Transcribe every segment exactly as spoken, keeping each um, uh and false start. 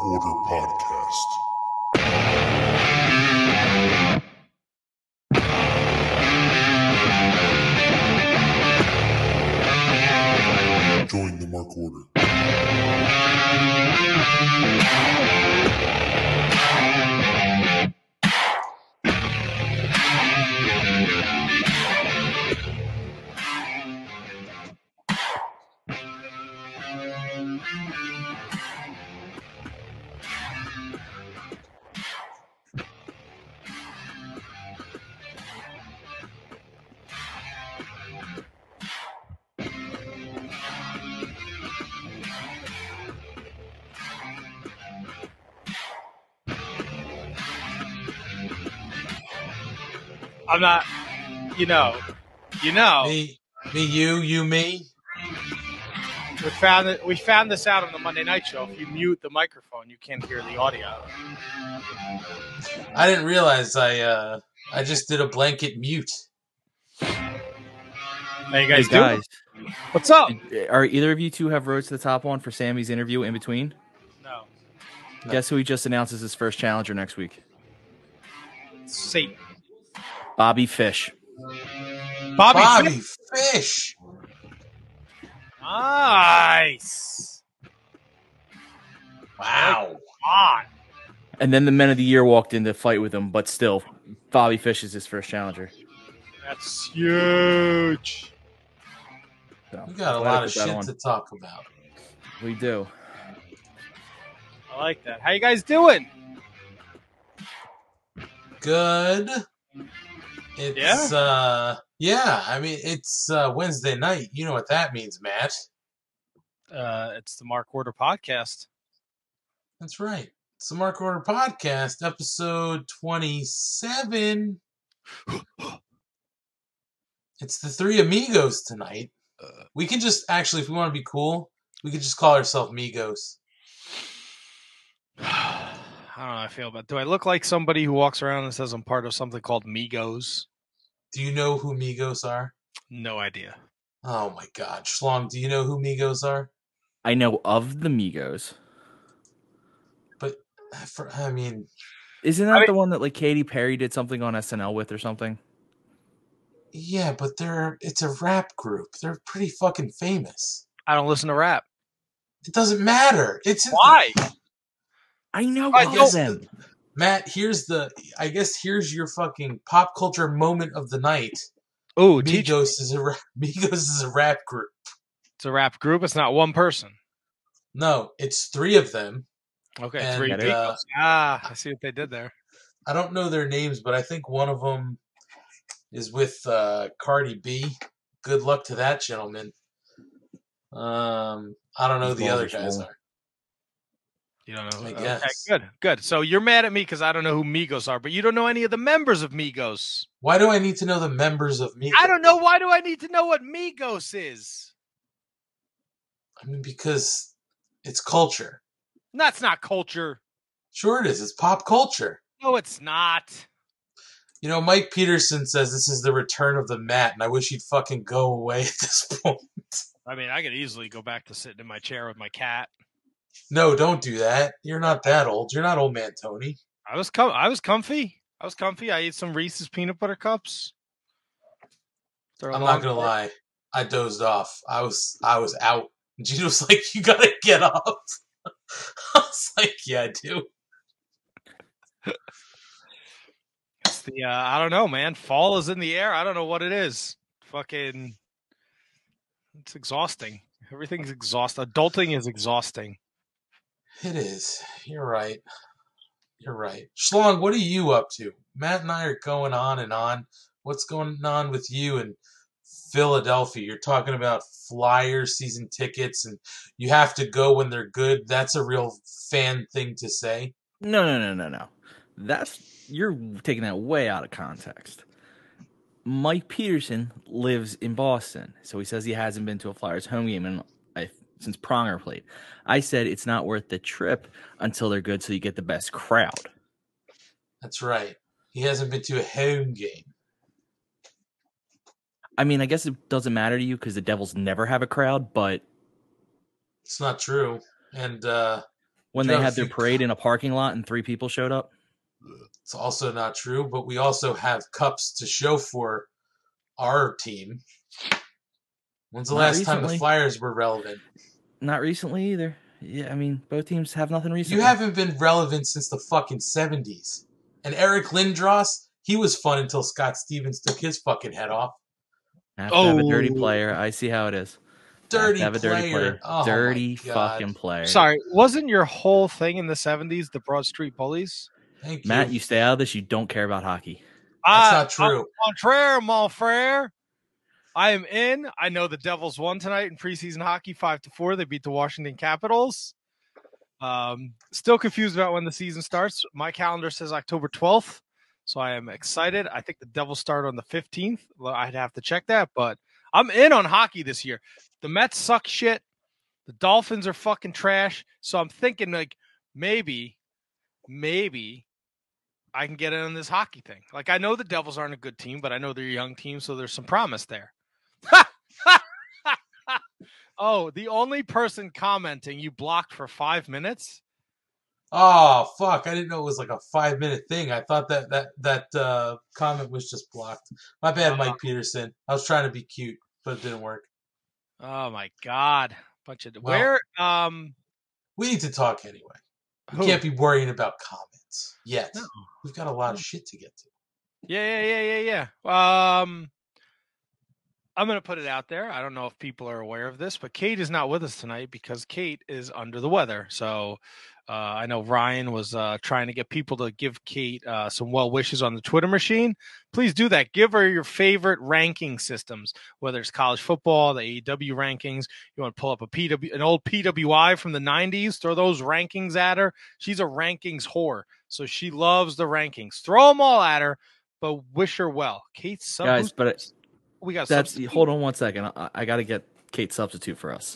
Order Podcast. Join the Mark Order. I'm not, you know, you know. Me, me, you, you, me. We found it. We found this out on the Monday Night Show. If you mute the microphone, you can't hear the audio. I didn't realize I, uh, I just did a blanket mute. How you guys Hey guys, doing? What's up? are either of you two have Roads to the Top on for Sammy's interview in between? No. No. Guess who he just announced as his first challenger next week? Satan. Bobby Fish. Bobby. Bobby Fish. Fish. Nice. Wow. On. And then the Men of the Year walked in to fight with him, but still, Bobby Fish is his first challenger. That's huge. So, We got a glad I lot of put that shit on. to talk about. We do. I like that. How you guys doing? Good. It's, Yeah? uh, yeah, I mean, it's, uh, Wednesday night. You know what that means, Matt. Uh, it's the Mark Order Podcast. That's right. It's the Mark Order Podcast, episode twenty-seven. It's the three amigos tonight. We can just, actually, if we want to be cool, we could just call ourselves Migos. I don't know how I feel about. Do I look like somebody who walks around and says I'm part of something called Migos? Do you know who Migos are? No idea. Oh my god. Schlong, do you know who Migos are? I know of the Migos. But, for, I mean, Isn't that I mean- the one that like Katy Perry did something on S N L with or something? yeah, but they're, it's a rap group. They're pretty fucking famous. I don't listen to rap. It doesn't matter. It's Why? I know I of don't- them. Matt, here's the, I guess here's your fucking pop culture moment of the night. Oh, teach. Migos is a ra- Migos is a rap group. It's a rap group. It's not one person. No, it's three of them. Okay, And, three uh, Migos. Ah, I see what they did there. I don't know their names, but I think one of them is with uh, Cardi B. Good luck to that gentleman. Um, I don't know who His the balls other are guys swole. are. You don't know. I Okay, guess. good, good. So you're mad at me because I don't know who Migos are, but you don't know any of the members of Migos. Why do I need to know the members of Migos? I don't know. Why do I need to know what Migos is? I mean, because it's culture. That's not culture. Sure it is. It's pop culture. No, it's not. You know, Mike Peterson says this is the return of the Matt, and I wish he'd fucking go away at this point. I mean, I could easily go back to sitting in my chair with my cat. No, don't do that. You're not that old. You're not old man Tony. I was com- I was comfy. I was comfy. I ate some Reese's peanut butter cups. After a I'm long not gonna day. lie. I dozed off. I was I was out. And Gina was like, "You gotta get up." I was like, "Yeah, I do." It's the uh, I don't know, man. Fall is in the air. I don't know what it is. Fucking, it's exhausting. Everything's exhausting. Adulting is exhausting. It is. You're right. You're right. Schlong, what are you up to? Matt and I are going on and on. What's going on with you in Philadelphia? You're talking about Flyers season tickets, and you have to go when they're good. That's a real fan thing to say. No, no, no, no, no. That's you're taking that way out of context. Mike Peterson lives in Boston, so he says he hasn't been to a Flyers home game in, I, since Pronger played. I said it's not worth the trip until they're good, so you get the best crowd. That's right. He hasn't been to a home game. I mean, I guess it doesn't matter to you because the Devils never have a crowd, but It's not true. And uh, When Drove they a had their few- parade in a parking lot and three people showed up. It's also not true, but we also have cups to show for our team. When's the Not last time the recently. Flyers were relevant? Not recently either. Yeah, I mean, both teams have nothing recently. You haven't been relevant since the fucking seventies. And Eric Lindros, he was fun until Scott Stevens took his fucking head off. Have to have a dirty Oh. player. I see how it is. Dirty have to have player. a dirty player. Oh, my dirty God. fucking player. Sorry, wasn't your whole thing in the seventies the Broad Street Bullies? Thank Matt, you. you stay out of this. You don't care about hockey. That's Ah, not true. Contraire, mon frere. I am in. I know the Devils won tonight in preseason hockey, five to four. They beat the Washington Capitals. Um, still confused about when the season starts. My calendar says October twelfth, so I am excited. I think the Devils start on the fifteenth. Well, I'd have to check that, but I'm in on hockey this year. The Mets suck shit. The Dolphins are fucking trash. So I'm thinking like maybe, maybe I can get in on this hockey thing. Like I know the Devils aren't a good team, but I know they're a young team, so there's some promise there. Oh, the only person commenting you blocked for five minutes? Oh, fuck. I didn't know it was like a five minute thing. I thought that that, that uh, comment was just blocked. My bad, Uh, Mike Peterson. I was trying to be cute, but it didn't work. Oh my God. Bunch of Well, where um We need to talk anyway. We who? can't be worrying about comments yet. No. We've got a lot of shit to get to. Yeah, yeah, yeah, yeah, yeah. Um I'm going to put it out there. I don't know if people are aware of this, but Kate is not with us tonight because Kate is under the weather. So uh, I know Ryan was uh, trying to get people to give Kate uh, some well wishes on the Twitter machine. Please do that. Give her your favorite ranking systems, whether it's college football, the A E W rankings. You want to pull up a P W, an old P W I from the nineties, throw those rankings at her. She's a rankings whore, so she loves the rankings. Throw them all at her, but wish her well. Kate's sub- Guys, but it, we got that's substitute. hold on one second. I, I got to get Kate substitute for us.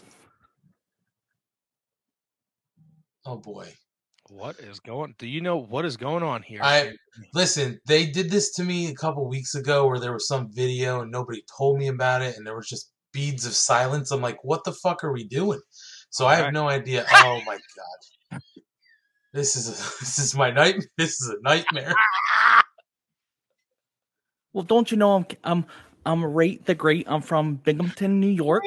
Oh boy. What is going? Do you know what is going on here? I listen, they did this to me a couple weeks ago where there was some video and nobody told me about it and there was just beads of silence. I'm like, what the fuck are we doing? So I have Alright. no idea. Oh my God. This is a, this is my night. This is a nightmare. Well, don't you know I'm I'm I'm Rate the Great. I'm from Binghamton, New York.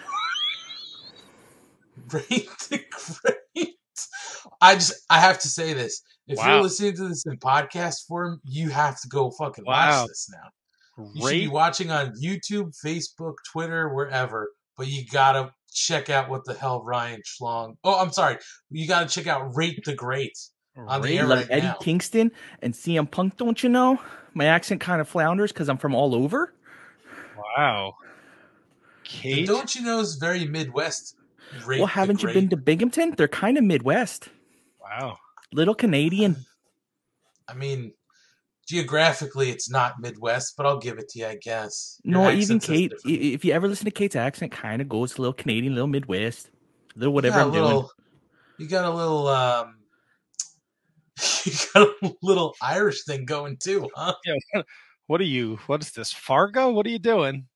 Rate the Great. I just I have to say this. If Wow. you're listening to this in podcast form, you have to go fucking Wow. watch this now. You should be Rate, watching on YouTube, Facebook, Twitter, wherever. But you gotta check out what the hell Ryan Schlong. Oh, I'm sorry. You gotta check out Rate the Great on the rate- air Like right Eddie now. Kingston and C M Punk. Don't you know? My accent kind of flounders because I'm from all over. Wow. The Kate. Don't you know is very Midwest. Rate Well, the haven't you Great. been to Binghamton? They're kind of Midwest, Wow. little Canadian. I mean, geographically, it's not Midwest, but I'll give it to you, I guess. Your No, even accent's just Kate. different. i- If you ever listen to Kate's accent, kind of goes a little Canadian, a little Midwest, a little whatever you got I'm a little, doing. You got a little, um, you got a little Irish thing going too, huh? Yeah. What are you? What is this? Fargo? What are you doing?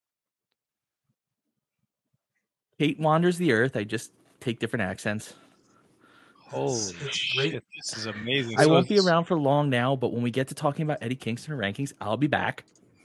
Kate wanders the earth. I just take different accents. Holy it's great. shit! This is amazing. I So won't be it's- around for long now, but when we get to talking about Eddie Kingston rankings, I'll be back.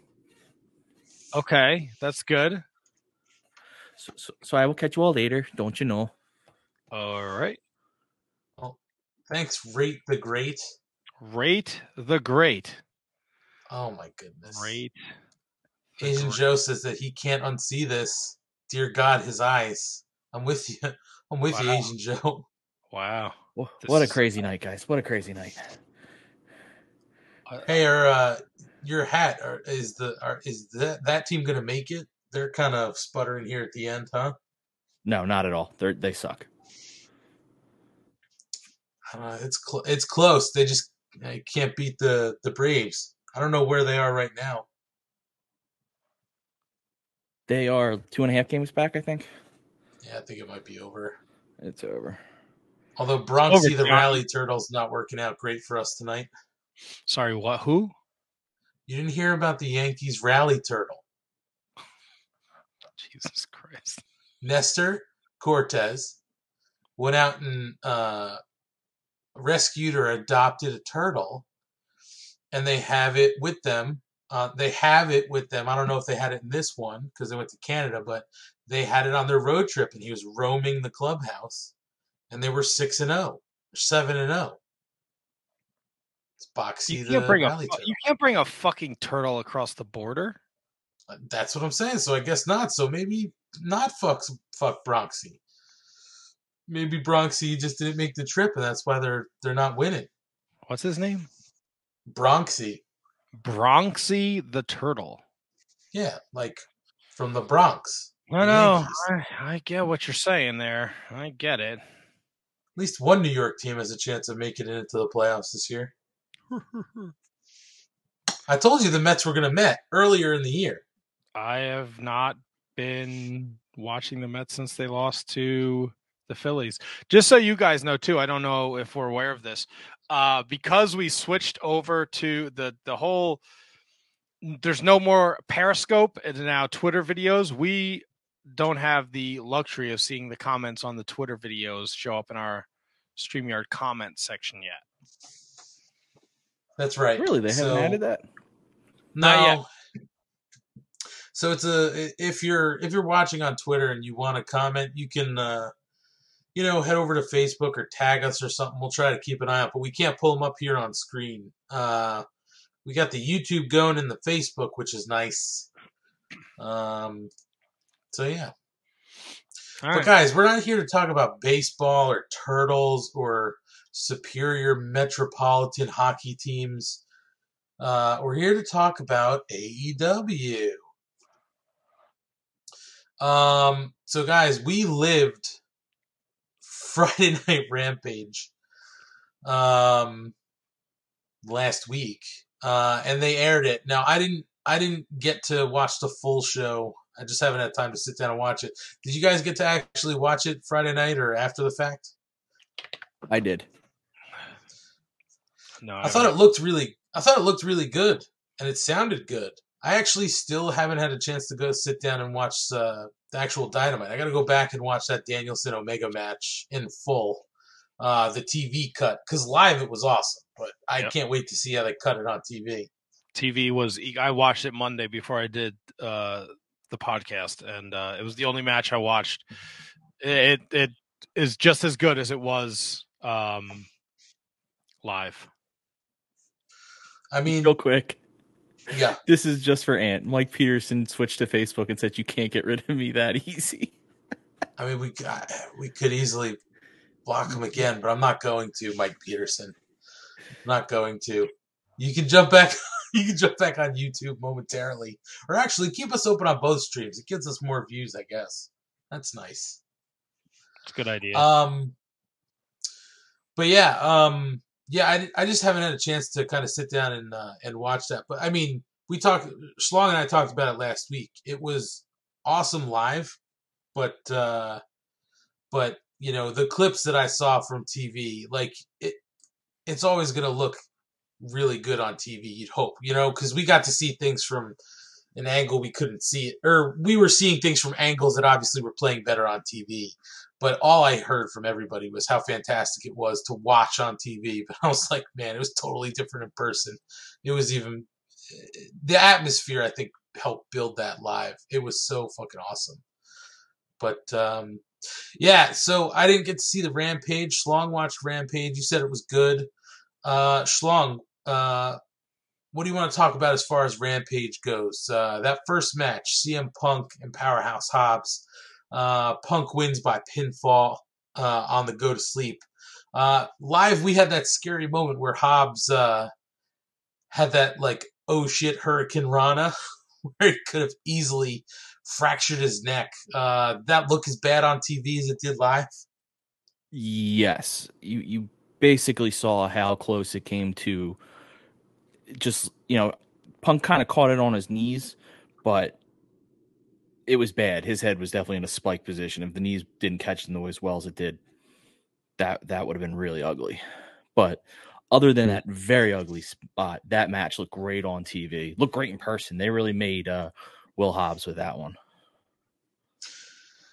Okay, that's good. So, so, so I will catch you all later. Don't you know? All right. Thanks, Rate the Great. Rate the great. Oh my goodness. Rate. the Asian great. Joe says that he can't unsee this. Dear God, his eyes. I'm with you. I'm with you, Wow. Asian Joe. Wow. Wha- This What a is- crazy night, guys! What a crazy night. Hey, are uh, your hat are, is the are, is that that team gonna make it? They're kind of sputtering here at the end, huh? No, not at all. They they suck. Uh, it's cl- it's close. They just they can't beat the the Braves. I don't know where they are right now. They are two and a half games back, I think. Yeah, I think it might be over. It's over. Although Bronxy Over, the John. Rally Turtle's not working out great for us tonight. Sorry. What? Who? You didn't hear about the Yankees Rally Turtle. Jesus Christ. Nestor Cortez went out and uh, rescued or adopted a turtle, and they have it with them. Uh, they have it with them. I don't know if they had it in this one because they went to Canada, but they had it on their road trip, and he was roaming the clubhouse, and they were six and zero, seven and zero. It's Boxy You the can't bring a rally fu- turtle. you can't bring a fucking turtle across the border. That's what I'm saying. So I guess not. So maybe not fuck fuck Bronxy. Maybe Bronxy just didn't make the trip, and that's why they're they're not winning. What's his name? Bronxy. Bronxy the turtle. Yeah, like from the Bronx. I the know. Yankees. I, I get what you're saying there. I get it. At least one New York team has a chance of making it into the playoffs this year. I told you the Mets were going to Met earlier in the year. I have not been watching the Mets since they lost to the Phillies. Just so you guys know, too, I don't know if we're aware of this. Uh, because we switched over to the, the whole, there's no more Periscope and now Twitter videos. We don't have the luxury of seeing the comments on the Twitter videos show up in our StreamYard comment section yet. That's right. Really, they haven't so, added that. No. So it's a if you're if you're watching on Twitter and you want to comment, you can uh, you know head over to Facebook or tag us or something. We'll try to keep an eye out, but we can't pull them up here on screen. Uh, we got the YouTube going and the Facebook, which is nice. Um, so yeah. All But right. guys, we're not here to talk about baseball or turtles or superior metropolitan hockey teams. Uh, we're here to talk about A E W. Um, so guys, we lived Friday Night Rampage um, last week, uh, and they aired it. Now, I didn't, I didn't get to watch the full show. I just haven't had time to sit down and watch it. Did you guys get to actually watch it Friday night or after the fact? I did. No, I thought it looked really, I thought it looked really good, and it sounded good. I actually still haven't had a chance to go sit down and watch uh, the actual Dynamite. I got to go back and watch that Danielson Omega match in full, uh, the T V cut, because live it was awesome. But I Yep. can't wait to see how they cut it on T V. T V was. I watched it Monday before I did uh, the podcast, and uh, it was the only match I watched. It it is just as good as it was um, live. I mean, Real quick. yeah, This is just for Ant. Mike Peterson switched to Facebook and said, "You can't get rid of me that easy." I mean we got, we could easily block him again, but I'm not going to, Mike Peterson. I'm not going to. You can jump back. You can jump back on YouTube momentarily, or actually keep us open on both streams. It gives us more views, I guess. That's nice. It's a good idea. Um, but yeah, um, yeah, I, I just haven't had a chance to kind of sit down and uh, and watch that. But I mean, we talked. Schlong and I talked about it last week. It was awesome live, but uh, but you know the clips that I saw from T V, like it, it's always gonna look really good on T V. You'd hope, you know, because we got to see things from an angle we couldn't see it, or we were seeing things from angles that obviously were playing better on T V. But all I heard from everybody was how fantastic it was to watch on T V. But I was like, man, it was totally different in person. It was even the atmosphere, I think, helped build that live. It was so fucking awesome. But um, yeah, so I didn't get to see the Rampage. Schlong watched Rampage. You said it was good. Uh, Schlong, uh, what do you want to talk about as far as Rampage goes? Uh, that first match, C M Punk and Powerhouse Hobbs. Uh, Punk wins by pinfall uh, on the go to sleep. Uh, live, we had that scary moment where Hobbs uh, had that, like, oh shit, Hurricane Rana, where he could have easily fractured his neck. Uh, that look as bad on T V as it did live? Yes, you you basically saw how close it came to. Just, you know, Punk kind of caught it on his knees, but it was bad. His head was definitely in a spike position. If the knees didn't catch the as well as it did, that that would have been really ugly. But other than that very ugly spot, that match looked great on T V. Looked great in person. They really made uh, Will Hobbs with that one.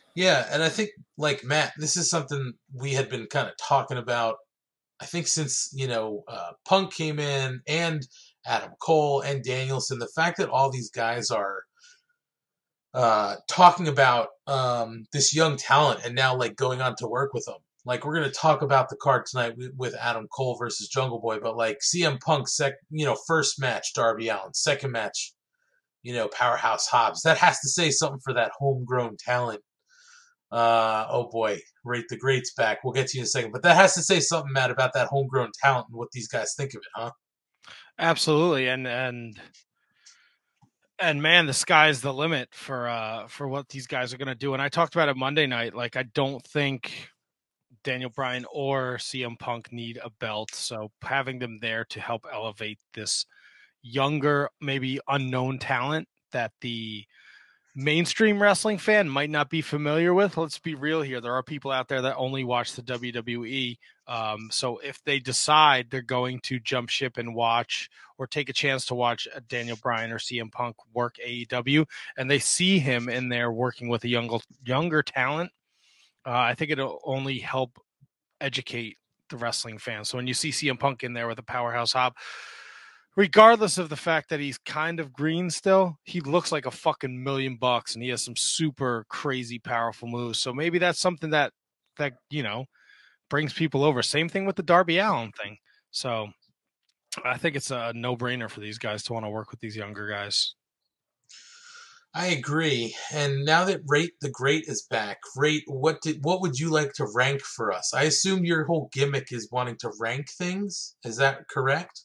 Yeah, and I think, like Matt, this is something we had been kind of talking about. I think since you know uh, Punk came in, and Adam Cole and Danielson, the fact that all these guys are uh, talking about um, this young talent and now like going on to work with them. Like we're gonna talk about the card tonight with, with Adam Cole versus Jungle Boy, but like C M Punk, sec, you know, first match Darby Allin, second match, you know, Powerhouse Hobbs. That has to say something for that homegrown talent. Uh, oh boy, Rate the Greats back. We'll get to you in a second, but that has to say something, Matt, about that homegrown talent and what these guys think of it, huh? Absolutely, and and and man, the sky's the limit for uh for what these guys are going to do. And I talked about it Monday night. Like, I don't think Daniel Bryan or C M Punk need a belt, so having them there to help elevate this younger, maybe unknown talent that the mainstream wrestling fan might not be familiar with. Let's be real here. There are people out there that only watch the W W E. Um, so if they decide they're going to jump ship and watch or take a chance to watch Daniel Bryan or C M Punk work A E W, and they see him in there working with a younger, younger talent, uh, I think it'll only help educate the wrestling fans. So when you see C M Punk in there with a Powerhouse Hob, regardless of the fact that he's kind of green still, he looks like a fucking million bucks, and he has some super crazy powerful moves. So maybe that's something that, that, you know, brings people over. Same thing with the Darby Allin thing. So I think it's a no-brainer for these guys to want to work with these younger guys. I agree. And now that Rate the Great is back, Rate, what did what would you like to rank for us? I assume your whole gimmick is wanting to rank things. Is that correct?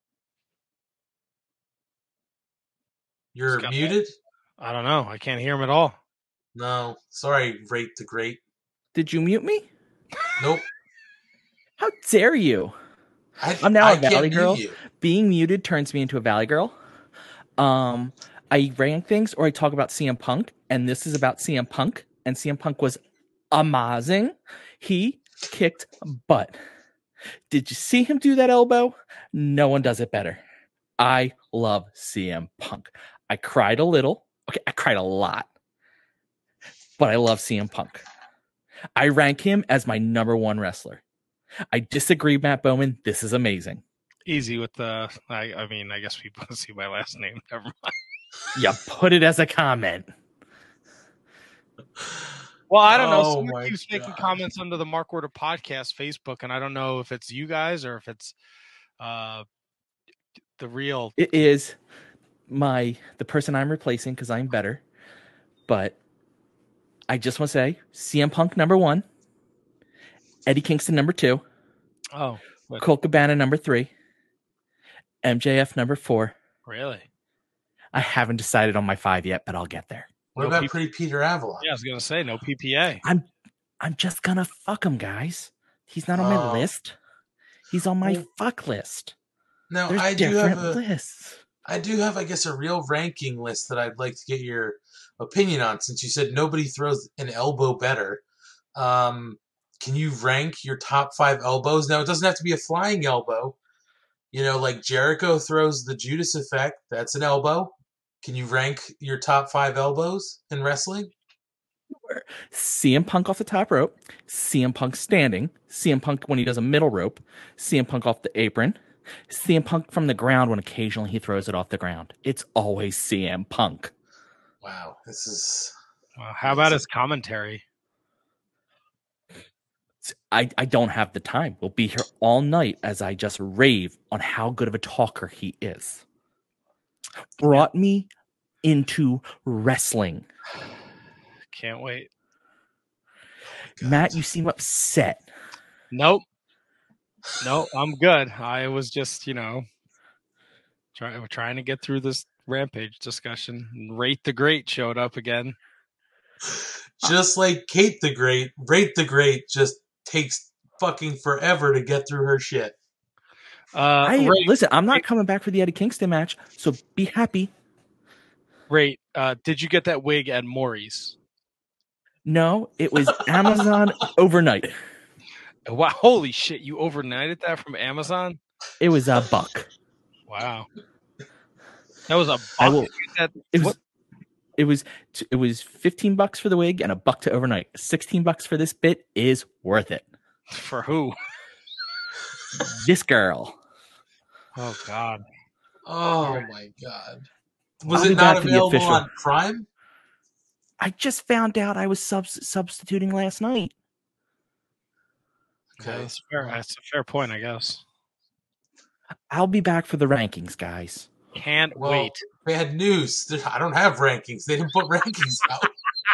You're muted? I don't know. I can't hear him at all. No. Sorry, Rate the Great. Did you mute me? Nope. How dare you? I, I'm now I a Valley can't girl. mute you. Being Being muted turns me into a Valley girl. Um, I rank things or I talk about C M Punk, and this is about C M Punk, and C M Punk was amazing. He kicked butt. Did you see him do that elbow? No one does it better. I love C M Punk. I cried a little. Okay, I cried a lot. But I love C M Punk. I rank him as my number one wrestler. I disagree, Matt Bowman. This is amazing. Easy with the, I, I mean, I guess people see my last name. Never mind. Yeah, put it as a comment. Well, I don't know. Oh Someone my keeps making God. comments under the Mark Order Podcast Facebook, and I don't know if it's you guys or if it's uh, the real. It is my the person I'm replacing because I'm better. But I just want to say C M Punk number one, Eddie Kingston number two, Oh, but Colt Cabana number three, M J F number four. really? I haven't decided on my five yet, but I'll get there. What No about people- Pretty Peter Avalon? Yeah, I was gonna say no P P A. I'm I'm just gonna fuck him, guys. He's not on my Oh. list. He's on my Well, fuck list. Now, There's I do different have a, lists. I do have, I guess, a real ranking list that I'd like to get your opinion on, since you said nobody throws an elbow better. Um, can you rank your top five elbows? Now, it doesn't have to be a flying elbow. You know, like Jericho throws the Judas Effect. That's an elbow. Can you rank your top five elbows in wrestling? C M Punk off the top rope, C M Punk standing, C M Punk when he does a middle rope, C M Punk off the apron, C M Punk from the ground when occasionally he throws it off the ground. It's always C M Punk. Wow, this is... Well, how about his commentary? I, I don't have the time. We'll be here all night as I just rave on how good of a talker he is. Brought me into wrestling. Can't wait. God. Matt, you seem upset. Nope. Nope. I'm good. I was just, you know, trying trying to get through this Rampage discussion. Rate the Great showed up again. Just like Kate the Great, Rate the Great just takes fucking forever to get through her shit. Uh, I Rate, listen, I'm not coming back for the Eddie Kingston match, so be happy. Rate, uh, did you get that wig at Maury's? No, it was Amazon overnight. Wow, holy shit! You overnighted that from Amazon? It was a buck. Wow, that was a buck. I will- That, It was what, It was it was fifteen bucks for the wig and a buck to overnight. Sixteen bucks for this bit is worth it. For who? This girl. Oh God. Oh Alright. my god. Was I'll be it not back for the available official. on Prime? I just found out I was subs- substituting last night. Yeah, Okay. that's fair. That's a fair point, I guess. I'll be back for the rankings, guys. Can't Well, wait. bad news. There- I don't have rankings. They didn't put rankings out.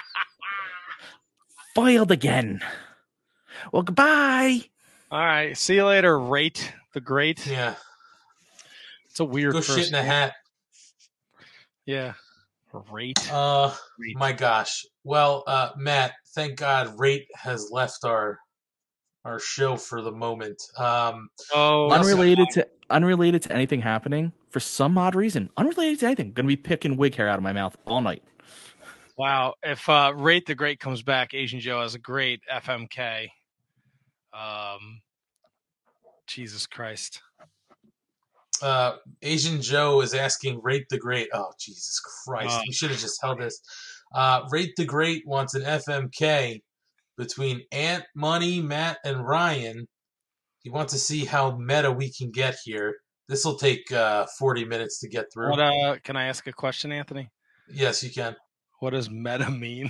Foiled again. Well, goodbye. All right. See you later, Rate the Great. Yeah. It's a weird Go first shit in a name. hat. Yeah. Rate. Uh, Rate. my gosh. Well, uh, Matt, thank God Rate has left our our show for the moment. Um, oh, also- Unrelated to unrelated to anything happening, for some odd reason, unrelated to anything, gonna be picking wig hair out of my mouth all night. wow. If uh, Rate the Great comes back, Asian Joe has a great F M K. Um, Jesus Christ. uh, Asian Joe is asking Rate the Great. Oh, Jesus Christ. Uh. we should have just held this. Uh, Rate the Great wants an F M K between Ant, Money, Matt, and Ryan. He wants to see how meta we can get here. This will take uh, forty minutes to get through. What? Uh, can I ask a question, Anthony? Yes, you can. What does meta mean?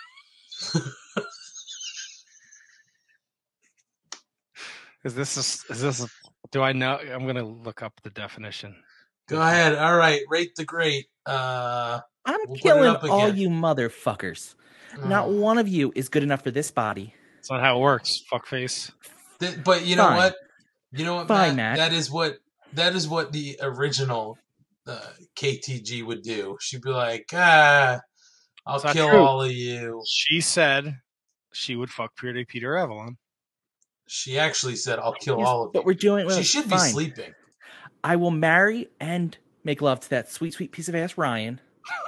Is this a, is this a, do I know? I'm gonna look up the definition. Go ahead. All right. Rate the Great. Uh, I'm We'll put it killing up all again. you motherfuckers. Not oh. one of you is good enough for this body. That's not how it works. Fuckface. Th- but you know Fine. what? You know what, Fine, Matt? Matt. That is what that is what the original uh, K T G would do. She'd be like, ah, I'll It's not kill true. all of you. She said she would fuck Pretty Peter Avalon. She actually said, I'll kill Yes, all of but you. we're doing She well, should be fine. sleeping. I will marry and make love to that sweet, sweet piece of ass Ryan.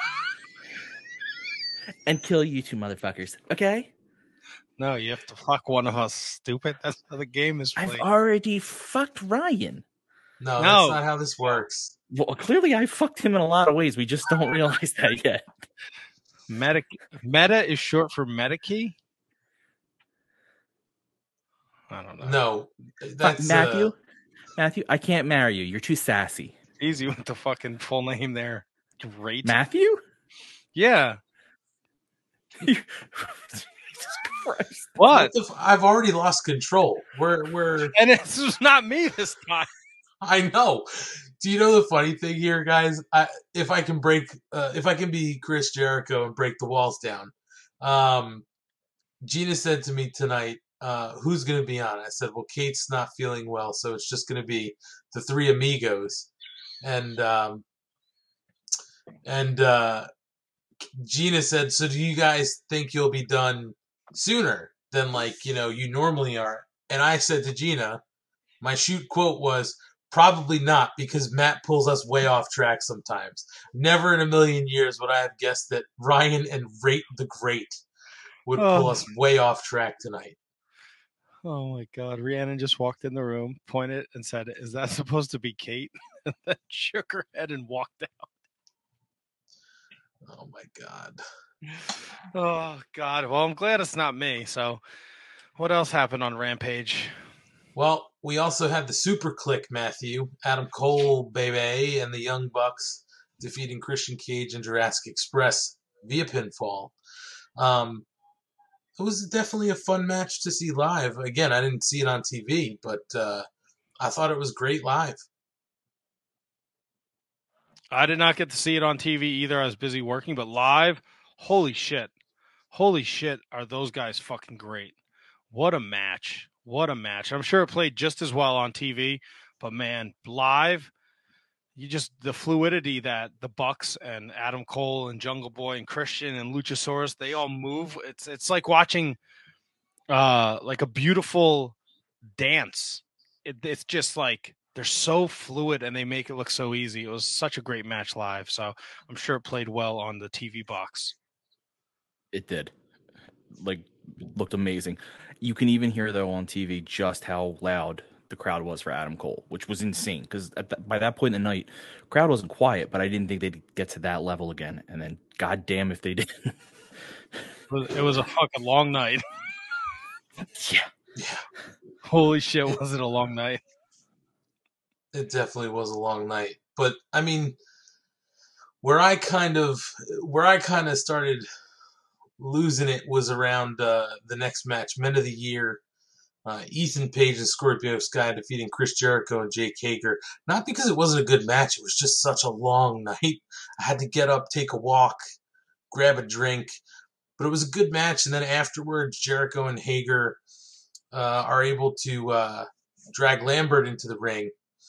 And kill you two motherfuckers. Okay? No, you have to fuck one of us. Stupid. That's how the game is I've played. already fucked Ryan. No, No. that's not how this works. Well, clearly I fucked him in a lot of ways. We just don't realize that yet. Meta meta is short for Medikey. I don't know. No, that's Matthew, Uh, Matthew, I can't marry you. You're too sassy. Easy with the fucking full name there. Great. Matthew? Yeah. Jesus Christ. What? what the f- I've already lost control. We're we're. And this was not me this time. I know. Do you know the funny thing here, guys? I, if I can break, uh, if I can be Chris Jericho and break the walls down, um, Gina said to me tonight, uh, "Who's going to be on?" I said, "Well, Kate's not feeling well, so it's just going to be the three amigos." And um, and uh, Gina said, "So do you guys think you'll be done sooner than like you know you normally are?" And I said to Gina, my shoot quote was, "Probably not, because Matt pulls us way off track sometimes. Never in a million years would I have guessed that Ryan and Rate the Great would pull Oh. us way off track tonight." Oh my God. Rhiannon just walked in the room, pointed, and said, "Is that supposed to be Kate?" And then shook her head and walked out. Oh my God. Oh God. Well, I'm glad it's not me. So what else happened on Rampage? Well, we also had the Super Click, Matthew. Adam Cole, baby, and the Young Bucks defeating Christian Cage and Jurassic Express via pinfall. Um, it was definitely a fun match to see live. Again, I didn't see it on T V, but uh, I thought it was great live. I did not get to see it on T V either. I was busy working, but live, holy shit. Holy shit, are those guys fucking great. What a match. What a match. I'm sure it played just as well on T V, but man, live, you just, the fluidity that the Bucks and Adam Cole and Jungle Boy and Christian and Luchasaurus, they all move. It's it's like watching uh like a beautiful dance. It, it's just like they're so fluid and they make it look so easy. It was such a great match live, so I'm sure it played well on the T V box. It did. Like, looked amazing. You can even hear, though, on T V just how loud the crowd was for Adam Cole, which was insane because by that point in the night, crowd wasn't quiet, but I didn't think they'd get to that level again. And then, goddamn, if they did, it was, it was a fucking long night. yeah, Yeah, Holy shit, was it a long night? it definitely was a long night. But I mean, where I kind of where I kind of started losing it was around uh, the next match, Men of the Year. Uh, Ethan Page and Scorpio Sky defeating Chris Jericho and Jake Hager. Not because it wasn't a good match, it was just such a long night. I had to get up, take a walk, grab a drink, but it was a good match. And then afterwards, Jericho and Hager uh, are able to uh, drag Lambert into the ring,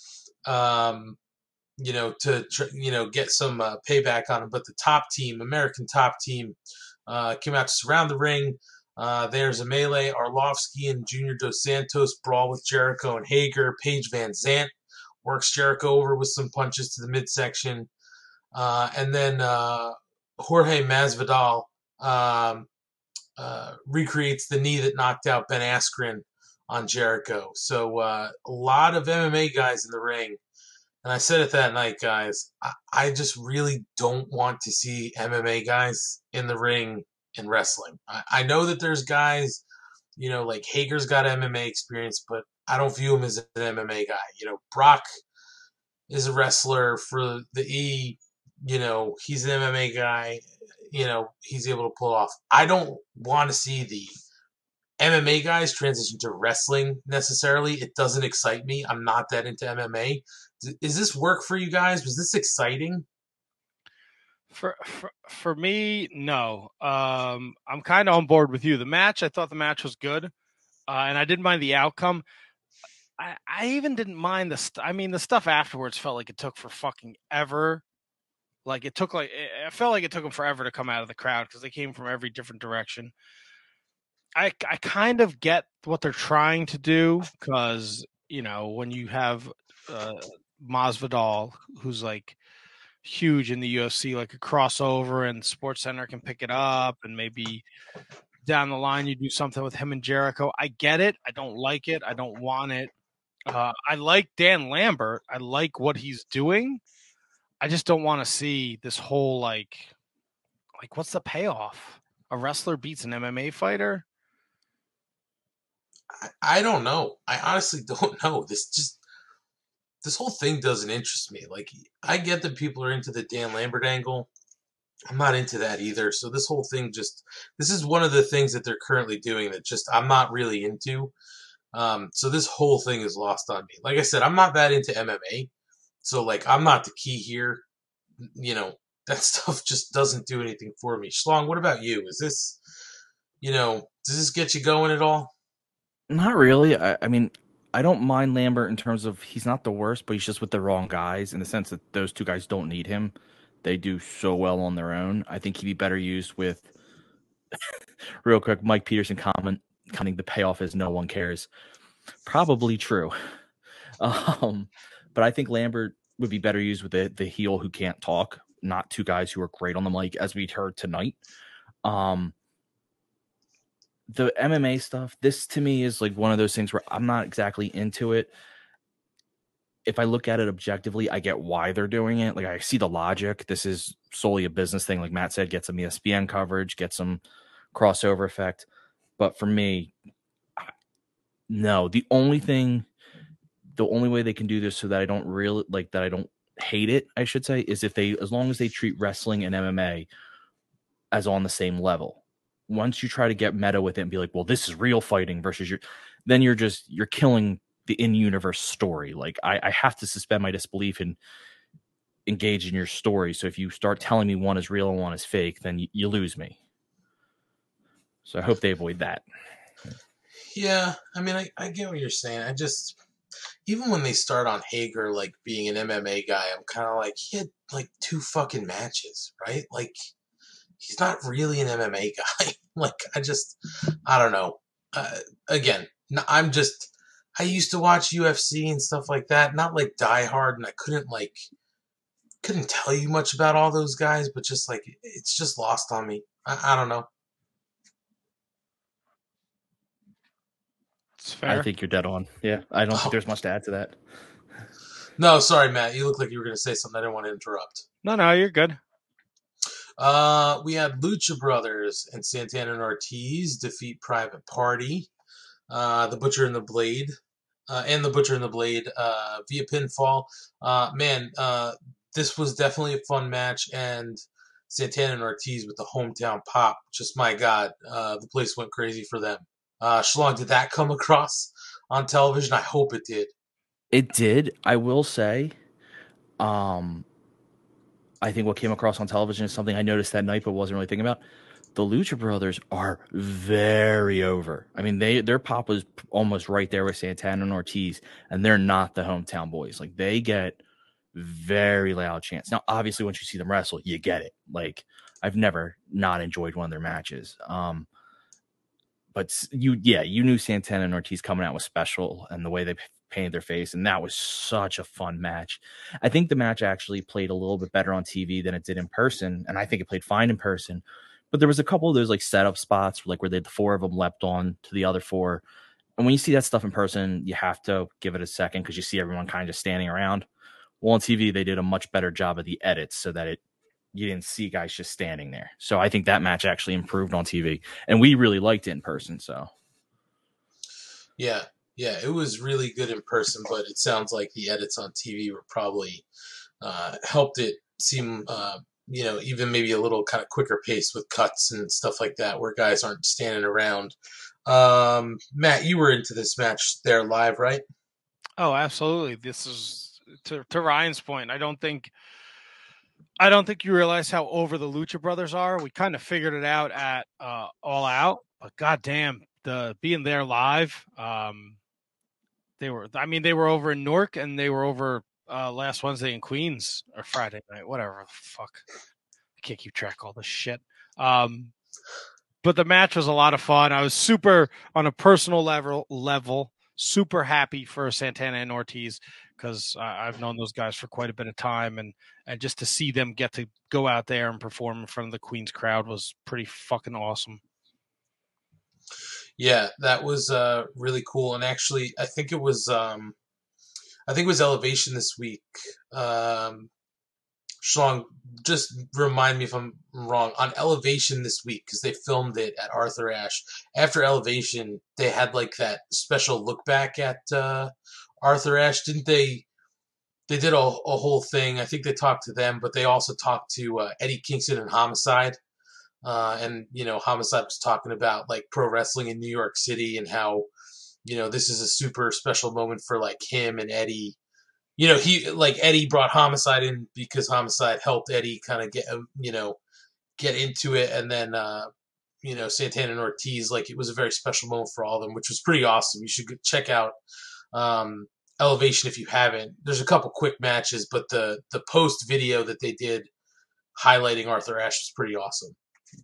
um, you know, to tr- you know get some uh, payback on him. But the top team, American Top Team, uh, came out to surround the ring. Uh, there's a melee. Arlovsky and Junior Dos Santos brawl with Jericho and Hager. Paige Van Zant works Jericho over with some punches to the midsection. Uh, and then uh, Jorge Masvidal um, uh, recreates the knee that knocked out Ben Askren on Jericho. So uh, a lot of M M A guys in the ring. And I said it that night, guys, I, I just really don't want to see M M A guys in the ring in wrestling. I, I know that there's guys, you know, like Hager's got M M A experience, but I don't view him as an M M A guy. You know, Brock is a wrestler for the E. You know, he's an M M A guy. You know, he's able to pull off. I don't want to see the M M A guys transition to wrestling necessarily. It doesn't excite me. I'm not that into M M A. Is this work for you guys? Was this exciting? For, for for me, no. Um, I'm kind of on board with you. The match, I thought the match was good, uh, and I didn't mind the outcome. I, I even didn't mind the. St- I mean, the stuff afterwards felt like it took for fucking ever. Like it took like it felt like it took them forever to come out of the crowd because they came from every different direction. I I kind of get what they're trying to do because you know when you have uh, Masvidal, who's like huge in the U F C, like a crossover, and Sports Center can pick it up, and maybe down the line you do something with him and Jericho. I get it. I don't like it. I don't want it. Uh, I like Dan Lambert. I like what he's doing. I just don't want to see this whole like, like what's the payoff? A wrestler beats an M M A fighter? I, I don't know. I honestly don't know. This just this whole thing doesn't interest me. Like, I get that people are into the Dan Lambert angle. I'm not into that either. So this whole thing just, this is one of the things that they're currently doing that just I'm not really into. Um, so this whole thing is lost on me. Like I said, I'm not that into M M A. So, like, I'm not the key here. You know, that stuff just doesn't do anything for me. Schlong, what about you? Is this, you know, does this get you going at all? Not really. I, I mean, I don't mind Lambert in terms of he's not the worst, but he's just with the wrong guys in the sense that those two guys don't need him. They do so well on their own. I think he'd be better used with, real quick, Mike Peterson comment, commenting the payoff is no one cares. Probably true. Um, but I think Lambert would be better used with the, the heel who can't talk, not two guys who are great on the mic, as we heard tonight. Um, the M M A stuff, this to me is like one of those things where I'm not exactly into it. If I look at it objectively, I get why they're doing it. Like, I see the logic. This is solely a business thing. Like Matt said, get some E S P N coverage, get some crossover effect. But for me, no. The only thing, the only way they can do this so that I don't really like that I don't hate it, I should say, is if they, as long as they treat wrestling and M M A as on the same level. Once you try to get meta with it and be like, well, this is real fighting versus your, then you're just, you're killing the in-universe story. Like, I, I have to suspend my disbelief and engage in your story. So if you start telling me one is real and one is fake, then you, you lose me. So I hope they avoid that. Yeah, I mean, I, I get what you're saying. I just, even when they start on Hager, like, being an M M A guy, I'm kind of like, he had, like, two fucking matches, right? Like, he's not really an M M A guy. Like, I just, I don't know. Uh, again, I'm just, I used to watch U F C and stuff like that, not like Die Hard, and I couldn't, like, couldn't tell you much about all those guys, but just, like, it's just lost on me. I, I don't know. It's fair. I think you're dead on. Yeah, I don't Oh. think there's much to add to that. No, sorry, Matt. You look like you were going to say something. I didn't want to interrupt. No, no, you're good. Uh, we had Lucha Brothers and Santana and Ortiz defeat Private Party, uh, the Butcher and the Blade, uh, and the Butcher and the Blade uh, via pinfall. Uh, man, uh, this was definitely a fun match, and Santana and Ortiz with the hometown pop. Just my God, uh, the place went crazy for them. Uh, Shalong, did that come across on television? I hope it did. It did. I will say, um, I think what came across on television is something I noticed that night, but wasn't really thinking about. The Lucha Brothers are very over. I mean, they their pop was almost right there with Santana and Ortiz, and they're not the hometown boys. Like, they get very loud chants. Now, obviously, once you see them wrestle, you get it. Like, I've never not enjoyed one of their matches. Um, but you, yeah, you knew Santana and Ortiz coming out was special, and the way they painted their face, and that was such a fun match. I think the match actually played a little bit better on T V than it did in person, and I think it played fine in person. But there was a couple of those like setup spots, like where they, the four of them leapt on to the other four. And when you see that stuff in person, you have to give it a second because you see everyone kind of standing around. Well, on T V, they did a much better job of the edits so that it you didn't see guys just standing there. So I think that match actually improved on T V, and we really liked it in person. So Yeah, yeah, it was really good in person, but it sounds like the edits on T V were probably uh, helped it seem, uh, you know, even maybe a little kind of quicker pace with cuts and stuff like that, where guys aren't standing around. Um, Matt, you were into this match there live, right? Oh, absolutely. This is to to Ryan's point. I don't think I don't think you realize how over the Lucha Brothers are. We kind of figured it out at uh, All Out, but goddamn, the being there live, um, they were. I mean, they were over in Newark, and they were over uh, last Wednesday in Queens or Friday night, whatever. Fuck, I can't keep track of all this shit. Um, but the match was a lot of fun. I was super on a personal level level. Super happy for Santana and Ortiz because uh, I've known those guys for quite a bit of time, and and just to see them get to go out there and perform in front of the Queens crowd was pretty fucking awesome. Yeah, that was uh, really cool, and actually, I think it was, um, I think it was Elevation this week. Um, Shlong, just remind me if I'm wrong. On Elevation this week, because they filmed it at Arthur Ashe. After Elevation, they had like that special look back at uh, Arthur Ashe, didn't they? They did a, a whole thing. I think they talked to them, but they also talked to uh, Eddie Kingston and Homicide. Uh, and, you know, Homicide was talking about like pro wrestling in New York City and how, you know, this is a super special moment for like him and Eddie. You know, he like Eddie brought Homicide in because Homicide helped Eddie kind of get, you know, get into it. And then, uh, you know, Santana and Ortiz, like it was a very special moment for all of them, which was pretty awesome. You should check out um, Elevation if you haven't. There's a couple quick matches, but the, the post video that they did highlighting Arthur Ashe was pretty awesome.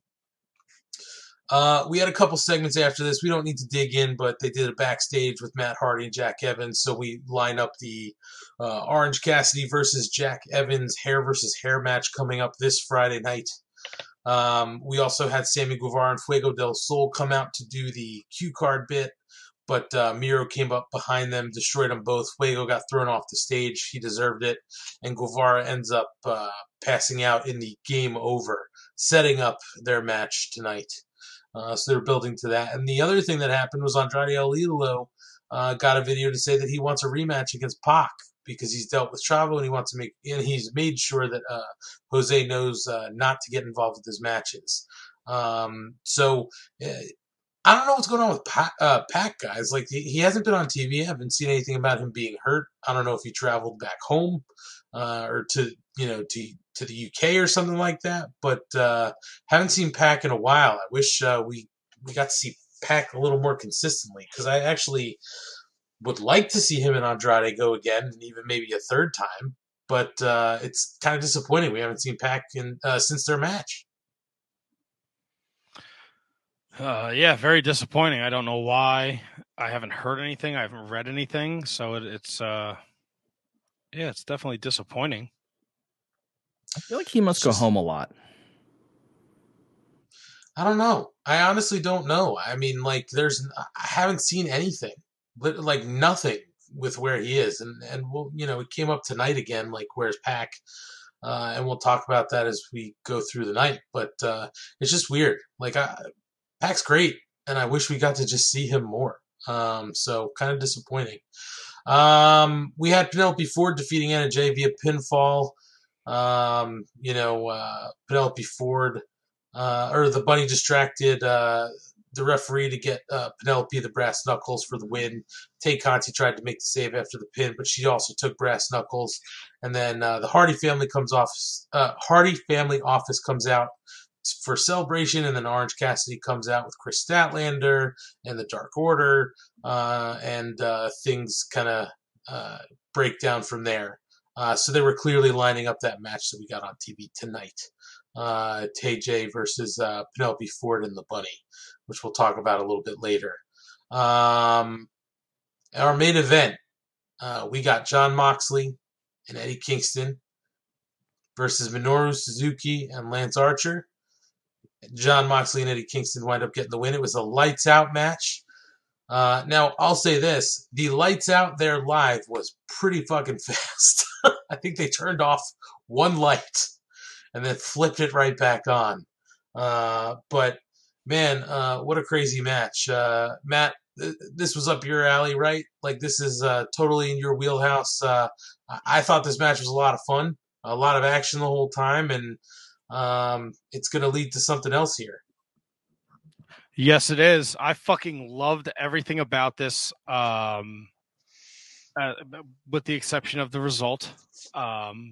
Uh, we had a couple segments after this. We don't need to dig in, but they did a backstage with Matt Hardy and Jack Evans. So we line up the uh, Orange Cassidy versus Jack Evans hair versus hair match coming up this Friday night. Um, we also had Sammy Guevara and Fuego del Sol come out to do the cue card bit, but uh, Miro came up behind them, destroyed them both. Fuego got thrown off the stage. He deserved it. And Guevara ends up uh, passing out in the game over, setting up their match tonight. Uh, so they're building to that. And the other thing that happened was Andrade El Idolo uh, got a video to say that he wants a rematch against Pac because he's dealt with Chavo and he wants to make, and he's made sure that uh, Jose knows uh, not to get involved with his matches. Um, so uh, I don't know what's going on with Pac, uh, Pac guys. Like he, he hasn't been on T V. I haven't seen anything about him being hurt. I don't know if he traveled back home uh, or to you know to to the U K or something like that. But uh, haven't seen Pac in a while. I wish uh, we we got to see Pac a little more consistently because I actually would like to see him and Andrade go again, and even maybe a third time. But uh, it's kind of disappointing we haven't seen Pac in, uh, since their match. Uh, yeah, very disappointing. I don't know why. I haven't heard anything. I haven't read anything. So it, it's, uh, yeah, it's definitely disappointing. I feel like he must go home a lot. I don't know. I honestly don't know. I mean, like, there's, I haven't seen anything. like nothing with where he is, and and we'll you know it came up tonight again. Like where's Pac? Uh, and we'll talk about that as we go through the night. But uh, it's just weird. Like I, Pac's great, and I wish we got to just see him more. Um, so kind of disappointing. Um, we had Penelope Ford defeating Anna Jay via pinfall. Um, you know, uh, Penelope Ford, uh, or the bunny distracted uh, the referee to get uh, Penelope the brass knuckles for the win. Tay Conti tried to make the save after the pin, but she also took brass knuckles. And then uh, the Hardy family comes off. Uh, Hardy family office comes out for celebration, and then Orange Cassidy comes out with Chris Statlander and the Dark Order, uh, and uh, things kind of uh, break down from there. Uh, so they were clearly lining up that match that we got on T V tonight. Uh, Tay J versus uh, Penelope Ford and the Bunny, which we'll talk about a little bit later. Um, our main event, uh, we got Jon Moxley and Eddie Kingston versus Minoru Suzuki and Lance Archer. Jon Moxley and Eddie Kingston wind up getting the win. It was a lights out match. Uh, now, I'll say this. The lights out there live was pretty fucking fast. I think they turned off one light and then flipped it right back on. Uh, but, man, uh, what a crazy match. Uh, Matt, th- this was up your alley, right? Like, this is uh, totally in your wheelhouse. Uh, I-, I thought this match was a lot of fun, a lot of action the whole time, and um, it's going to lead to something else here. Yes, it is. I fucking loved everything about this, um, uh, with the exception of the result. Um,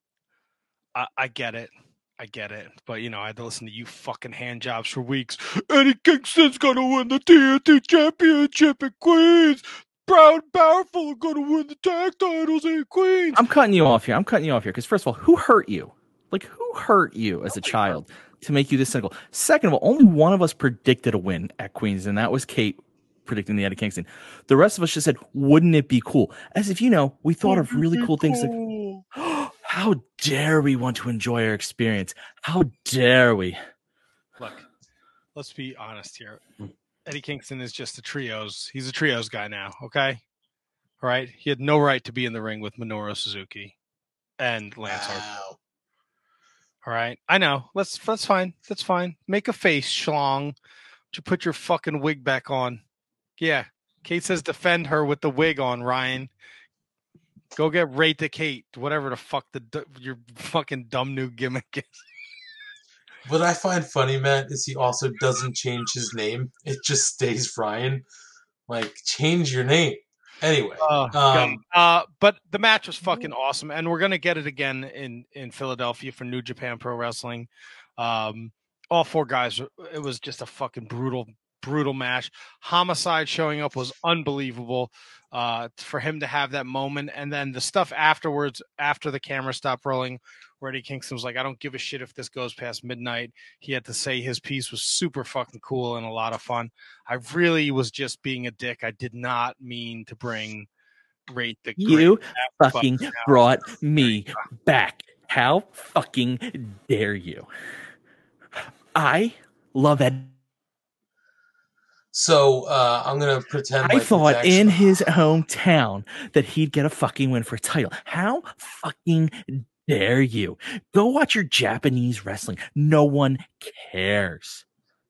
I, I get it. I get it. But, you know, I had to listen to you fucking hand jobs for weeks. Eddie Kingston's going to win the T N T Championship in Queens. Proud and powerful are going to win the tag titles in Queens. I'm cutting you off here. I'm cutting you off here because, first of all, who hurt you? Like, who hurt you as a child to make you this cynical? Second of all, only one of us predicted a win at Queens, and that was Kate predicting the Eddie Kingston. The rest of us just said, wouldn't it be cool? As if, you know, we thought of really cool things. Like, oh, how dare we want to enjoy our experience? How dare we? Look, let's be honest here. Eddie Kingston is just a trios. He's a trios guy now, okay? All right? He had no right to be in the ring with Minoru Suzuki and Lance Archer. Wow. All right, I know. Let's. That's fine. That's fine. Make a face, schlong. You put your fucking wig back on. Yeah, Kate says defend her with the wig on. Ryan, go get rate to Kate. Whatever the fuck the your fucking dumb new gimmick is. What I find funny, Matt, is he also doesn't change his name. It just stays Ryan. Like, change your name. Anyway, uh, um, uh, but the match was fucking awesome, and we're gonna get it again in, in Philadelphia for New Japan Pro Wrestling. Um, all four guys, it was just a fucking brutal, brutal match. Homicide showing up was unbelievable. Uh, for him to have that moment, and then the stuff afterwards, after the camera stopped rolling, where Eddie Kingston was like, "I don't give a shit if this goes past midnight." He had to say his piece was super fucking cool and a lot of fun. I really was just being a dick. I did not mean to bring rate the you fucking brought me back. How fucking dare you? I love Ed. So uh, I'm gonna pretend. I like thought actually... in his hometown that he'd get a fucking win for a title. How fucking dare you? Go watch your Japanese wrestling. No one cares.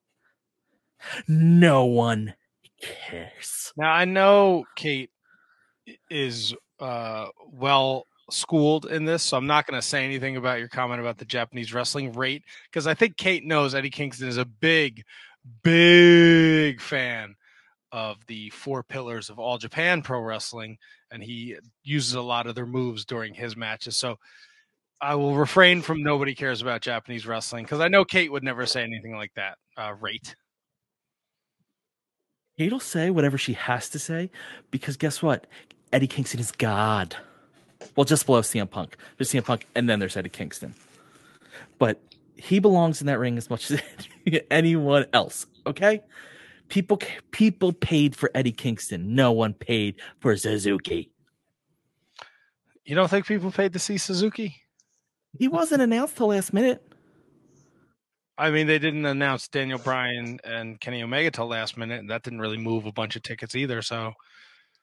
No one cares. Now I know Kate is uh, well schooled in this, so I'm not going to say anything about your comment about the Japanese wrestling rate, because I think Kate knows Eddie Kingston is a big, big fan of the four pillars of All Japan Pro Wrestling, and he uses a lot of their moves during his matches. So I will refrain from nobody cares about Japanese wrestling, because I know Kate would never say anything like that. Uh, rate. Kate'll say whatever she has to say, because guess what? Eddie Kingston is God. Well, just below C M Punk. There's C M Punk, and then there's Eddie Kingston. But he belongs in that ring as much as anyone else, okay? People people paid for Eddie Kingston. No one paid for Suzuki. You don't think people paid to see Suzuki? He wasn't announced till last minute. I mean, they didn't announce Daniel Bryan and Kenny Omega till last minute, and that didn't really move a bunch of tickets either. So,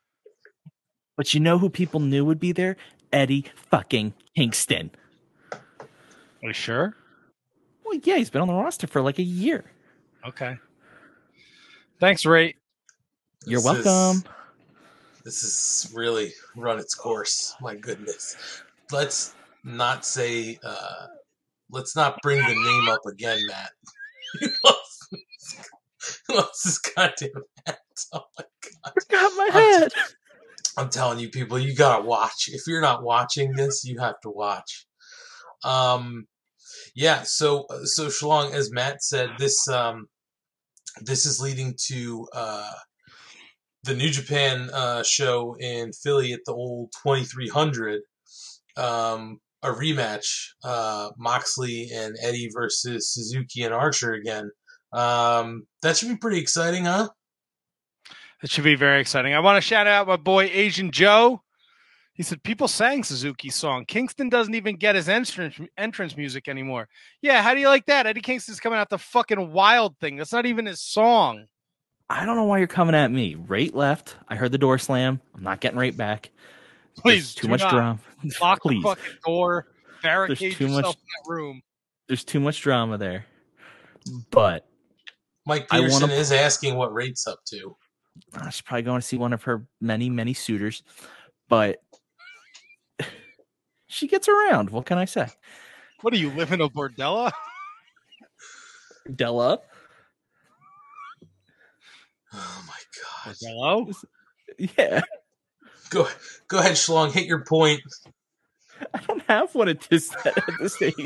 But you know who people knew would be there? Eddie fucking Kingston. Are you sure? Well, yeah, he's been on the roster for like a year. Okay. Thanks, Ray. You're This welcome. Is, this has really run its course. My goodness. Let's not say. Uh, let's not bring the name up again, Matt. Who loves, who loves this goddamn Matt? Oh my god! Got my I'm, head. I'm telling you, people, you gotta watch. If you're not watching this, you have to watch. Um, yeah. So, so Shalong, as Matt said, this um, this is leading to uh, the New Japan uh, show in Philly at the old twenty-three hundred. Um, a rematch, uh, Moxley and Eddie versus Suzuki and Archer again. Um, that should be pretty exciting, huh? It should be very exciting. I want to shout out my boy Asian Joe. He said people sang Suzuki's song. Kingston doesn't even get his entrance entrance music anymore. Yeah, how do you like that? Eddie Kingston's coming out the fucking Wild Thing. That's not even his song. I don't know why you're coming at me. Rate left. I heard the door slam. I'm not getting right back. Please, There's too do much not. drama. Lock Please. the fucking door. Barricade There's too yourself much- in that room. There's too much drama there. But Mike I Peterson wanna- is asking what Rate's up to. I should probably go and see one of her many, many suitors. But she gets around. What can I say? What do you live in a bordella? Della. Oh my god! Hello? Yeah. Go, go ahead, Shlong. Hit your point. I don't have one at this at this stage.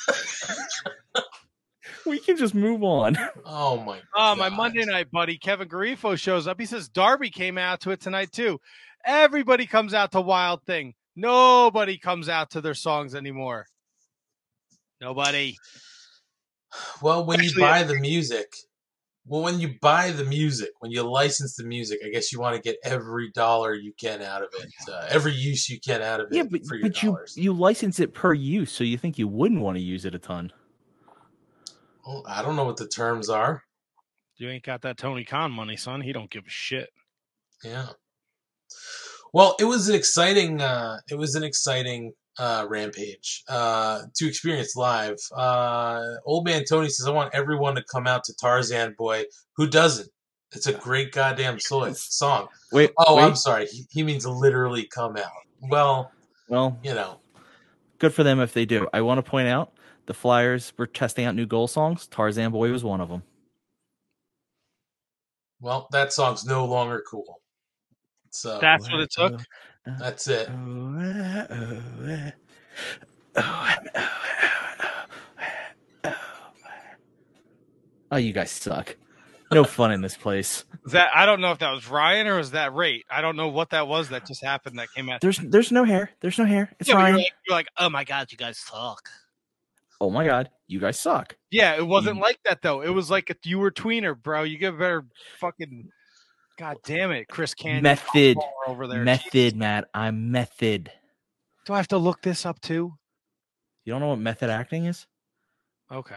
We can just move on. Oh my! Oh, my God. Monday night buddy, Kevin Garifo, shows up. He says Darby came out to it tonight, too. Everybody comes out to Wild Thing. Nobody comes out to their songs anymore. Nobody. Well, when Actually, you buy the music, well, when you buy the music, when you license the music, I guess you want to get every dollar you can out of it, uh, every use you can out of it Yeah, but, for your but you dollars. you license it per use, so you think you wouldn't want to use it a ton. Well, I don't know what the terms are. You ain't got that Tony Khan money, son. He don't give a shit. Yeah. Well, it was an exciting. Uh, it was an exciting uh, Rampage uh, to experience live. Uh, Old Man Tony says, "I want everyone to come out to Tarzan Boy." Who doesn't? It's a great goddamn so- song. Wait, Oh, wait. I'm sorry. He, he means literally come out. Well, Well, you know. good for them if they do. I want to point out the Flyers were testing out new goal songs. Tarzan Boy was one of them. Well, that song's no longer cool. So That's what it took. that's it. Oh, you guys suck. No fun in this place. Is that I don't know if that was Ryan or was that Rate. I don't know what that was that just happened that came out. There's there's no hair. There's no hair. It's Yeah, but Ryan. you're, like, you're like, oh my god, you guys suck. Oh my god, you guys suck. Yeah, it wasn't You- like that though. It was like if you were tweener, bro. You get better fucking. God damn it, Chris Canyon. Method. over there. Method, Jesus. Matt. I'm method. Do I have to look this up too? You don't know what method acting is? Okay.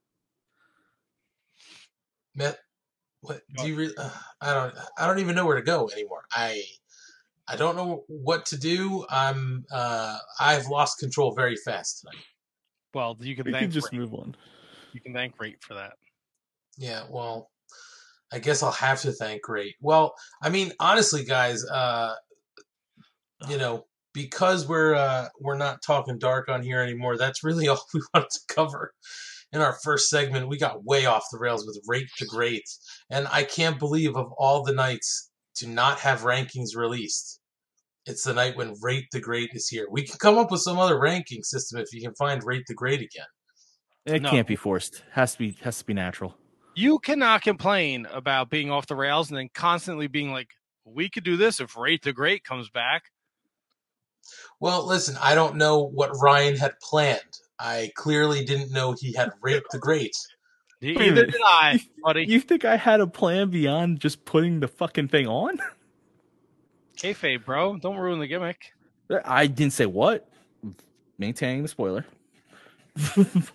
Met, what do you? Re- uh, I don't. I don't even know where to go anymore. I. I don't know what to do. I'm. Uh, I've lost control very fast tonight. Well, you can We thank can just Rate. move on. You can thank Rate for that. Yeah. Well, I guess I'll have to thank Great. Well, I mean, honestly, guys. Uh, you know, because we're uh, we're not talking dark on here anymore. That's really all we wanted to cover. In our first segment, we got way off the rails with Rate the Great. And I can't believe of all the nights to not have rankings released, it's the night when Rate the Great is here. We can come up with some other ranking system if you can find Rate the Great again. It No. can't be forced. Has to be has to be natural. You cannot complain about being off the rails and then constantly being like, we could do this if Rate the Great comes back. Well, listen, I don't know what Ryan had planned. I clearly didn't know he had Rate the Great. Either Wait a minute. did I, buddy. You think I had a plan beyond just putting the fucking thing on? Kayfabe, bro. Don't ruin the gimmick. I didn't say what. Maintaining the spoiler.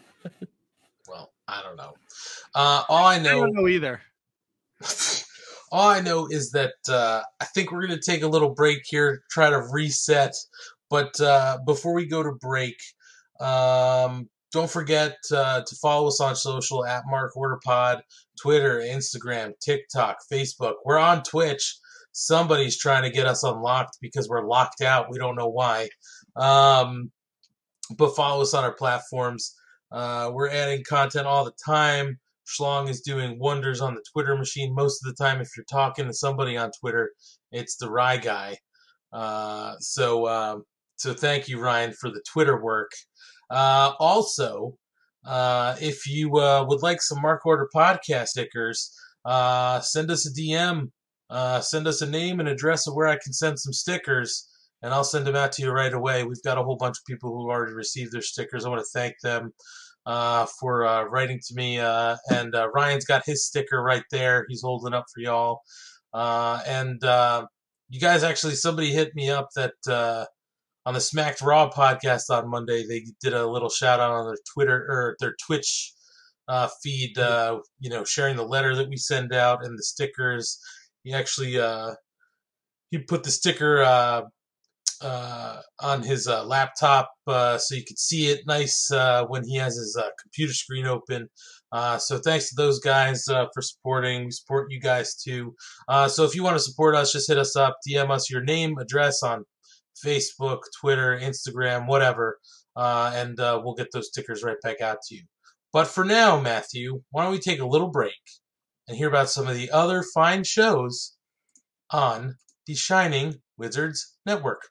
Well, I don't know. Uh, all I I know don't know either. All I know is that uh, I think we're going to take a little break here, try to reset. But uh, before we go to break, um, don't forget uh, to follow us on social at Mark Order Pod, Twitter, Instagram, TikTok, Facebook. We're on Twitch. Somebody's trying to get us unlocked because we're locked out. We don't know why. Um, but follow us on our platforms. Uh, we're adding content all the time. Schlong is doing wonders on the Twitter machine. Most of the time, if you're talking to somebody on Twitter, it's the Rye guy. Uh, so, uh, so thank you, Ryan, for the Twitter work. Uh, also, uh, if you uh, would like some Mark Order podcast stickers, uh, send us a D M. Uh, send us a name and address of where I can send some stickers, and I'll send them out to you right away. We've got a whole bunch of people who already received their stickers. I want to thank them uh, for uh, writing to me. Uh, and uh, Ryan's got his sticker right there. He's holding up for y'all. Uh, and uh, you guys actually, somebody hit me up that uh, on the Smacked Raw podcast on Monday, they did a little shout out on their Twitter or their Twitch uh, feed, uh, you know, sharing the letter that we send out and the stickers. He actually uh, he put the sticker uh, uh, on his uh, laptop uh, so you could see it nice uh, when he has his uh, computer screen open. Uh, so thanks to those guys uh, for supporting. We support you guys too. Uh, so if you want to support us, just hit us up, D M us your name, address on Facebook, Twitter, Instagram, whatever, uh, and uh, we'll get those stickers right back out to you. But for now, Matthew, why don't we take a little break and hear about some of the other fine shows on the Shining Wizards Network.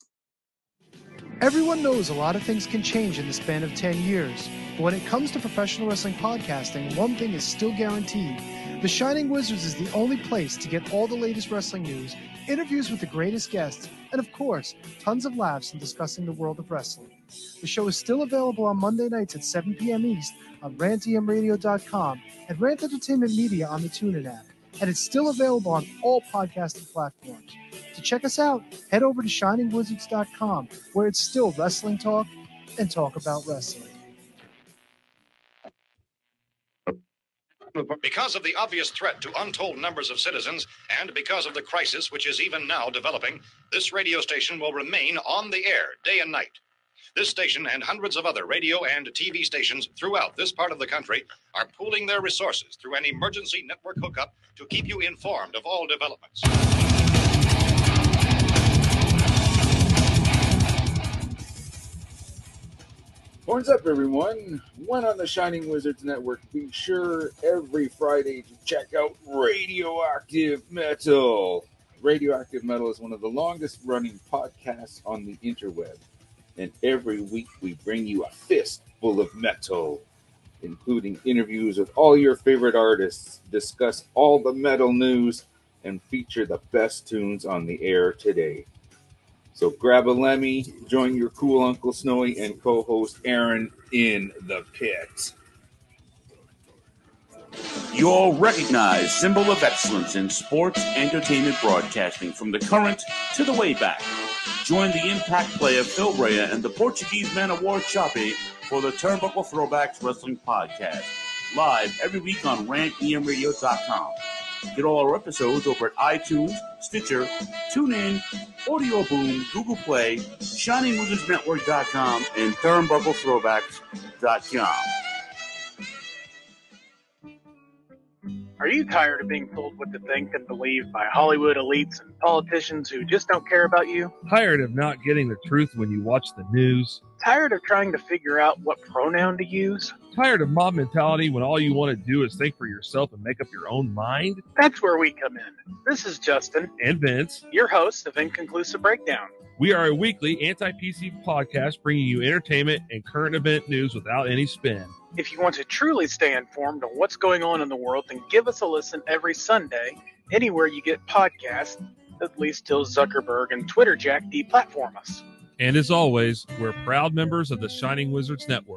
Everyone knows a lot of things can change in the span of ten years, but when it comes to professional wrestling podcasting, one thing is still guaranteed. The Shining Wizards is the only place to get all the latest wrestling news, interviews with the greatest guests, and of course, tons of laughs in discussing the world of wrestling. The show is still available on Monday nights at seven p.m. East on rant e m radio dot com and Rant Entertainment Media on the TuneIn app, and it's still available on all podcasting platforms. To check us out, head over to shining wizards dot com, where it's still wrestling talk and talk about wrestling. Because of the obvious threat to untold numbers of citizens, and because of the crisis which is even now developing, this radio station will remain on the air day and night. This station and hundreds of other radio and T V stations throughout this part of the country are pooling their resources through an emergency network hookup to keep you informed of all developments. Horns up, everyone. One on the Shining Wizards Network. Be sure every Friday to check out Radioactive Metal. Radioactive Metal is one of the longest-running podcasts on the interweb. And every week we bring you a fistful of metal, including interviews with all your favorite artists, discuss all the metal news, and feature the best tunes on the air today. So grab a Lemmy, join your cool Uncle Snowy, and co-host Aaron in the pit. Your recognized symbol of excellence in sports entertainment broadcasting from the current to the way back. Join the impact player Phil Rea and the Portuguese Man of War Chape for the Turnbuckle Throwbacks Wrestling Podcast, live every week on rant e m radio dot com. Get all our episodes over at iTunes, Stitcher, TuneIn, Audio Boom, Google Play, shining wizards network dot com, and turnbuckle throwbacks dot com. Are you tired of being told what to think and believe by Hollywood elites and politicians who just don't care about you? Tired of not getting the truth when you watch the news? Tired of trying to figure out what pronoun to use? Tired of mob mentality when all you want to do is think for yourself and make up your own mind? That's where we come in. This is Justin. And Vince. Your hosts of Inconclusive Breakdown. We are a weekly anti-P C podcast bringing you entertainment and current event news without any spin. If you want to truly stay informed on what's going on in the world, then give us a listen every Sunday, anywhere you get podcasts, at least till Zuckerberg and Twitter Jack deplatform us. And as always, we're proud members of the Shining Wizards Network.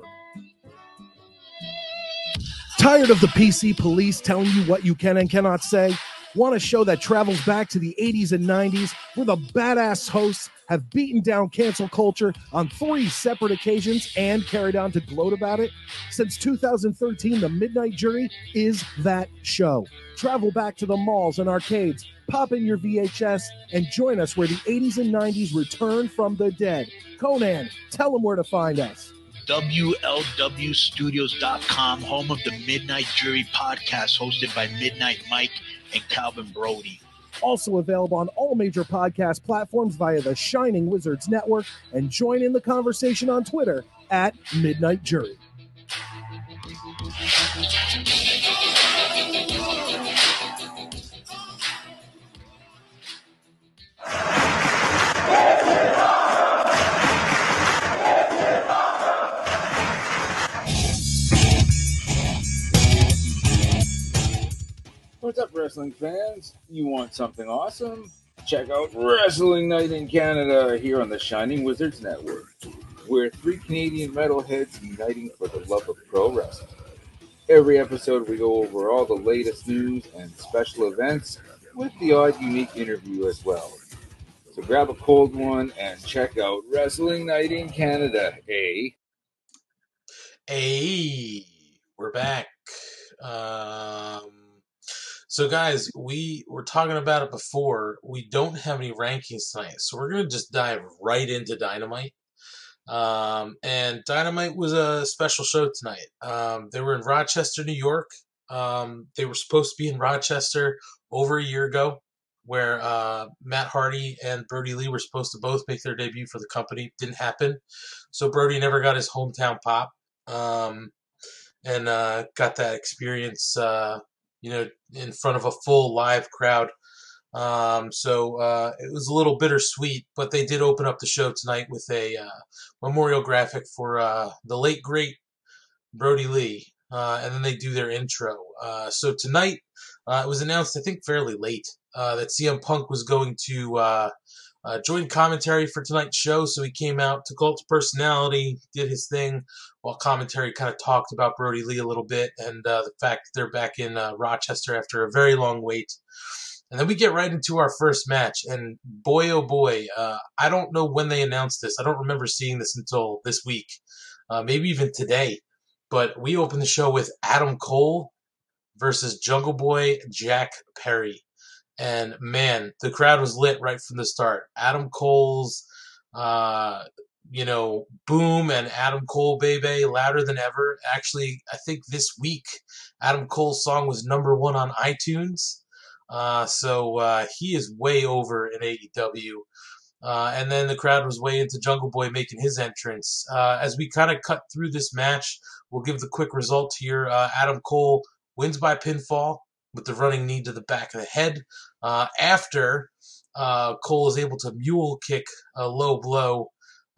Tired of the P C police telling you what you can and cannot say? Want a show that travels back to the eighties and nineties where the badass hosts have beaten down cancel culture on three separate occasions and carried on to gloat about it? Since two thousand thirteen, The Midnight Jury is that show. Travel back to the malls and arcades, pop in your V H S, and join us where the eighties and nineties return from the dead. Conan, tell them where to find us. W L W Studios dot com, home of the Midnight Jury podcast, hosted by Midnight Mike and Calvin Brody. Also available on all major podcast platforms via the Shining Wizards Network, and join in the conversation on Twitter at Midnight Jury. What's up, wrestling fans? You want something awesome? Check out Wrestling Night in Canada here on the Shining Wizards Network. We're three Canadian metalheads uniting for the love of pro wrestling. Every episode, we go over all the latest news and special events with the odd unique interview as well. So grab a cold one and check out Wrestling Night in Canada, eh? Hey, we're back. Um... So, guys, we were talking about it before. We don't have any rankings tonight, so we're going to just dive right into Dynamite. Um, and Dynamite was a special show tonight. Um, they were in Rochester, New York. Um, they were supposed to be in Rochester over a year ago, where uh, Matt Hardy and Brody Lee were supposed to both make their debut for the company. Didn't happen. So Brody never got his hometown pop um, and uh, got that experience uh you know, in front of a full live crowd. Um, so uh, it was a little bittersweet, but they did open up the show tonight with a uh, memorial graphic for uh, the late, great Brody Lee. Uh, and then they do their intro. Uh, so tonight, uh, it was announced, I think fairly late, uh, that C M Punk was going to uh, uh, join commentary for tonight's show. So he came out, took all his personality, did his thing, while commentary kind of talked about Brody Lee a little bit and uh, the fact that they're back in uh, Rochester after a very long wait. And then we get right into our first match. And boy, oh boy, uh, I don't know when they announced this. I don't remember seeing this until this week, uh, maybe even today. But we open the show with Adam Cole versus Jungle Boy Jack Perry. And man, the crowd was lit right from the start. Adam Cole's, uh, you know, boom and Adam Cole baby louder than ever. Actually, I think this week, Adam Cole's song was number one on iTunes. Uh, so uh, he is way over in A E W. Uh, and then the crowd was way into Jungle Boy making his entrance. Uh, as we kind of cut through this match, we'll give the quick result here. Uh, Adam Cole wins by pinfall with the running knee to the back of the head. Uh, after uh, Cole is able to mule kick a low blow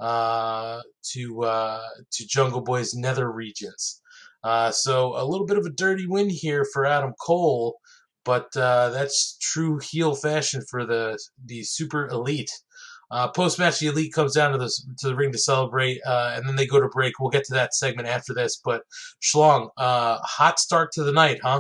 uh, to uh, to Jungle Boy's nether regions. Uh, so a little bit of a dirty win here for Adam Cole, but uh, that's true heel fashion for the the super elite. Uh, Post-match, the Elite comes down to the, to the ring to celebrate, uh, and then they go to break. We'll get to that segment after this. But, Schlong, uh, hot start to the night, huh?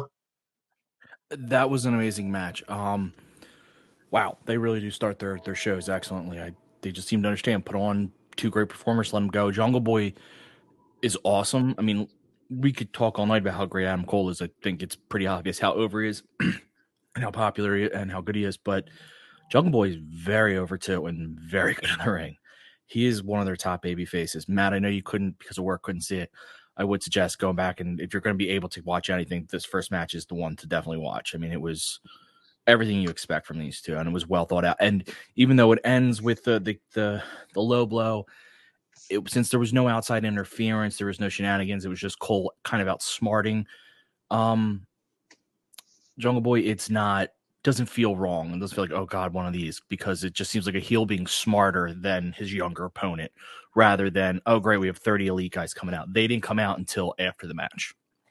That was an amazing match. Um, wow, they really do start their, their shows excellently. I, they just seem to understand. Put on two great performers, let them go. Jungle Boy is awesome. I mean, we could talk all night about how great Adam Cole is. I think it's pretty obvious how over he is and how popular he and how good he is. But Jungle Boy is very over too and very good in the ring. He is one of their top baby faces. Matt, I know you couldn't, because of work, couldn't see it. I would suggest going back, and if you're going to be able to watch anything, this first match is the one to definitely watch. I mean, it was everything you expect from these two, and it was well thought out. And even though it ends with the the the, the low blow, it, since there was no outside interference, there was no shenanigans. It was just Cole kind of outsmarting um, Jungle Boy. It's not doesn't feel wrong. It doesn't feel like, oh God, one of these, because it just seems like a heel being smarter than his younger opponent, rather than, oh great, we have thirty elite guys coming out. They didn't come out until after the match.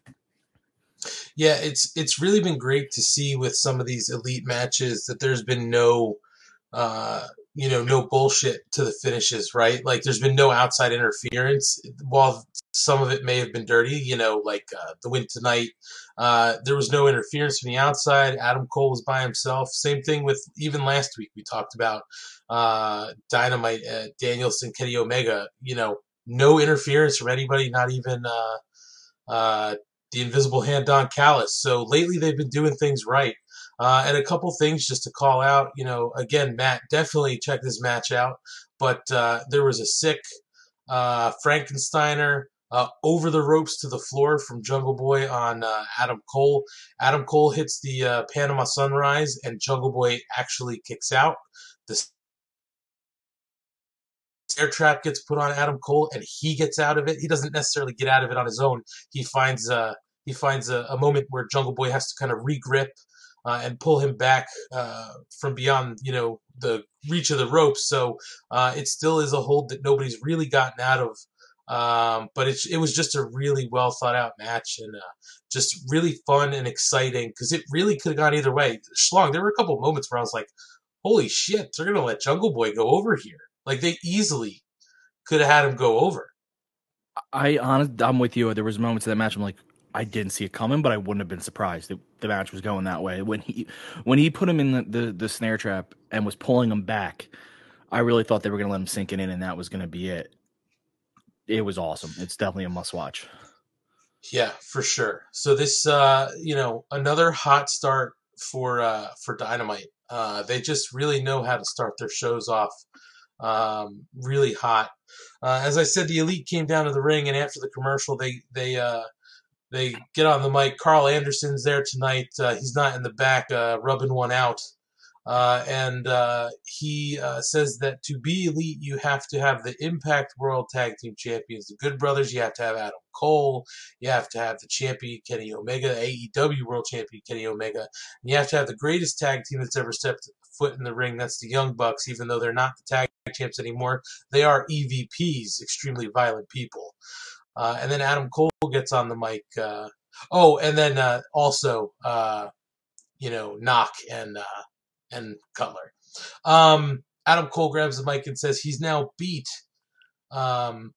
Yeah, it's it's really been great to see with some of these elite matches that there's been no uh, you know, no bullshit to the finishes, right? Like there's been no outside interference. While some of it may have been dirty, you know, like uh, the win tonight, uh, there was no interference from the outside. Adam Cole was by himself. Same thing with even last week. We talked about uh, Dynamite, uh, Danielson, Kenny Omega. You know, no interference from anybody, not even uh, uh, the invisible hand Don Callis. So lately they've been doing things right. Uh, and a couple things just to call out, you know, again, Matt, definitely check this match out. But uh, there was a sick uh, Frankensteiner uh, over the ropes to the floor from Jungle Boy on uh, Adam Cole. Adam Cole hits the uh, Panama Sunrise, and Jungle Boy actually kicks out. The snare trap gets put on Adam Cole, and he gets out of it. He doesn't necessarily get out of it on his own. He finds uh, he finds a, a moment where Jungle Boy has to kind of regrip Uh, and pull him back uh, from beyond, you know, the reach of the ropes. So uh, it still is a hold that nobody's really gotten out of. Um, but it, it was just a really well thought out match, and uh, just really fun and exciting because it really could have gone either way. Schlong, there were a couple of moments where I was like, holy shit, they're going to let Jungle Boy go over here. Like they easily could have had him go over. I honest, I'm with you. There was moments of that match I'm like, I didn't see it coming, but I wouldn't have been surprised that the match was going that way. When he when he put him in the, the, the snare trap and was pulling him back, I really thought they were going to let him sink it in, and that was going to be it. It was awesome. It's definitely a must-watch. Yeah, for sure. So this, uh, you know, another hot start for uh, for Dynamite. Uh, they just really know how to start their shows off um, really hot. Uh, as I said, the Elite came down to the ring, and after the commercial, they they uh, They get on the mic. Carl Anderson's there tonight. Uh, he's not in the back uh, rubbing one out. Uh, and uh, he uh, says that to be elite, you have to have the Impact World Tag Team Champions, the Good Brothers. You have to have Adam Cole. You have to have the champion, Kenny Omega, A E W World Champion, Kenny Omega. And you have to have the greatest tag team that's ever stepped foot in the ring. That's the Young Bucks, even though they're not the tag champs anymore. They are E V Ps, extremely violent people. Uh, and then Adam Cole gets on the mic. Uh, oh, and then uh, also, uh, you know, Knock and uh, and Cutler. Um, Adam Cole grabs the mic and says he's now beat. Um,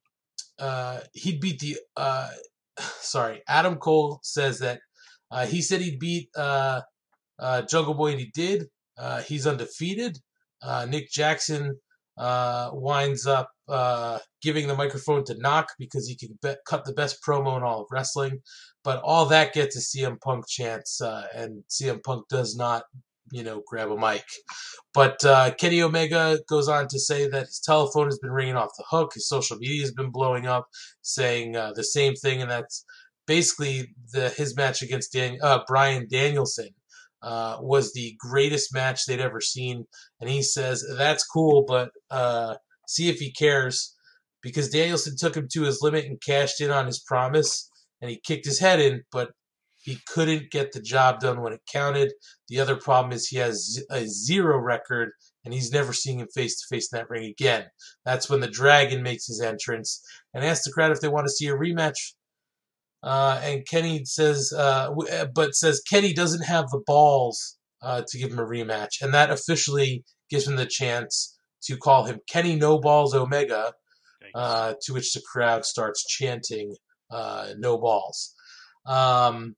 uh, he'd beat the. Uh, sorry, Adam Cole says that uh, he said he'd beat uh, uh, Jungle Boy, and he did. Uh, he's undefeated. Uh, Nick Jackson uh, winds up uh, giving the microphone to Knock because he can be- cut the best promo in all of wrestling. But all that gets a C M Punk chance, uh, and C M Punk does not, you know, grab a mic. But uh, Kenny Omega goes on to say that his telephone has been ringing off the hook. His social media has been blowing up, saying uh, the same thing, and that's basically the his match against Dan- uh, Bryan Danielson. Uh, was the greatest match they'd ever seen. And he says, that's cool, but uh, see if he cares. Because Danielson took him to his limit and cashed in on his promise. And he kicked his head in, but he couldn't get the job done when it counted. The other problem is he has a zero record, and he's never seeing him face-to-face in that ring again. That's when the Dragon makes his entrance and asks the crowd if they want to see a rematch. Uh, and Kenny says, uh, but says Kenny doesn't have the balls uh, to give him a rematch, and that officially gives him the chance to call him Kenny No Balls Omega, uh, to which the crowd starts chanting uh, No Balls. Um,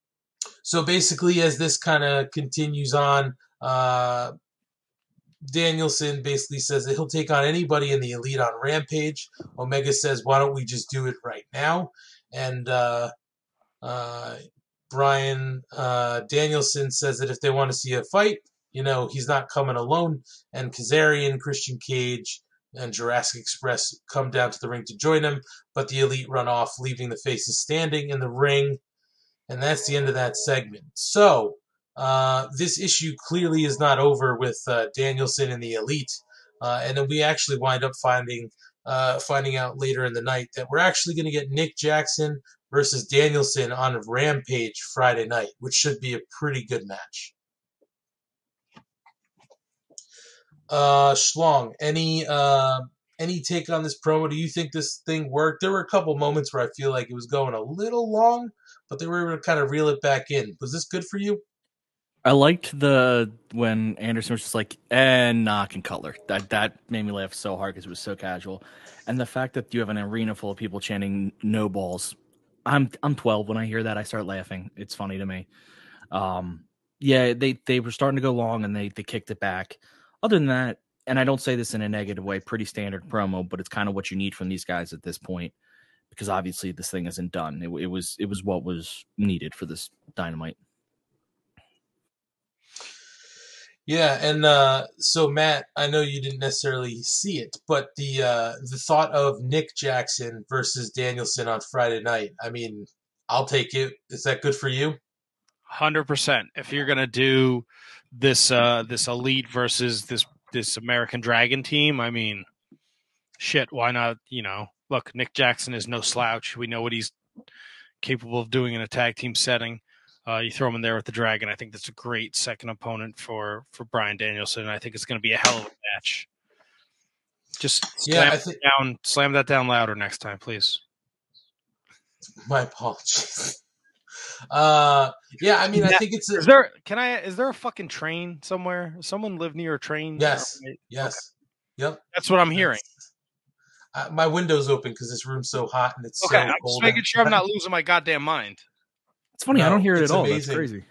so basically, as this kind of continues on, uh, Danielson basically says that he'll take on anybody in the Elite on Rampage. Omega says, why don't we just do it right now? And uh, uh, Bryan uh, Danielson says that if they want to see a fight, you know, he's not coming alone. And Kazarian, Christian Cage, and Jurassic Express come down to the ring to join him. But the Elite run off, leaving the faces standing in the ring. And that's the end of that segment. So uh, this issue clearly is not over with uh, Danielson and the Elite. Uh, and then we actually wind up finding... Uh, finding out later in the night that we're actually going to get Nick Jackson versus Danielson on Rampage Friday night, which should be a pretty good match. Uh, Schlong, any uh, any take on this promo? Do you think this thing worked? There were a couple moments where I feel like it was going a little long, but they were able to kind of reel it back in. Was this good for you? I liked the when Anderson was just like, and knock and color. That that made me laugh so hard because it was so casual, and the fact that you have an arena full of people chanting "no balls." I'm I'm twelve when I hear that. I start laughing. It's funny to me. Um, yeah, they they were starting to go long and they they kicked it back. Other than that, and I don't say this in a negative way, pretty standard promo, but it's kind of what you need from these guys at this point because obviously this thing isn't done. It, it was it was what was needed for this Dynamite. Yeah, and uh, so Matt, I know you didn't necessarily see it, but the uh, the thought of Nick Jackson versus Danielson on Friday night, I mean, I'll take it. Is that good for you? one hundred percent. If you're going to do this uh, this Elite versus this this American Dragon team, I mean, shit, why not, you know, look, Nick Jackson is no slouch. We know what he's capable of doing in a tag team setting. Uh, you throw him in there with the Dragon. I think that's a great second opponent for, for Bryan Danielson. I think it's going to be a hell of a match. Just slam, Yeah, I think- down, slam that down louder next time, please. My apologies. Uh, yeah, I mean, I think it's a, Is there can I is there a fucking train somewhere? Does someone live near a train? yes, Okay. yes, yep. That's what I'm hearing. Uh, my window's open because this room's so hot and it's Okay, so I'm just cold. making sure I'm not losing my goddamn mind. It's funny, I No, don't hear it it's at all. amazing. That's crazy.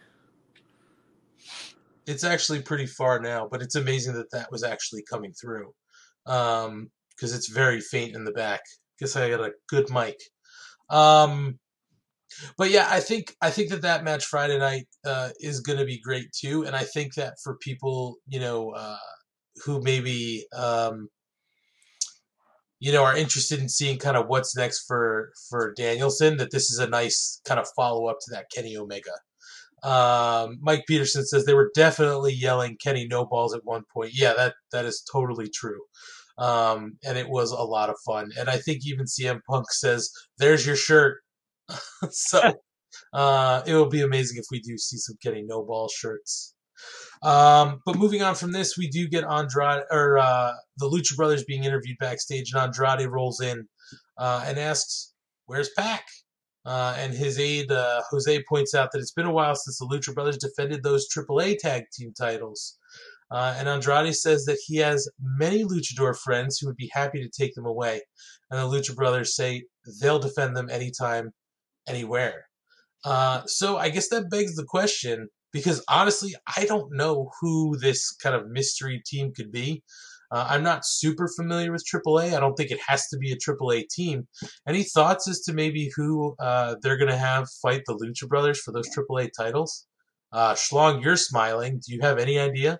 It's actually pretty far now, but it's amazing that that was actually coming through um, because it's very faint in the back. Guess I got a good mic. Um, but yeah, I think I think that that match Friday night uh, is going to be great too, and I think that for people, you know, uh, who maybe um, you know are interested in seeing kind of what's next for for Danielson, that this is a nice kind of follow up to that Kenny Omega. Um, Mike Peterson says they were definitely yelling Kenny no balls at one point. Yeah, that that is totally true. Um, and it was a lot of fun. And I think even C M Punk says, "There's your shirt." So uh, it will be amazing if we do see some Kenny no ball shirts. Um, but moving on from this, we do get Andrade or uh, the Lucha Brothers being interviewed backstage, and Andrade rolls in uh, and asks, "Where's Pac?" Uh, and his aide, uh, Jose, points out that it's been a while since the Lucha Brothers defended those triple A tag team titles. Uh, and Andrade says that he has many luchador friends who would be happy to take them away. And the Lucha Brothers say they'll defend them anytime, anywhere. Uh, so I guess that begs the question, because honestly, I don't know who this kind of mystery team could be. Uh, I'm not super familiar with triple A. I don't think it has to be a triple A team. Any thoughts as to maybe who uh, they're going to have fight the Lucha Brothers for those triple A titles? Uh, Schlong, you're smiling. Do you have any idea?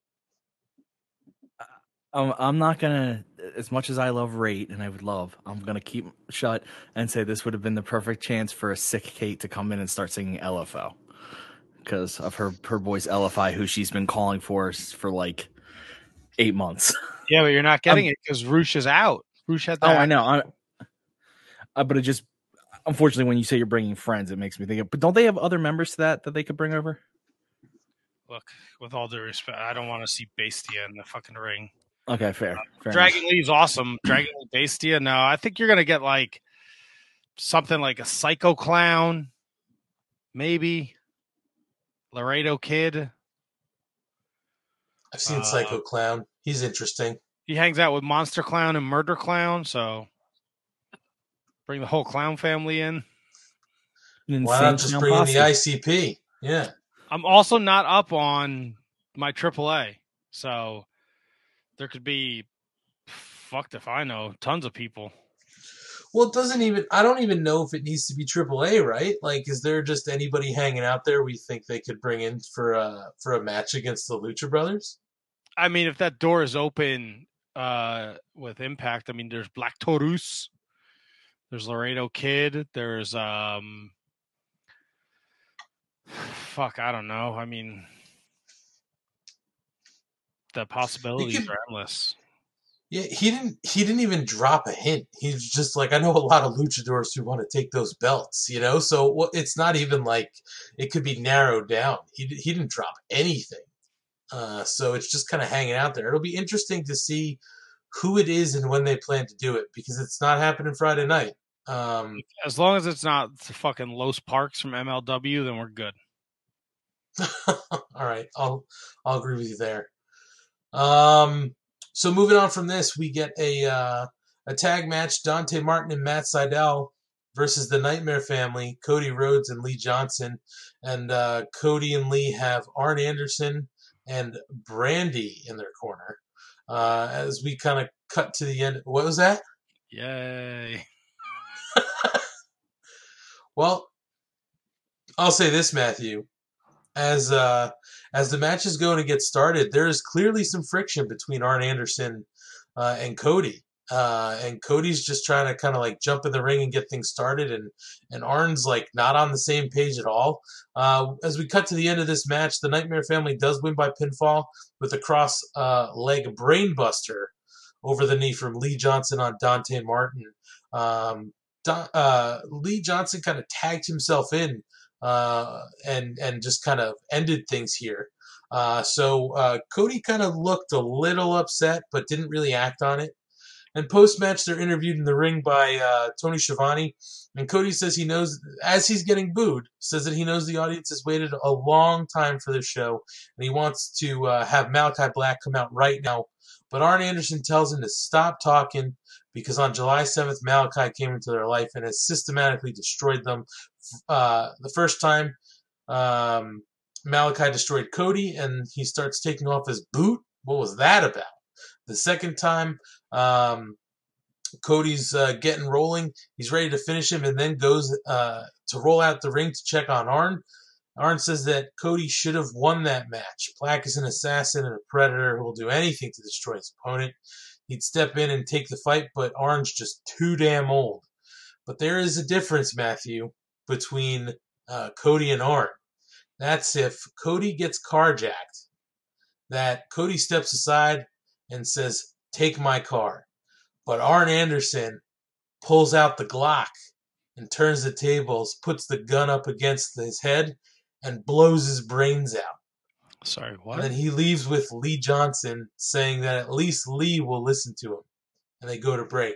Um, I'm not gonna, as much as I love Rate, and I would love, I'm gonna keep shut and say this would have been the perfect chance for a sick Kate to come in and start singing L F O, because of her her voice L F I, who she's been calling for for like eight months. Yeah, but you're not getting Um, it because Roosh is out. Roosh had Oh, that. I know. I, uh, but it just, unfortunately, when you say you're bringing friends, it makes me think of, but don't they have other members to that that they could bring over? Look, with all due respect, I don't want to see Bastia in the fucking ring. Okay, fair. fair Dragon enough. Lee's awesome. Dragon Lee Bastia, no, I think you're gonna get like something like a Psycho Clown, maybe Laredo Kid. I've seen Uh, Psycho Clown. He's interesting. He hangs out with Monster Clown and Murder Clown, so bring the whole clown family in. An Why insane not just clown bring in posse. the I C P? Yeah. I'm also not up on my triple A, so there could be, fucked if I know, tons of people. Well, it doesn't even, I don't even know if it needs to be triple A, right? Like, is there just anybody hanging out there we think they could bring in for a, for a match against the Lucha Brothers? I mean, if that door is open uh, with Impact, I mean, there's Black Taurus, there's Laredo Kid, there's, um, fuck, I don't know. I mean, the possibilities could- are endless. Yeah, he didn't, he didn't even drop a hint. He's just like, I know a lot of luchadors who want to take those belts, you know? So well, it's not even like it could be narrowed down. He, he didn't drop anything. Uh, so it's just kind of hanging out there. It'll be interesting to see who it is and when they plan to do it, because it's not happening Friday night. Um, As long as it's not the fucking Los Parks from M L W, then we're good. All right, I'll I'll agree with you there. Um, so moving on from this, we get a uh, a tag match: Dante Martin and Matt Sydal versus the Nightmare Family, Cody Rhodes and Lee Johnson. And uh, Cody and Lee have Arn Anderson and Brandy in their corner. Uh, as we kind of cut to the end, what was that? Yay! Well, I'll say this, Matthew. As uh, as the match is going to get started, there is clearly some friction between Arn Anderson uh, and Cody. Uh, and Cody's just trying to kind of like jump in the ring and get things started, and, and Arn's like not on the same page at all. Uh, as we cut to the end of this match, the Nightmare Family does win by pinfall with a cross uh, leg brainbuster over the knee from Lee Johnson on Dante Martin. Um, Don, uh, Lee Johnson kind of tagged himself in uh, and and just kind of ended things here. Uh, so uh, Cody kind of looked a little upset, but didn't really act on it. And post-match, they're interviewed in the ring by uh, Tony Schiavone. And Cody says he knows, as he's getting booed, says that he knows the audience has waited a long time for this show. And he wants to uh, have Malachi Black come out right now. But Arn Anderson tells him to stop talking because on July seventh, Malachi came into their life and has systematically destroyed them. Uh, the first time, um, Malachi destroyed Cody, and he starts taking off his boot. What was that about? The second time, um, Cody's uh, getting rolling. He's ready to finish him and then goes uh, to roll out the ring to check on Arn. Arn says that Cody should have won that match. Black is an assassin and a predator who will do anything to destroy his opponent. He'd step in and take the fight, but Arn's just too damn old. But there is a difference, Matthew, between uh, Cody and Arn. That's if Cody gets carjacked, that Cody steps aside and says, "Take my car." But Arn Anderson pulls out the Glock and turns the tables, puts the gun up against his head, and blows his brains out. Sorry, what? And then he leaves with Lee Johnson, saying that at least Lee will listen to him. And they go to break.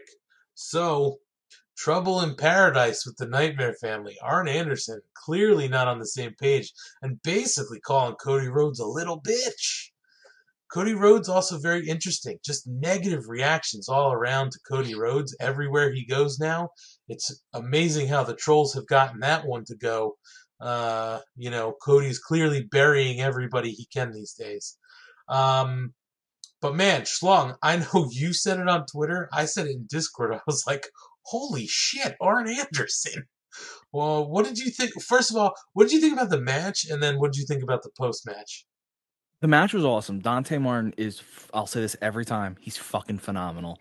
So, trouble in paradise with the Nightmare Family. Arn Anderson clearly not on the same page and basically calling Cody Rhodes a little bitch. Cody Rhodes also very interesting. Just negative reactions all around to Cody Rhodes everywhere he goes now. It's amazing how the trolls have gotten that one to go. Uh, you know, Cody's clearly burying everybody he can these days. Um, but man, Schlong, I know you said it on Twitter. I said it in Discord. I was like, holy shit, Arn Anderson. Well, what did you think? First of all, what did you think about the match? And then what did you think about the post-match? The match was awesome. Dante Martin is, I'll say this every time, he's fucking phenomenal.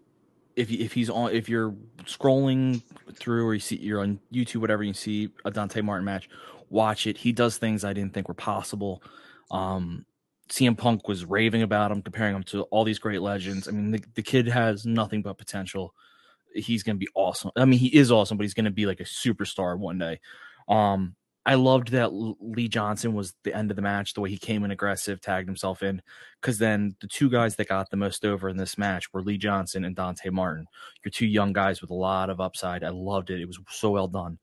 If if he's on, if you're scrolling through or you see you're on YouTube, whatever, you see a Dante Martin match, watch it. He does things I didn't think were possible. Um, C M Punk was raving about him, comparing him to all these great legends. I mean, the, the kid has nothing but potential. He's going to be awesome. I mean, he is awesome, but he's going to be like a superstar one day. Um, I loved that Lee Johnson was the end of the match, the way he came in aggressive, tagged himself in, because then the two guys that got the most over in this match were Lee Johnson and Dante Martin. You're two young guys with a lot of upside. I loved it. It was so well done.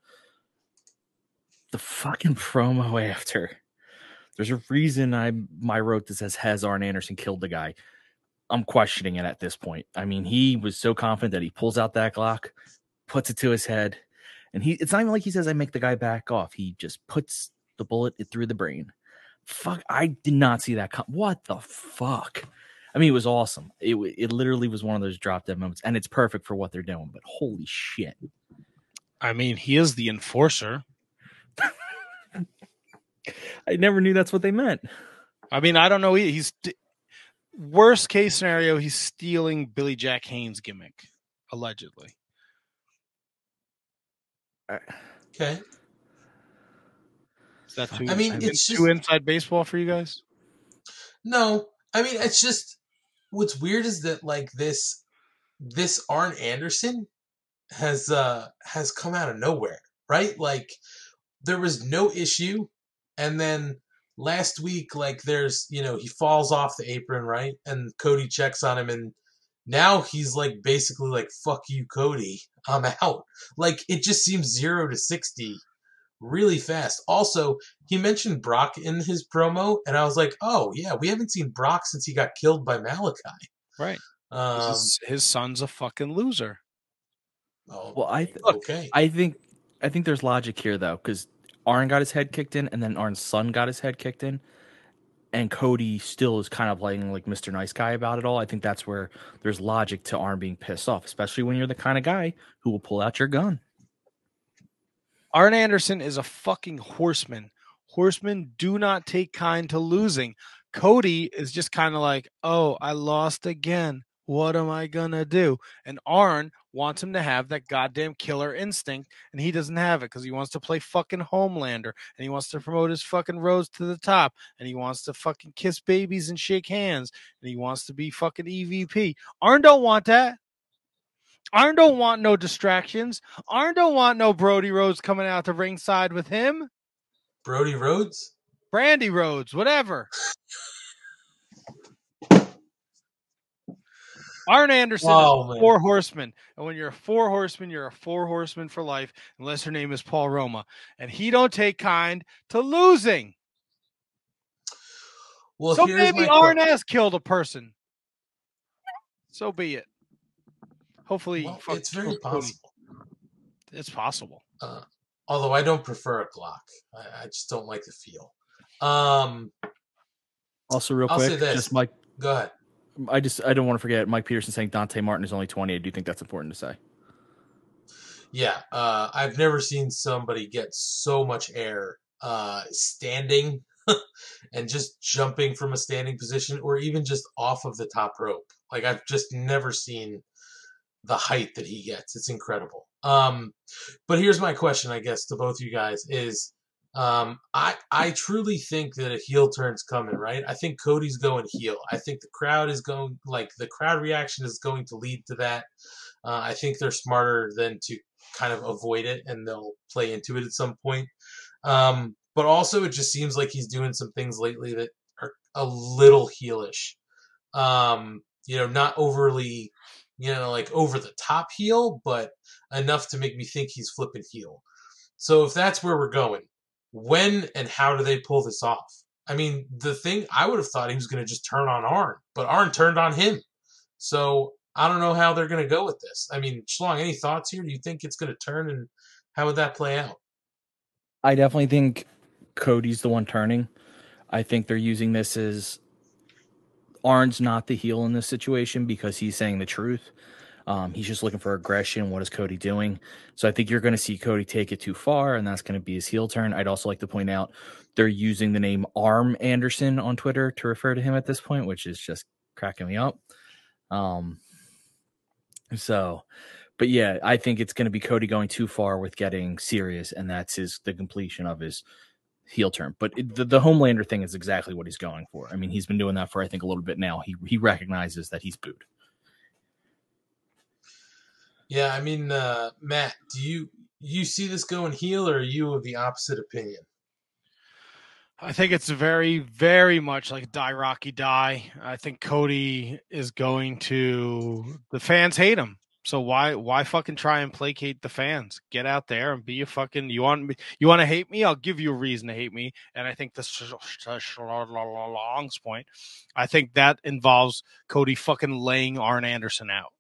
The fucking promo after. There's a reason I my wrote this as has Arn Anderson killed the guy. I'm questioning it at this point. I mean, he was so confident that he pulls out that Glock, puts it to his head, and he it's not even like he says, I make the guy back off. He just puts the bullet through the brain. Fuck, I did not see that. Com- what the fuck? I mean, it was awesome. It it literally was one of those drop dead moments, and it's perfect for what they're doing, but holy shit. I mean, he is the enforcer. I never knew that's what they meant. I mean, I don't know. He's worst case scenario, he's stealing Billy Jack Haynes' gimmick, allegedly. Okay. Is that too, I mean, it's it's too just, inside baseball for you guys? No. I mean, it's just, what's weird is that, like, this this Arn Anderson has uh has come out of nowhere, right? Like, there was no issue, and then last week, like, there's, you know, he falls off the apron, right? And Cody checks on him, and now he's, like, basically like, fuck you, Cody, I'm out. Like, it just seems zero to sixty really fast. Also, he mentioned Brock in his promo, and I was like, oh, yeah, we haven't seen Brock since he got killed by Malachi. Right. Um, his, his son's a fucking loser. Oh, Well, I th- okay. I think I think there's logic here though, because Arn got his head kicked in, and then Arn's son got his head kicked in, and Cody still is kind of playing like Mister Nice Guy about it all. I think that's where there's logic to Arn being pissed off, especially when you're the kind of guy who will pull out your gun. Arn Anderson is a fucking horseman. Horsemen do not take kind to losing. Cody is just kind of like, oh, I lost again. What am I going to do? And Arn wants him to have that goddamn killer instinct, and he doesn't have it because he wants to play fucking Homelander, and he wants to promote his fucking roads to the top, and he wants to fucking kiss babies and shake hands, and he wants to be fucking E V P. Arn don't want that. Arn don't want no distractions. Arn don't want no Brody Rhodes coming out to ringside with him. Brody Rhodes? Brandy Rhodes, whatever. Arn Anderson Oh, is man. four horsemen. And when you're a four horseman, you're a four horseman for life, unless your name is Paul Roma. And he don't take kind to losing. Well, so here's maybe my Arn que- has killed a person. So be it. Hopefully, Well, fuck it's very Cody. possible. It's possible. Uh, although I don't prefer a Glock. I, I just don't like the feel. Um, Also, real I'll say quick, this. just Mike. Go ahead. I just I don't want to forget Mike Peterson saying Dante Martin is only twenty. I do think that's important to say. Yeah, uh, I've never seen somebody get so much air uh, standing and just jumping from a standing position or even just off of the top rope. Like, I've just never seen the height that he gets. It's incredible. Um, but here's my question, I guess, to both you guys is, um, I I truly think that a heel turn's coming, right? I think Cody's going heel. I think the crowd is going, like, the crowd reaction is going to lead to that. Uh, I think they're smarter than to kind of avoid it, and they'll play into it at some point. Um, but also, it just seems like he's doing some things lately that are a little heelish. Um, you know, not overly, you know, like over the top heel, but enough to make me think he's flipping heel. So if that's where we're going, when and how do they pull this off? I mean, the thing, I would have thought he was going to just turn on Arn, but Arn turned on him. So I don't know how they're going to go with this. I mean, Schlong, any thoughts here? Do you think it's going to turn, and how would that play out? I definitely think Cody's the one turning. I think they're using this as Arn's not the heel in this situation because he's saying the truth. Um, he's just looking for aggression. What is Cody doing? So I think you're going to see Cody take it too far, and that's going to be his heel turn. I'd also like to point out they're using the name Arm Anderson on Twitter to refer to him at this point, which is just cracking me up. Um, so, but yeah, I think it's going to be Cody going too far with getting serious, and that's his the completion of his heel turn. But it, the, the Homelander thing is exactly what he's going for. I mean, he's been doing that for I think a little bit now. He he recognizes that he's booed. Yeah, I mean, uh, Matt, do you you see this going heel, or are you of the opposite opinion? I think it's very, very much like Die Rocky Die. I think Cody is going to. The fans hate him, so why why fucking try and placate the fans? Get out there and be a fucking. You want me? You want to hate me? I'll give you a reason to hate me. And I think this Long's point. I think that involves Cody fucking laying Arn Anderson out.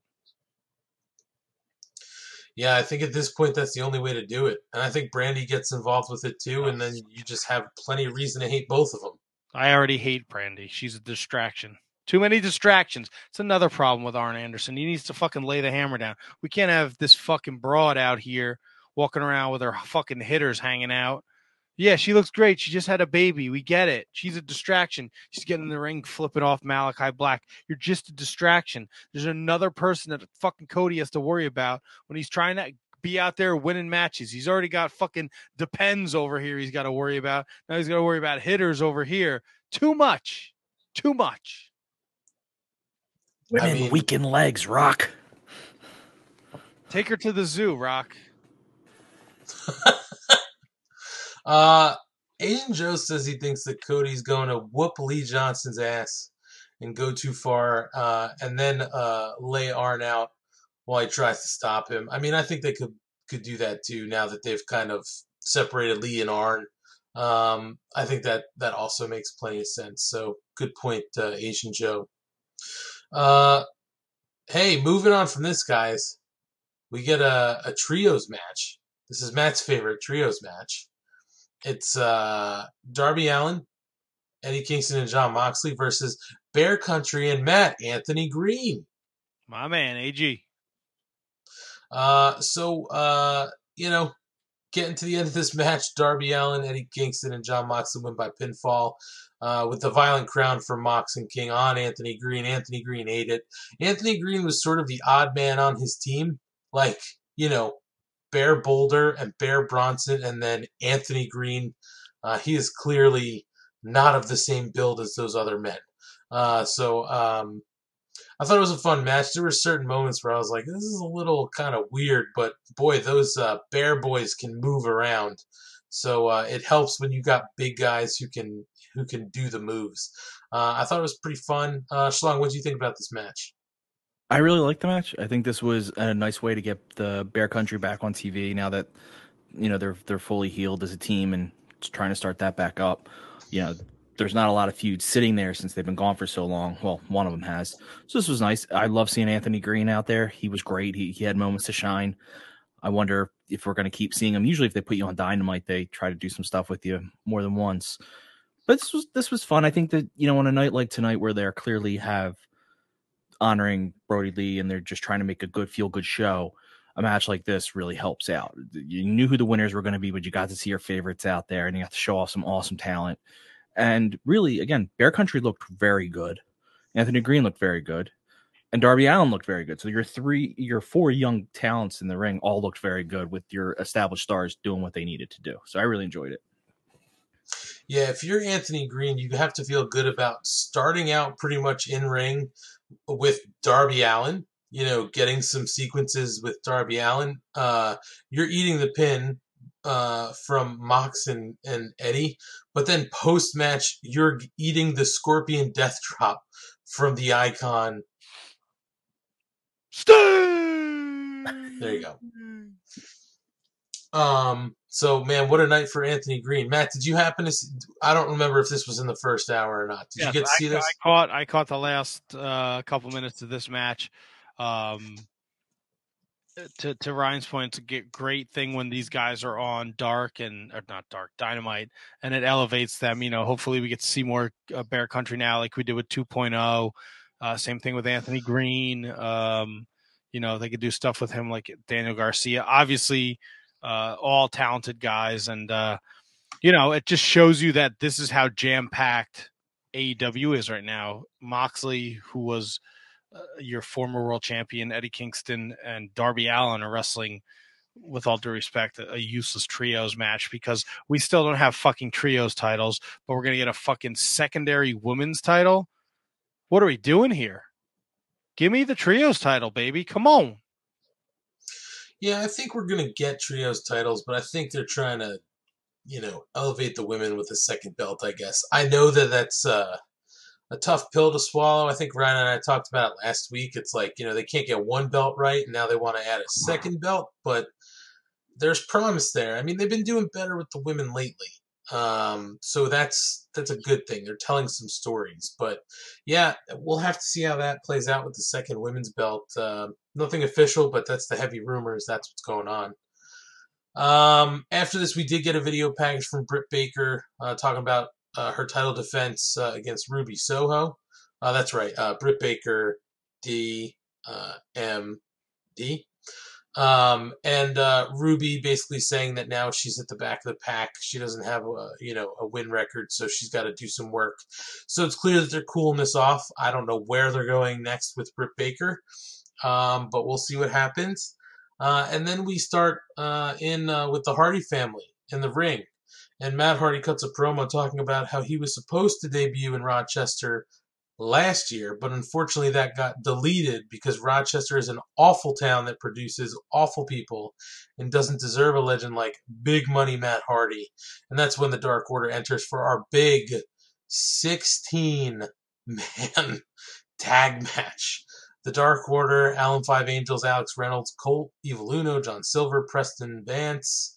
Yeah, I think at this point that's the only way to do it. And I think Brandy gets involved with it too, and then you just have plenty of reason to hate both of them. I already hate Brandy. She's a distraction. Too many distractions. It's another problem with Arn Anderson. He needs to fucking lay the hammer down. We can't have this fucking broad out here walking around with her fucking hitters hanging out. Yeah, she looks great. She just had a baby. We get it. She's a distraction. She's getting in the ring, flipping off Malachi Black. You're just a distraction. There's another person that fucking Cody has to worry about when he's trying to be out there winning matches. He's already got fucking Depends over here he's got to worry about. Now he's got to worry about hitters over here. Too much. Too much. Women I mean- weaken legs, Rock. Take her to the zoo, Rock. Uh, Asian Joe says he thinks that Cody's going to whoop Lee Johnson's ass and go too far, uh, and then uh, lay Arn out while he tries to stop him. I mean, I think they could could do that too now that they've kind of separated Lee and Arn. Um, I think that that also makes plenty of sense. So good point, uh, Asian Joe. Uh, hey, moving on from this, guys, we get a, a trios match. This is Matt's favorite trios match. It's uh, Darby Allin, Eddie Kingston, and Jon Moxley versus Bear Country and Matt Anthony Green. My man, A G. Uh, so, uh, you know, getting to the end of this match, Darby Allin, Eddie Kingston, and Jon Moxley win by pinfall uh, with the Violent Crown from Mox and King on Anthony Green. Anthony Green ate it. Anthony Green was sort of the odd man on his team. Like, you know, Bear Boulder and Bear Bronson and then Anthony Green. Uh, he is clearly not of the same build as those other men. Uh, so, um, I thought it was a fun match. There were certain moments where I was like, this is a little kind of weird, but boy, those uh, Bear boys can move around. So uh, it helps when you got big guys who can who can do the moves. Uh, I thought it was pretty fun. Uh, Shlong, what do you think about this match? I really liked the match. I think this was a nice way to get the Bear Country back on T V now that, you know, they're they're fully healed as a team and trying to start that back up. You know, there's not a lot of feuds sitting there since they've been gone for so long. Well, one of them has. So this was nice. I love seeing Anthony Green out there. He was great. He he had moments to shine. I wonder if we're going to keep seeing him. Usually if they put you on Dynamite, they try to do some stuff with you more than once. But this was this was fun. I think that, you know, on a night like tonight where they're clearly have honoring Brody Lee and they're just trying to make a good feel-good show, a match like this really helps out. You knew who the winners were going to be, but you got to see your favorites out there and you got to show off some awesome talent. And really, again, Bear Country looked very good. Anthony Green looked very good. And Darby Allin looked very good. So your three, your four young talents in the ring all looked very good with your established stars doing what they needed to do. So I really enjoyed it. Yeah, if you're Anthony Green, you have to feel good about starting out pretty much in ring with Darby Allin, you know, getting some sequences with Darby Allin. Uh, you're eating the pin uh, from Mox and, and Eddie, but then post-match, you're eating the Scorpion Death Drop from the Icon. Sting! There you go. Um. So, man, what a night for Anthony Green. Matt, did you happen to see, I don't remember if this was in the first hour or not. Did yes, you get to see I, this? I caught I caught the last uh, couple minutes of this match. Um, to to Ryan's point, it's a get, great thing when these guys are on Dark and or not Dark Dynamite, and it elevates them. You know, hopefully we get to see more uh, Bear Country now, like we did with two point oh. Uh, same thing with Anthony Green. Um, you know, they could do stuff with him like Daniel Garcia. Obviously, uh, all talented guys, and uh, you know, it just shows you that this is how jam-packed A E W is right now. Moxley, who was uh, your former world champion, Eddie Kingston, and Darby Allin are wrestling, with all due respect, a, a useless trios match because we still don't have fucking trios titles, but we're going to get a fucking secondary women's title. What are we doing here? Give me the trios title, baby. Come on. Yeah, I think we're going to get trios titles, but I think they're trying to, you know, elevate the women with a second belt, I guess. I know that that's uh, a tough pill to swallow. I think Ryan and I talked about it last week. It's like, you know, they can't get one belt right, and now they want to add a second belt, but there's promise there. I mean, they've been doing better with the women lately. Um, so that's that's a good thing. They're telling some stories. But, yeah, we'll have to see how that plays out with the second women's belt. Uh, nothing official, but that's the heavy rumors. That's what's going on. Um, after this, we did get a video package from Britt Baker uh, talking about uh, her title defense uh, against Ruby Soho. Uh, that's right, uh, Britt Baker, D M D. Um, and uh, Ruby basically saying that now she's at the back of the pack. She doesn't have a, you know, a win record, so she's got to do some work. So it's clear that they're cooling this off. I don't know where they're going next with Britt Baker, um, but we'll see what happens. Uh, and then we start uh, in uh, with the Hardy family in the ring. And Matt Hardy cuts a promo talking about how he was supposed to debut in Rochester last year, but unfortunately that got deleted because Rochester is an awful town that produces awful people and doesn't deserve a legend like Big Money Matt Hardy. And that's when the Dark Order enters for our big sixteen man tag match. The Dark Order, Alan Five Angels, Alex Reynolds, Colt, Evil Uno, John Silver, Preston Vance,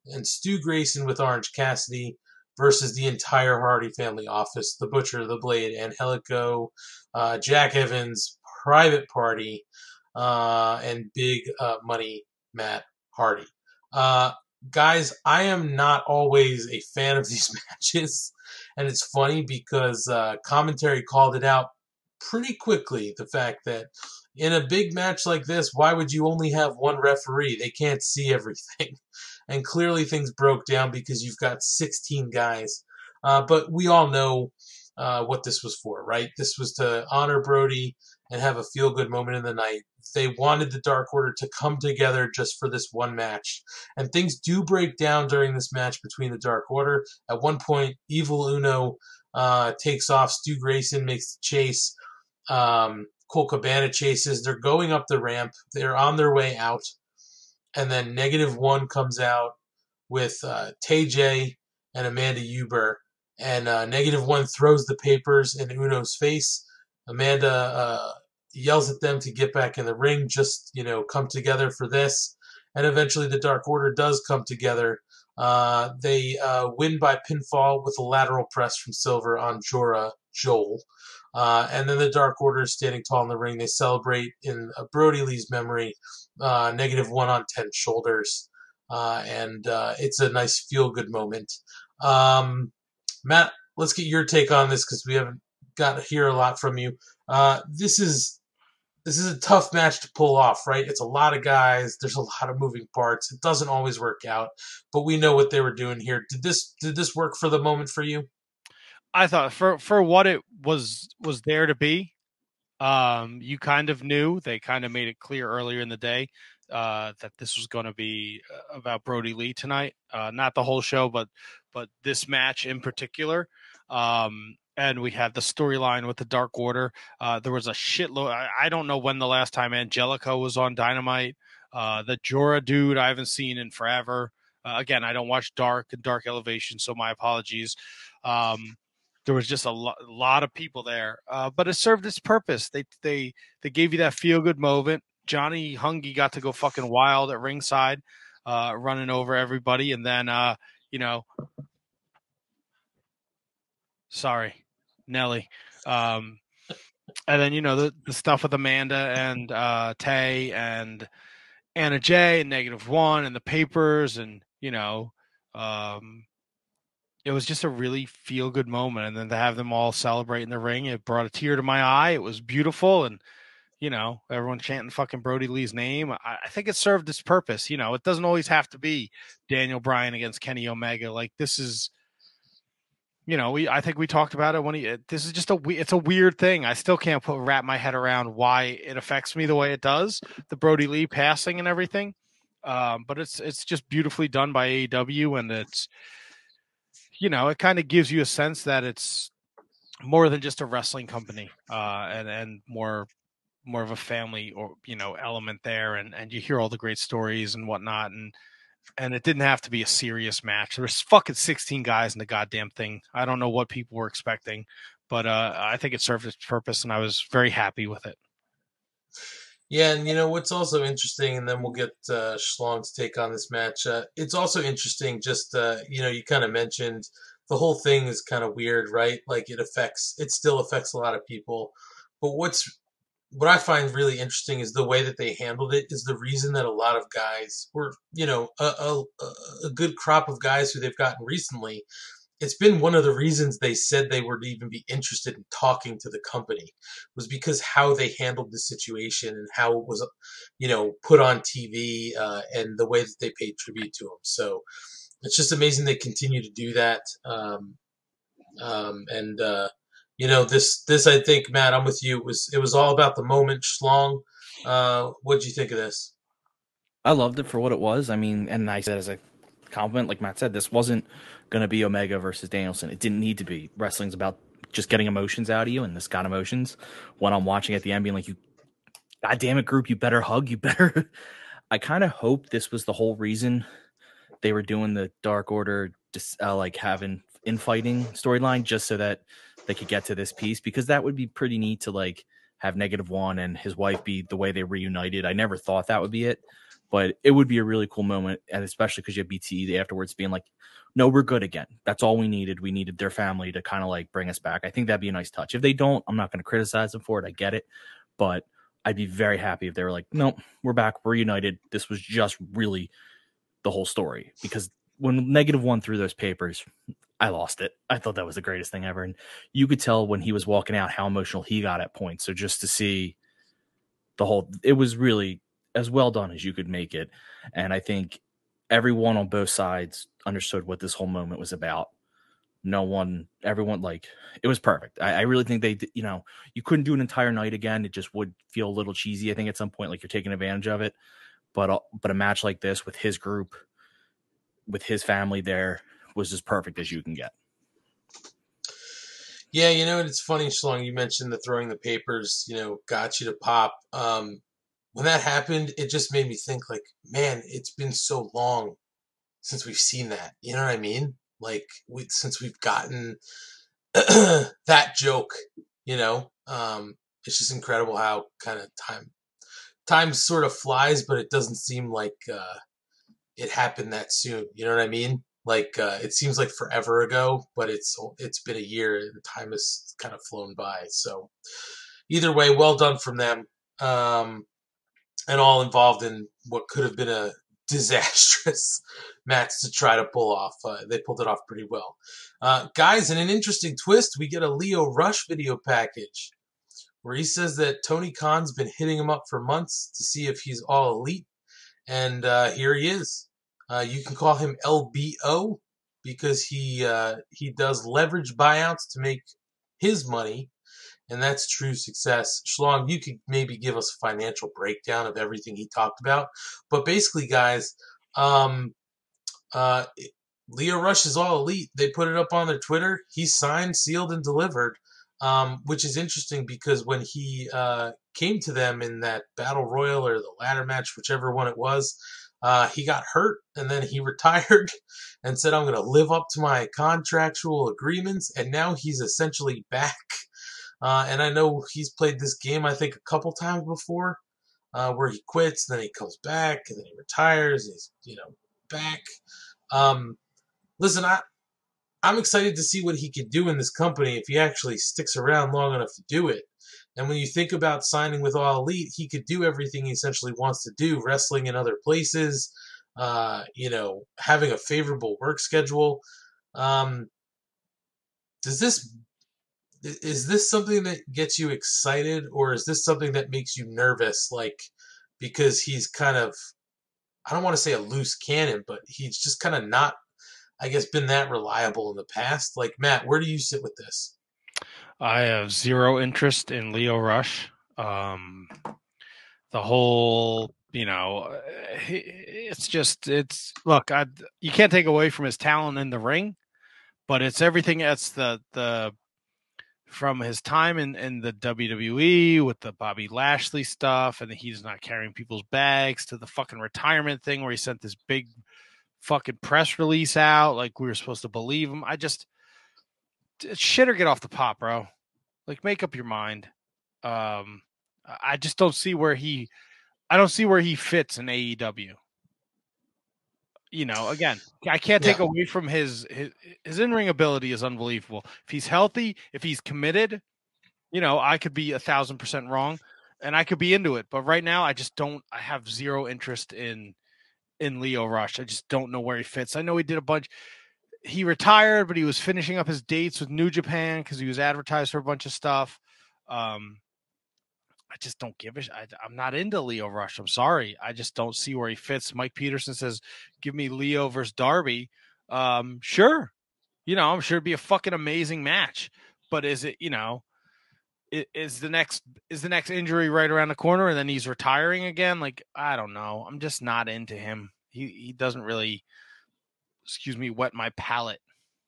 and Stu Grayson with Orange Cassidy versus the entire Hardy family office, the Butcher, the Blade, Angelico, uh, Jack Evans, Private Party, uh, and Big uh, Money Matt Hardy. Uh, guys, I am not always a fan of these matches, and it's funny because uh, commentary called it out pretty quickly, the fact that in a big match like this, why would you only have one referee? They can't see everything. And clearly things broke down because you've got sixteen guys. Uh, but we all know uh, what this was for, right? This was to honor Brody and have a feel-good moment in the night. They wanted the Dark Order to come together just for this one match. And things do break down during this match between the Dark Order. At one point, Evil Uno uh, takes off. Stu Grayson makes the chase. Um, Colt Cabana chases. They're going up the ramp. They're on their way out. And then Negative One comes out with uh, Tay J and Amanda Huber. And uh, Negative One throws the papers in Uno's face. Amanda uh, yells at them to get back in the ring, just, you know, come together for this. And eventually the Dark Order does come together. Uh, they uh, win by pinfall with a lateral press from Silver on Jora Joel. Uh, and then the Dark Order is standing tall in the ring. They celebrate in uh, Brody Lee's memory. Uh, negative one on ten shoulders. Uh, and uh, it's a nice feel-good moment. Um, Matt, let's get your take on this because we haven't got to hear a lot from you. Uh, this is this is a tough match to pull off, right? It's a lot of guys. There's a lot of moving parts. It doesn't always work out, but we know what they were doing here. Did this did this work for the moment for you? I thought for for what it was was there to be, um, you kind of knew. They kind of made it clear earlier in the day uh, that this was going to be about Brody Lee tonight. Uh, not the whole show, but but this match in particular. Um, and we had the storyline with the Dark Order. Uh, there was a shitload. I, I don't know when the last time Angelico was on Dynamite. Uh, the Jora dude I haven't seen in forever. Uh, again, I don't watch Dark and Dark Elevation, so my apologies. Um, There was just a, lo- a lot of people there, uh, but it served its purpose. They they they gave you that feel good moment. Johnny Hungy got to go fucking wild at ringside, uh, running over everybody, and then uh, you know, sorry, Nelly, um, and then you know the, the stuff with Amanda and uh, Tay and Anna Jay and Negative One and the papers, and you know. Um, It was just a really feel-good moment, and then to have them all celebrate in the ring, it brought a tear to my eye. It was beautiful, and, you know, everyone chanting fucking Brody Lee's name. I, I think it served its purpose. You know, it doesn't always have to be Daniel Bryan against Kenny Omega. Like, this is, you know, we I think we talked about it when he, this is just a, it's a weird thing. I still can't put wrap my head around why it affects me the way it does, the Brody Lee passing and everything. Um, but it's it's just beautifully done by A E W, and it's, you know, it kind of gives you a sense that it's more than just a wrestling company, uh, and, and more, more of a family or, you know, element there. And, and you hear all the great stories and whatnot. And, and it didn't have to be a serious match. There's fucking sixteen guys in the goddamn thing. I don't know what people were expecting, but, uh, I think it served its purpose, and I was very happy with it. Yeah, and you know what's also interesting, and then we'll get uh, Schlong's take on this match. Uh, it's also interesting, just uh, you know, you kind of mentioned the whole thing is kind of weird, right? Like it affects, it still affects a lot of people. But what's what I find really interesting is the way that they handled it. Is the reason that a lot of guys were, you know, a, a, a good crop of guys who they've gotten recently. It's been one of the reasons they said they would even be interested in talking to the company, was because how they handled the situation and how it was, you know, put on T V uh, and the way that they paid tribute to him. So it's just amazing they continue to do that. Um, um, and, uh, you know, this, this, I think, Matt, I'm with you. It was, it was all about the moment. Schlong, uh, what did you think of this? I loved it for what it was. I mean, and I said as a compliment, like Matt said, this wasn't going to be Omega versus Danielson. It didn't need to be. Wrestling's about just getting emotions out of you, and this got emotions. When I'm watching at the end, being like, "You, goddamn it, group, you better hug, you better." I kind of hope this was the whole reason they were doing the Dark Order, just uh, like having infighting storyline, just so that they could get to this piece, because that would be pretty neat to like have Negative One and his wife be the way they reunited. I never thought that would be it, But it would be a really cool moment, and especially because you have B T E afterwards being like, no, we're good again. That's all we needed. We needed their family to kind of like bring us back. I think that'd be a nice touch. If they don't, I'm not going to criticize them for it. I get it. But I'd be very happy if they were like, no, we're back. We're united. This was just really the whole story. Because when Negative won through those papers, I lost it. I thought that was the greatest thing ever. And you could tell when he was walking out how emotional he got at points. So just to see the whole, it was really as well done as you could make it. And I think everyone on both sides understood what this whole moment was about. No one, everyone, like, it was perfect. I, I really think they, you know, you couldn't do an entire night again. It just would feel a little cheesy. I think at some point, like, you're taking advantage of it. But, uh, but a match like this with his group, with his family there, was as perfect as you can get. Yeah, you know, it's funny, Shlong, you mentioned the throwing the papers, you know, got you to pop. Um, when that happened, it just made me think, like, man, it's been so long since we've seen that. You know what I mean? Like, we, since we've gotten that joke, you know, um, it's just incredible how kind of time time sort of flies, but it doesn't seem like uh, it happened that soon. You know what I mean? Like, uh, it seems like forever ago, but it's it's been a year and time has kind of flown by. So either way, well done from them, um, and all involved in what could have been a disastrous match to try to pull off. Uh, they pulled it off pretty well. Uh, guys, in an interesting twist, we get a Lio Rush video package where he says that Tony Khan's been hitting him up for months to see if he's all elite. And uh, here he is. Uh, you can call him L B O because he uh, he does leverage buyouts to make his money, and that's true success. Shlong, you could maybe give us a financial breakdown of everything he talked about. But basically, guys, um, uh, Lio Rush is all elite. They put it up on their Twitter. He's signed, sealed, and delivered, um, which is interesting because when he uh, came to them in that Battle Royal or the ladder match, whichever one it was, Uh, he got hurt, and then he retired and said, I'm going to live up to my contractual agreements, and now he's essentially back. Uh, and I know he's played this game, I think, a couple times before, uh, where he quits, and then he comes back, and then he retires, and he's, you know, back. Um, listen, I, I'm excited to see what he could do in this company if he actually sticks around long enough to do it. And when you think about signing with All Elite, he could do everything he essentially wants to do, wrestling in other places, uh, you know, having a favorable work schedule. Um, does this, is this something that gets you excited, or is this something that makes you nervous? Like, because he's kind of, I don't want to say a loose cannon, but he's just kind of not, I guess, been that reliable in the past. Like, Matt, where do you sit with this? I have zero interest in Lio Rush. Um, the whole, you know, it's just, it's, look, I, you can't take away from his talent in the ring, but it's everything that's the, the, from his time in, in the W W E with the Bobby Lashley stuff, and he's not carrying people's bags, to the fucking retirement thing where he sent this big fucking press release out like we were supposed to believe him. I just, shit or get off the pot, bro. Like, make up your mind. Um, I just don't see where he, I don't see where he fits in A E W. You know, again, I can't take yeah. away from his, his, his in-ring ability is unbelievable. If he's healthy, if he's committed, you know, I could be a thousand percent wrong and I could be into it. But right now I just don't, I have zero interest in, in Lio Rush. I just don't know where he fits. I know he did a bunch. He retired, but he was finishing up his dates with New Japan because he was advertised for a bunch of stuff. Um, I just don't give a sh- I, I'm not into Lio Rush. I'm sorry. I just don't see where he fits. Mike Peterson says, give me Lio versus Darby. Um, sure. You know, I'm sure it'd be a fucking amazing match. But is it, you know, is, is the next is the next injury right around the corner and then he's retiring again? Like, I don't know. I'm just not into him. He he doesn't really, excuse me, wet my palate.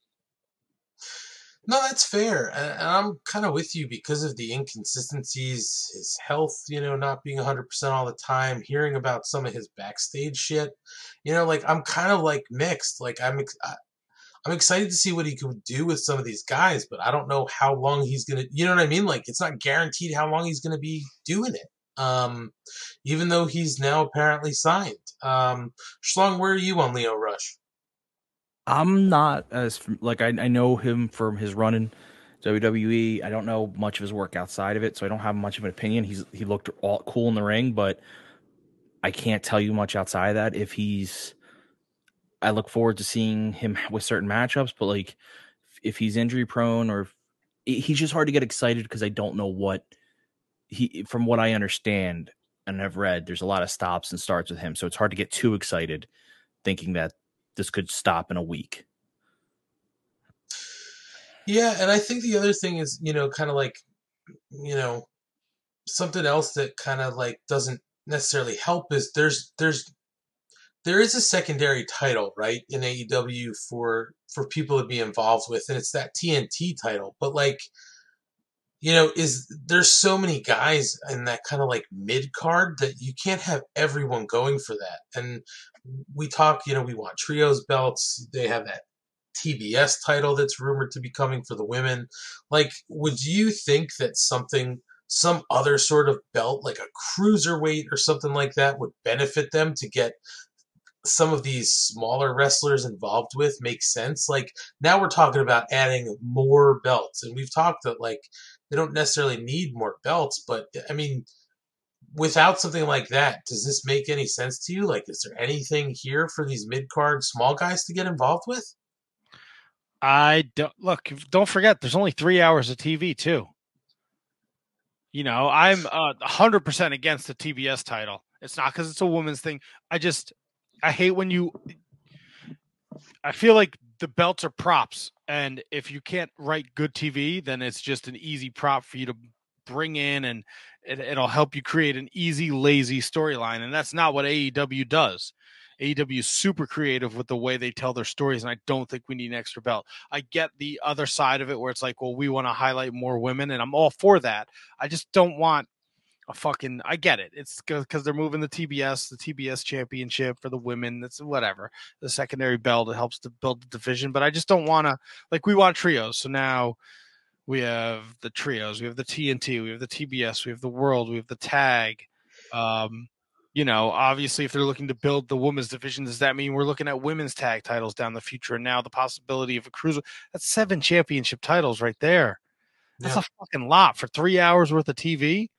No, that's fair. And I'm kind of with you because of the inconsistencies, his health, you know, not being one hundred percent all the time, hearing about some of his backstage shit. You know, like, I'm kind of, like, mixed. Like, I'm ex- I'm excited to see what he could do with some of these guys, but I don't know how long he's going to, you know what I mean? Like, it's not guaranteed how long he's going to be doing it. um, even though he's now apparently signed. Um, Schlong, where are you on Lio Rush? I'm not as like I, I know him from his run in W W E. I don't know much of his work outside of it, so I don't have much of an opinion. He's he looked all cool in the ring, but I can't tell you much outside of that. If he's, I look forward to seeing him with certain matchups, but like if he's injury prone or if, he's just hard to get excited because I don't know what he. From what I understand and have read, there's a lot of stops and starts with him, so it's hard to get too excited thinking that this could stop in a week. Yeah, and I think the other thing is, you know, kind of like, you know, something else that kind of like doesn't necessarily help is there's there's there is a secondary title, right, in A E W for for people to be involved with, and it's that T N T title. But like, you know, is there's so many guys in that kind of like mid card that you can't have everyone going for that. And we talk, you know, we want trios belts. They have that T B S title that's rumored to be coming for the women. Like, would you think that something, some other sort of belt, like a cruiserweight or something like that, would benefit them to get some of these smaller wrestlers involved with? Makes sense? Like, now we're talking about adding more belts, and we've talked that like they don't necessarily need more belts, but I mean, without something like that, does this make any sense to you? Like, is there anything here for these mid-card small guys to get involved with? I don't look. Don't forget, there's only three hours of T V too. You know, I'm a hundred percent against the T B S title. It's not because it's a woman's thing. I just, I hate when you. I feel like the belts are props, and if you can't write good T V, then it's just an easy prop for you to bring in, and it, it'll help you create an easy, lazy storyline. And that's not what A E W does. A E W is super creative with the way they tell their stories, and I don't think we need an extra belt. I get the other side of it where it's like, well, we want to highlight more women, and I'm all for that. I just don't want a fucking – I get it. It's because they're moving the T B S, the T B S championship for the women. That's whatever. The secondary belt, it helps to build the division, but I just don't want to – like, we want trios. So now we have the trios. We have the T N T. We have the T B S. We have the World. We have the tag. Um You know, obviously, if they're looking to build the women's division, does that mean we're looking at women's tag titles down the future? And now the possibility of a cruiser, that's seven championship titles right there. That's Yeah. a fucking lot for three hours worth of T V.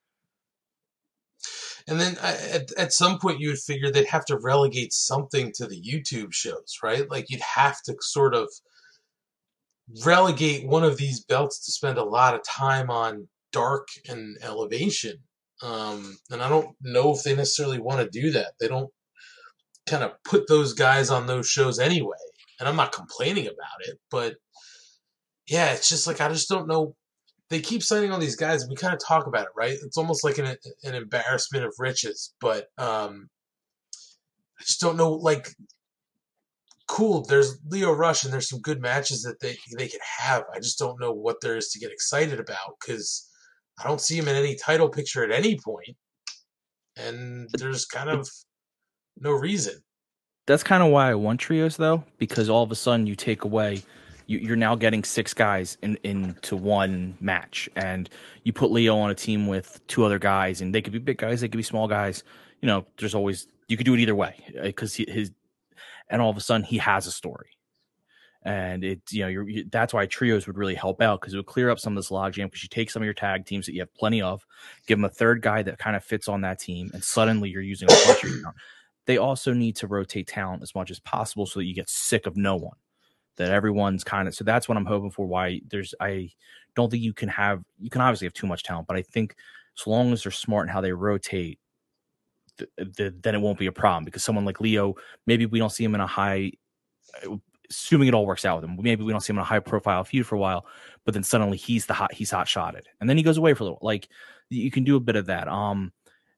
And then I, at, at some point you would figure they'd have to relegate something to the YouTube shows, right? Like you'd have to sort of relegate one of these belts to spend a lot of time on Dark and Elevation. Um, and I don't know if they necessarily want to do that. They don't kind of put those guys on those shows anyway. And I'm not complaining about it, but yeah, it's just like, I just don't know. They keep signing all these guys, and we kind of talk about it, right? It's almost like an, an embarrassment of riches, but um, I just don't know, like, cool, there's Lio Rush, and there's some good matches that they, they could have. I just don't know what there is to get excited about, because I don't see him in any title picture at any point, and there's kind of no reason. That's kind of why I want trios, though, because all of a sudden you take away, you, you're now getting six guys in, into one match, and you put Leo on a team with two other guys, and they could be big guys, they could be small guys. You know, there's always, you could do it either way, because his, and all of a sudden he has a story. And it, you know, you're, you, that's why trios would really help out, because it would clear up some of this logjam. Because you take some of your tag teams that you have plenty of, give them a third guy that kind of fits on that team, and suddenly you're using a bunch of your talent. They also need to rotate talent as much as possible so that you get sick of no one. That everyone's kind of, so that's what I'm hoping for. Why there's, I don't think you can have, you can obviously have too much talent, but I think as long as they're smart in how they rotate, th- th- then it won't be a problem. Because someone like Leo, maybe we don't see him in a high. Assuming it all works out with him, maybe we don't see him in a high profile feud for a while, but then suddenly he's the hot, he's hot shotted, and then he goes away for a little. Like, you can do a bit of that. Um,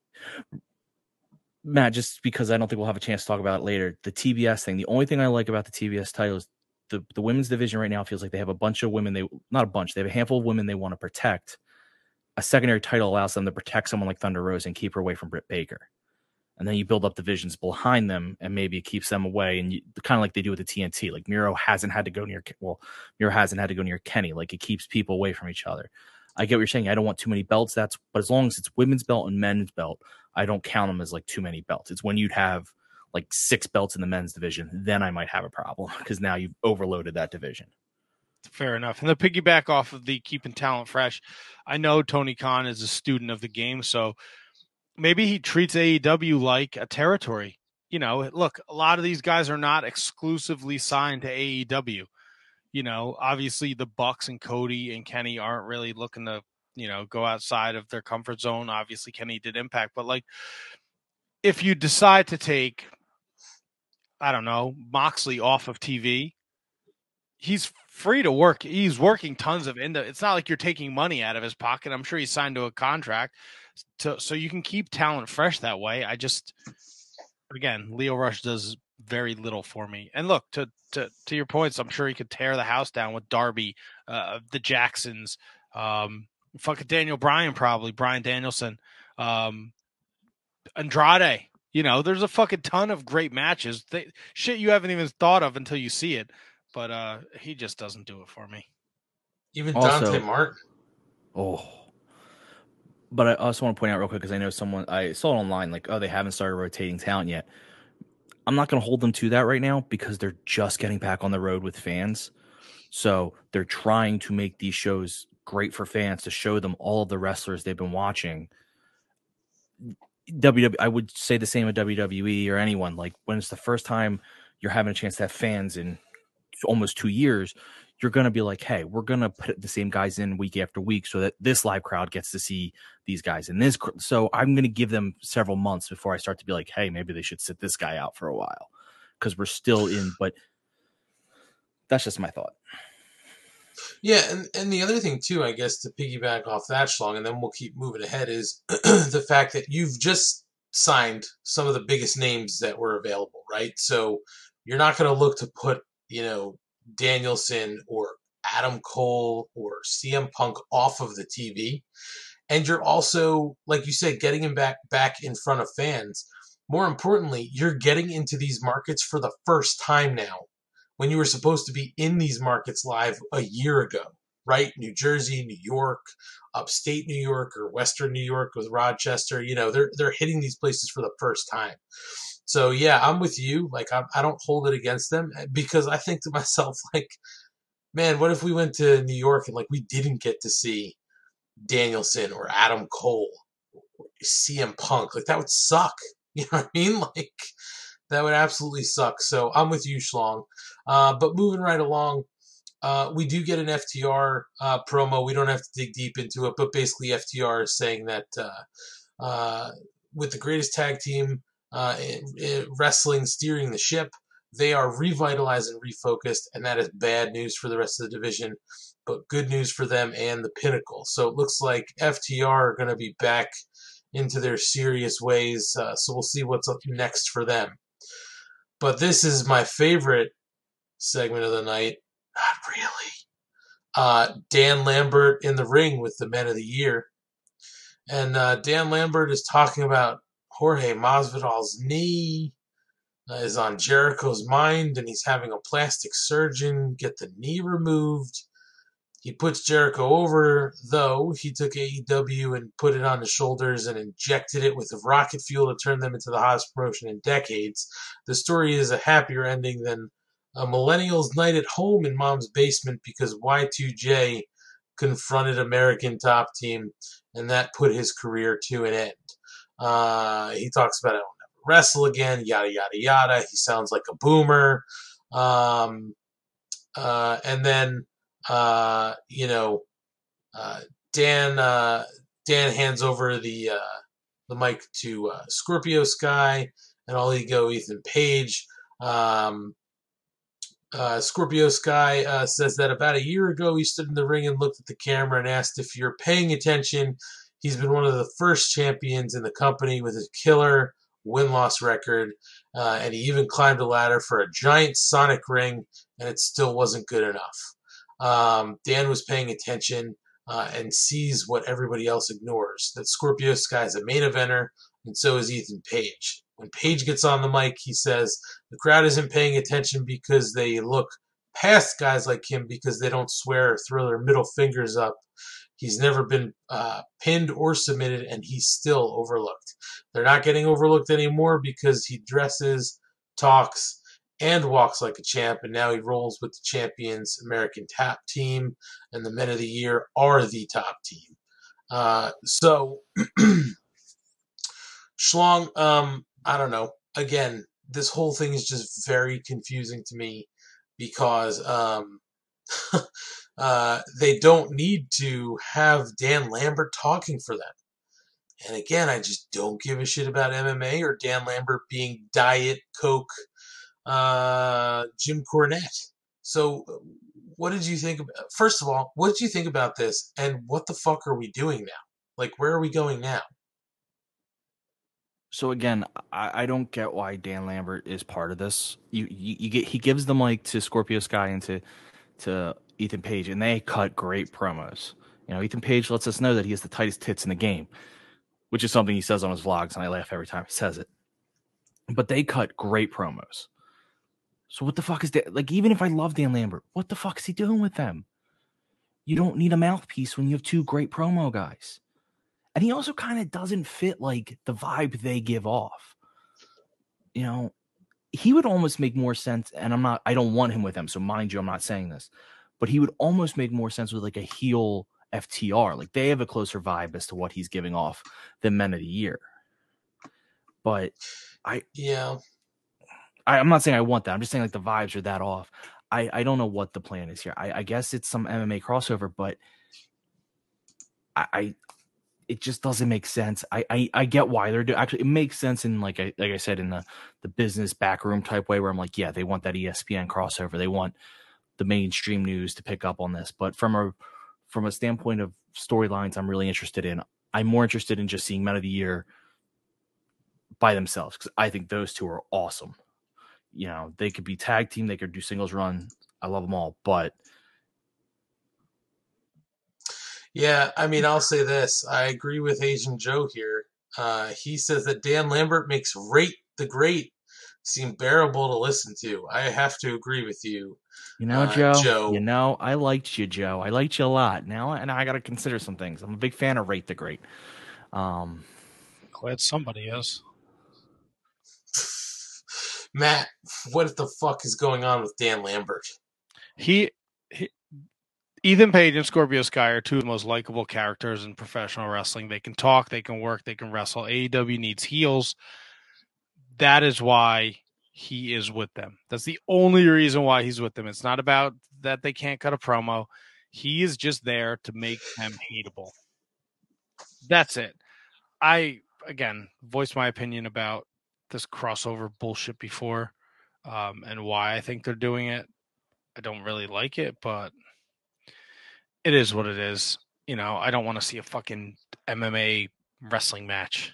Matt, just because I don't think we'll have a chance to talk about it later, the T B S thing. The only thing I like about the T B S title is the the women's division right now feels like they have a bunch of women. They not a bunch. They have a handful of women they want to protect. A secondary title allows them to protect someone like Thunder Rosa and keep her away from Britt Baker. And then you build up divisions behind them, and maybe it keeps them away. And you, kind of like they do with the T N T. Like Miro hasn't had to go near, well, Miro hasn't had to go near Kenny. Like it keeps people away from each other. I get what you're saying. I don't want too many belts. That's but as long as it's women's belt and men's belt, I don't count them as like too many belts. It's when you'd have like six belts in the men's division, then I might have a problem because now you've overloaded that division. Fair enough. And the piggyback off of the keeping talent fresh, I know Tony Khan is a student of the game, so maybe he treats A E W like a territory. You know, look, a lot of these guys are not exclusively signed to A E W. You know, obviously the Bucks and Cody and Kenny aren't really looking to, you know, go outside of their comfort zone. Obviously Kenny did Impact, but like if you decide to take, I don't know, Moxley off of T V, he's free to work. He's working tons of into. It's not like you're taking money out of his pocket. I'm sure he's signed to a contract to, so you can keep talent fresh that way. I just, again, Lio Rush does very little for me. And look, to to to your points, I'm sure he could tear the house down with Darby, uh, the Jacksons, um, fucking Daniel Bryan, probably Bryan Danielson, um, Andrade. You know, there's a fucking ton of great matches. They, shit you haven't even thought of until you see it. But uh, he just doesn't do it for me. Even Also- Dante Martin. Oh, but I also want to point out real quick because I know someone I saw it online like, oh, they haven't started rotating talent yet. I'm not going to hold them to that right now because they're just getting back on the road with fans. So they're trying to make these shows great for fans to show them all of the wrestlers they've been watching. W W E, I would say the same with W W E or anyone. Like when it's the first time you're having a chance to have fans in almost two years, you're going to be like, hey, we're going to put the same guys in week after week so that this live crowd gets to see these guys in this. Cr- so I'm going to give them several months before I start to be like, hey, maybe they should sit this guy out for a while because we're still in. But that's just my thought. Yeah, and, and the other thing, too, I guess, to piggyback off that, Schlong, and then we'll keep moving ahead, is the fact that you've just signed some of the biggest names that were available, right? So you're not going to look to put, you know, Danielson or Adam Cole or C M Punk off of the T V. And you're also, like you said, getting him back, back in front of fans. More importantly, you're getting into these markets for the first time now, when you were supposed to be in these markets live a year ago, right? New Jersey, New York, upstate New York, or Western New York with Rochester. You know, they're they're hitting these places for the first time. So, yeah, I'm with you. Like, I, I don't hold it against them because I think to myself, like, man, what if we went to New York and, like, we didn't get to see Danielson or Adam Cole or C M Punk? Like, that would suck. You know what I mean? Like, that would absolutely suck. So I'm with you, Schlong. Uh, but moving right along, uh, we do get an F T R uh, promo. We don't have to dig deep into it, but basically F T R is saying that uh, uh, with the greatest tag team uh, in, in wrestling steering the ship, they are revitalized and refocused, and that is bad news for the rest of the division, but good news for them and the Pinnacle. So it looks like F T R are going to be back into their serious ways, uh, so we'll see what's up next for them. But this is my favorite segment of the night. Not really. Uh, Dan Lambert in the ring with the Men of the Year. And uh, Dan Lambert is talking about Jorge Masvidal's knee uh, is on Jericho's mind, and he's having a plastic surgeon get the knee removed. He puts Jericho over, though. He took A E W and put it on his shoulders and injected it with rocket fuel to turn them into the hottest promotion in decades. The story is a happier ending than a millennial's night at home in mom's basement because Y two J confronted American Top Team, and that put his career to an end. Uh, he talks about it will never wrestle again, yada, yada, yada. He sounds like a boomer. Um, uh, and then... Uh, you know, uh, Dan, uh, Dan hands over the, uh, the mic to, uh, Scorpio Sky and All Ego Ethan Page. Um, uh, Scorpio Sky, uh, says that about a year ago, he stood in the ring and looked at the camera and asked if you're paying attention. He's been one of the first champions in the company with his killer win-loss record. Uh, and he even climbed a ladder for a giant sonic ring, and it still wasn't good enough. Um, Dan was paying attention uh, and sees what everybody else ignores, that Scorpio Sky is a main eventer, and so is Ethan Page. When Page gets on the mic, he says, the crowd isn't paying attention because they look past guys like him because they don't swear or throw their middle fingers up. He's never been uh, pinned or submitted, and he's still overlooked. They're not getting overlooked anymore because he dresses, talks, and walks like a champ, and now he rolls with the champions, American Top Team, and the Men of the Year are the top team. Uh, so, Schlong, um, I don't know. Again, this whole thing is just very confusing to me because um, uh, they don't need to have Dan Lambert talking for them. And again, I just don't give a shit about M M A or Dan Lambert being Diet Coke uh, Jim Cornette. So what did you think about, first of all, what did you think about this, and what the fuck are we doing now? Like, where are we going now? So again, I, I don't get why Dan Lambert is part of this. You, you you get he gives the mic to Scorpio Sky and to to Ethan Page, and they cut great promos. You know, Ethan Page lets us know that he has the tightest tits in the game, which is something he says on his vlogs, and I laugh every time he says it. But they cut great promos. So what the fuck is that? Like, even if I love Dan Lambert, what the fuck is he doing with them? You don't need a mouthpiece when you have two great promo guys. And he also kind of doesn't fit, like, the vibe they give off. You know, he would almost make more sense, and I'm not, I don't want him with them, so mind you, I'm not saying this, but he would almost make more sense with, like, a heel F T R. Like, they have a closer vibe as to what he's giving off than Men of the Year. But I... Yeah. I, I'm not saying I want that. I'm just saying, like, the vibes are that off. I, I don't know what the plan is here. I, I guess it's some M M A crossover, but I... I it just doesn't make sense. I, I, I get why they're doing. Actually, it makes sense in like I like I said in the the business backroom type way where I'm like, yeah, they want that E S P N crossover. They want the mainstream news to pick up on this. But from a from a standpoint of storylines, I'm really interested in. I'm more interested in just seeing Men of the Year by themselves because I think those two are awesome. You know, they could be tag team, they could do singles run. I love them all, but. Yeah, I mean, I'll say this. I agree with Asian Joe here. Uh, he says that Dan Lambert makes Rate the Great seem bearable to listen to. I have to agree with you. You know, uh, Joe, Joe. You know, I liked you, Joe. I liked you a lot. Now, and I got to consider some things. I'm a big fan of Rate the Great. Um, Glad somebody is. Matt, what the fuck is going on with Dan Lambert? He, he Ethan Page and Scorpio Sky are two of the most likable characters in professional wrestling. They can talk, they can work, they can wrestle. A E W needs heels. That is why he is with them. That's the only reason why he's with them. It's not about that they can't cut a promo. He is just there to make them hateable. That's it. I, again, voiced my opinion about this crossover bullshit before um, and why I think they're doing it. I don't really like it, but it is what it is. You know, I don't want to see a fucking M M A wrestling match.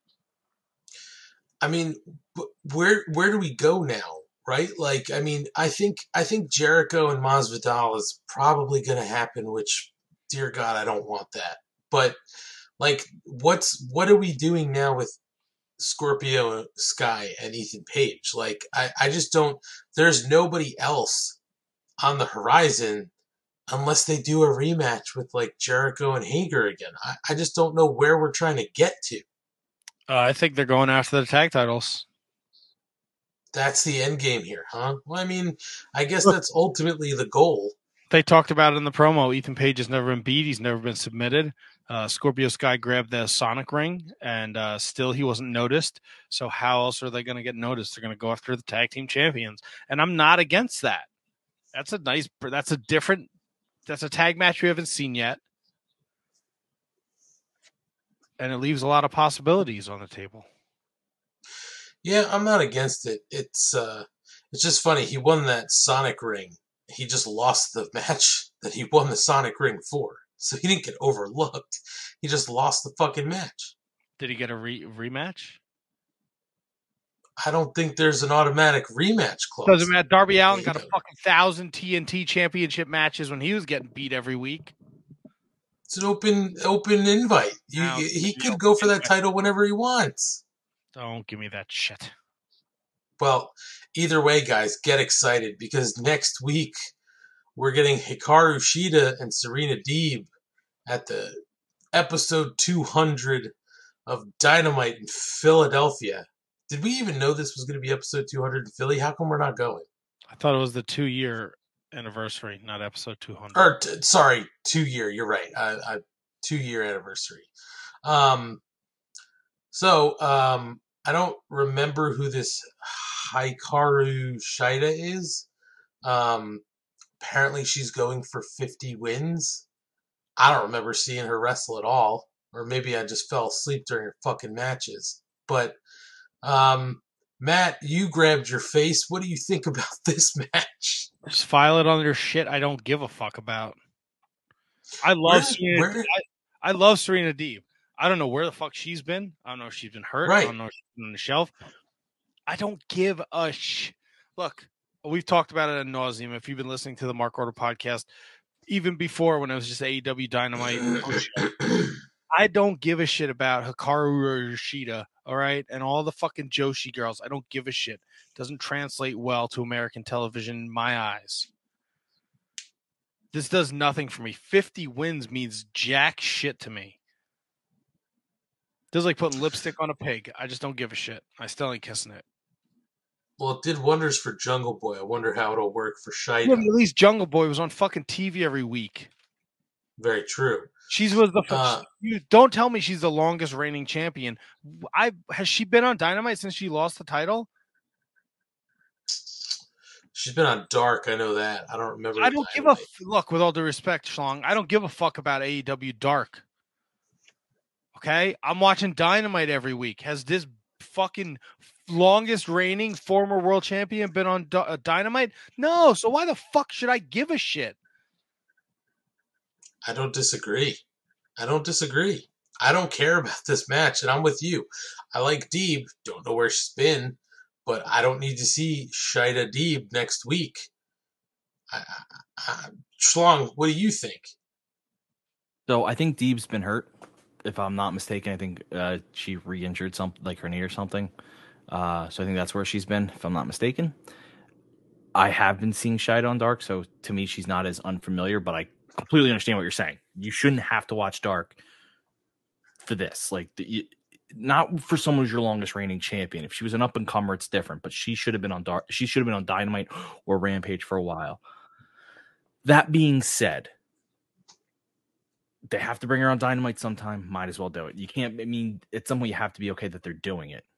I mean, where where do we go now, right? Like, I mean, I think I think Jericho and Masvidal is probably going to happen, which, dear God, I don't want that. But, like, what's what are we doing now with Scorpio Sky and Ethan Page? Like, I, I just don't, there's nobody else on the horizon unless they do a rematch with, like, Jericho and Hager again. I, I just don't know where we're trying to get to. Uh, I think they're going after the tag titles. That's the end game here, huh? Well, I mean, I guess that's ultimately the goal. They talked about it in the promo. Ethan Page has never been beat. He's never been submitted. Uh, Scorpio Sky grabbed the Sonic ring, and uh, still he wasn't noticed. So how else are they going to get noticed? They're going to go after the tag team champions. And I'm not against that. That's a nice, that's a different, that's a tag match we haven't seen yet. And it leaves a lot of possibilities on the table. Yeah, I'm not against it. It's uh, it's just funny. He won that Sonic ring. He just lost the match that he won the Sonic ring for. So he didn't get overlooked. He just lost the fucking match. Did he get a re- rematch? I don't think there's an automatic rematch clause. Doesn't matter. Darby Allin got a fucking thousand T N T championship matches when he was getting beat every week. It's an open open invite. You, No, he you could don't go for get that that. title whenever he wants. Don't give me that shit. Well, either way, guys, get excited because next week we're getting Hikaru Shida and Serena Deeb at the episode two hundred of Dynamite in Philadelphia. Did we even know this was going to be episode two hundred in Philly? How come we're not going? I thought it was the two-year anniversary, not episode two hundred. Or, t- sorry, two-year. You're right. Uh, uh, two-year anniversary. Um, so, um, I don't remember who this Hikaru Shida is. Um, apparently she's going for fifty wins. I don't remember seeing her wrestle at all. Or maybe I just fell asleep during her fucking matches. But, um, Matt, you grabbed your face. What do you think about this match? Just file it under shit I don't give a fuck about. I love Where- Serena. where- I, I love Serena Deeb. I don't know where the fuck she's been. I don't know if she's been hurt. I Right. don't know if she's been on the shelf. I don't give a sh. Look, we've talked about it ad nauseum. If you've been listening to the Mark Order podcast, even before when it was just A E W Dynamite, I don't give a shit about Hikaru Shida, all right, and all the fucking Joshi girls. I don't give a shit. Doesn't translate well to American television in my eyes. This does nothing for me. fifty wins means jack shit to me. This is like putting lipstick on a pig. I just don't give a shit. I still ain't kissing it. Well, it did wonders for Jungle Boy. I wonder how it'll work for Shida. Yeah, but at least Jungle Boy was on fucking T V every week. Very true. She's was the Uh, you don't tell me she's the longest reigning champion. I has she been on Dynamite since she lost the title? She's been on Dark. I know that. I don't remember. I don't give a f- look. With all due respect, Schlong, I don't give a fuck about A E W Dark. Okay, I'm watching Dynamite every week. Has this fucking longest reigning former world champion been on D- uh, Dynamite? No. So why the fuck should I give a shit? I don't disagree. I don't disagree. I don't care about this match, and I'm with you. I like Deeb. Don't know where she's been, but I don't need to see Shida Deeb next week. I, I, I, Schlong, what do you think? So I think Deeb's been hurt. If I'm not mistaken, I think uh, she re-injured something, like her knee or something. Uh, so I think that's where she's been, if I'm not mistaken. I have been seeing Shida on Dark, so to me, she's not as unfamiliar, but I completely understand what you're saying. You shouldn't have to watch Dark for this. Like, the, you, not for someone who's your longest reigning champion. If she was an up-and-comer, it's different, but she should have been on Dark. She should have been on Dynamite or Rampage for a while. That being said, they have to bring her on Dynamite sometime. Might as well do it. You can't, I mean, it's something you have to be okay that they're doing it.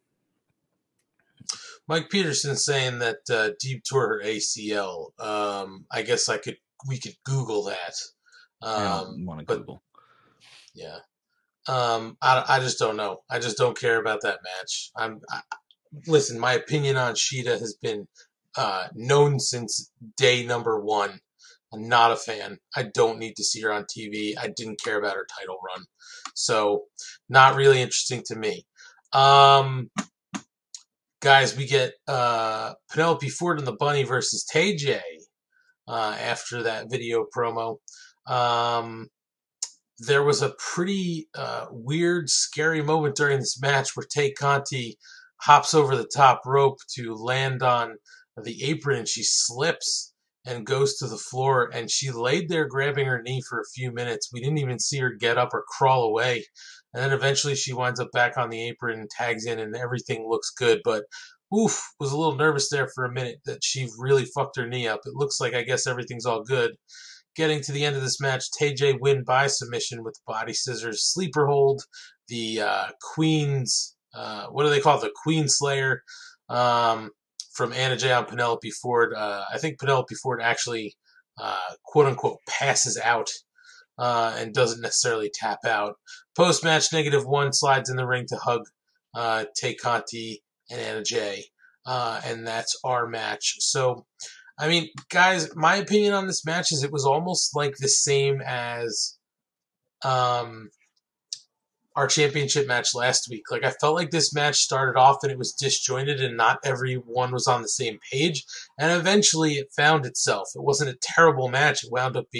Mike Peterson saying that uh, Deeb tore her A C L. Um, I guess I could. We could Google that. I Um, don't want to but Google. yeah, um, I, I just don't know. I just don't care about that match. I'm I, listen. My opinion on Shida has been uh, known since day number one. I'm not a fan. I don't need to see her on T V. I didn't care about her title run, so not really interesting to me. Um, guys, we get uh, Penelope Ford and the Bunny versus Tay J. Uh, after that video promo. Um, there was a pretty uh, weird, scary moment during this match where Tay Conti hops over the top rope to land on the apron and she slips and goes to the floor, and she laid there grabbing her knee for a few minutes. We didn't even see her get up or crawl away. And then eventually she winds up back on the apron and tags in and everything looks good. But oof, was a little nervous there for a minute that she really fucked her knee up. It looks like I guess everything's all good. Getting to the end of this match, Tay J win by submission with body scissors, sleeper hold, the uh, Queen's, uh, what do they call it? The Queen Slayer um, from Anna Jay on Penelope Ford. Uh, I think Penelope Ford actually, uh, quote unquote, passes out uh, and doesn't necessarily tap out. Post match, negative one slides in the ring to hug uh, Tay Conti and Anna Jay, uh, and that's our match. So, I mean, guys, my opinion on this match is it was almost like the same as um, our championship match last week. Like, I felt like this match started off and it was disjointed and not everyone was on the same page, and eventually it found itself. It wasn't a terrible match. It wound up being a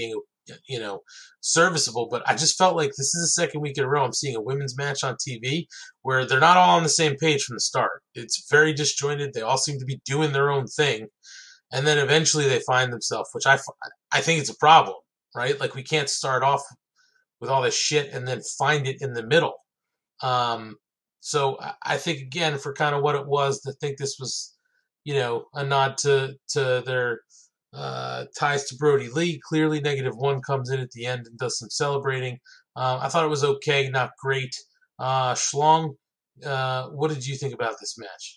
you know, serviceable. But I just felt like this is the second week in a row I'm seeing a women's match on T V where they're not all on the same page from the start. It's very disjointed. They all seem to be doing their own thing. And then eventually they find themselves, which I, I think it's a problem, right? Like we can't start off with all this shit and then find it in the middle. Um, so I think, again, for kind of what it was, to think this was, you know, a nod to, to their uh, ties to Brody Lee. Clearly, Negative One comes in at the end and does some celebrating. Um, I thought it was okay, not great. Uh, Schlong, uh, what did you think about this match?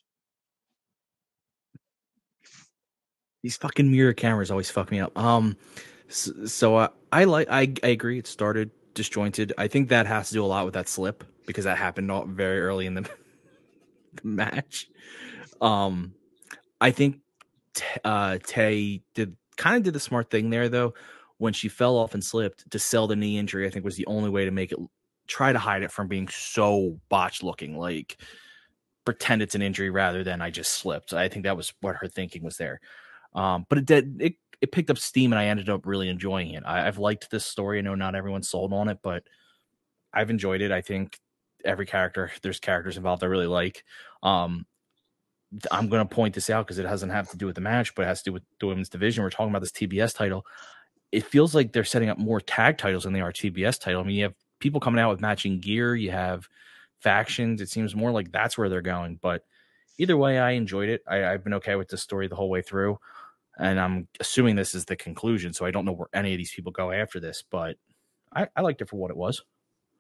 These fucking mirror cameras always fuck me up. Um, so, so uh, I like, I, I agree. It started disjointed. I think that has to do a lot with that slip because that happened all very early in the, the match. Um, I think uh, Tay did kind of did the smart thing there though. When she fell off and slipped, to sell the knee injury, I think was the only way to make it, try to hide it from being so botched looking, like pretend it's an injury rather than I just slipped. I think that was what her thinking was there. Um, but it did, it, it picked up steam and I ended up really enjoying it. I, I've liked this story. I know not everyone's sold on it, but I've enjoyed it. I think every character, there's characters involved I really like. Um, I'm going to point this out because it doesn't have to do with the match, but it has to do with the women's division. We're talking about this T B S title. It feels like they're setting up more tag titles than they are T B S title. I mean, you have people coming out with matching gear. You have factions. It seems more like that's where they're going. But either way, I enjoyed it. I, I've been okay with the story the whole way through. And I'm assuming this is the conclusion, so I don't know where any of these people go after this, but I, I liked it for what it was.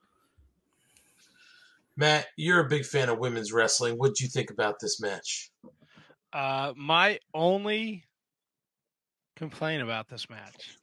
Matt, you're a big fan of women's wrestling. What did you think about this match? Uh, my only complaint about this match: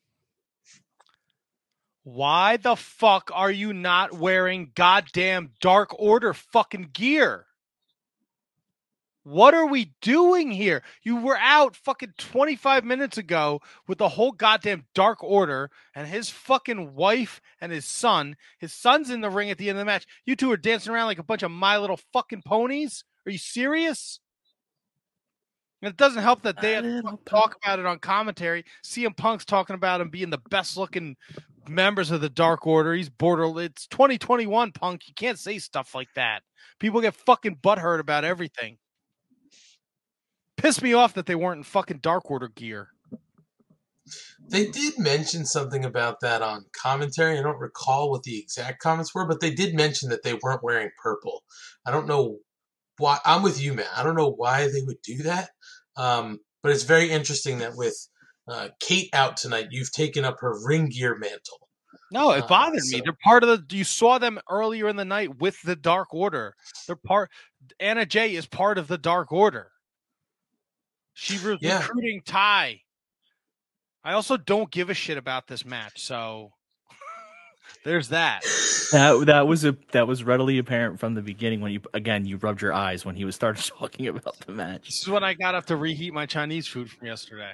why the fuck are you not wearing goddamn Dark Order fucking gear? What are we doing here? You were out fucking twenty-five minutes ago with the whole goddamn Dark Order and his fucking wife and his son. His son's in the ring at the end of the match. You two are dancing around like a bunch of My Little fucking ponies. Are you serious? And it doesn't help that they had to talk about it on commentary. C M Punk's talking about him being the best looking members of the Dark Order. He's border. It's twenty twenty-one, Punk. You can't say stuff like that. People get fucking butthurt about everything. Pissed me off that they weren't in fucking Dark Order gear. They did mention something about that on commentary. I don't recall what the exact comments were, but they did mention that they weren't wearing purple. I don't know why. I'm with you, man. I don't know why they would do that. Um, but it's very interesting that with uh, Kate out tonight, you've taken up her ring gear mantle. No, it bothered uh, so. me. They're part of the. You saw them earlier in the night with the Dark Order. They're part. Anna Jay is part of the Dark Order. She was yeah. recruiting Ty. I also don't give a shit about this match, so there's that. That that was a that was readily apparent from the beginning when you again you rubbed your eyes when he was started talking about the match. This is when I got up to reheat my Chinese food from yesterday.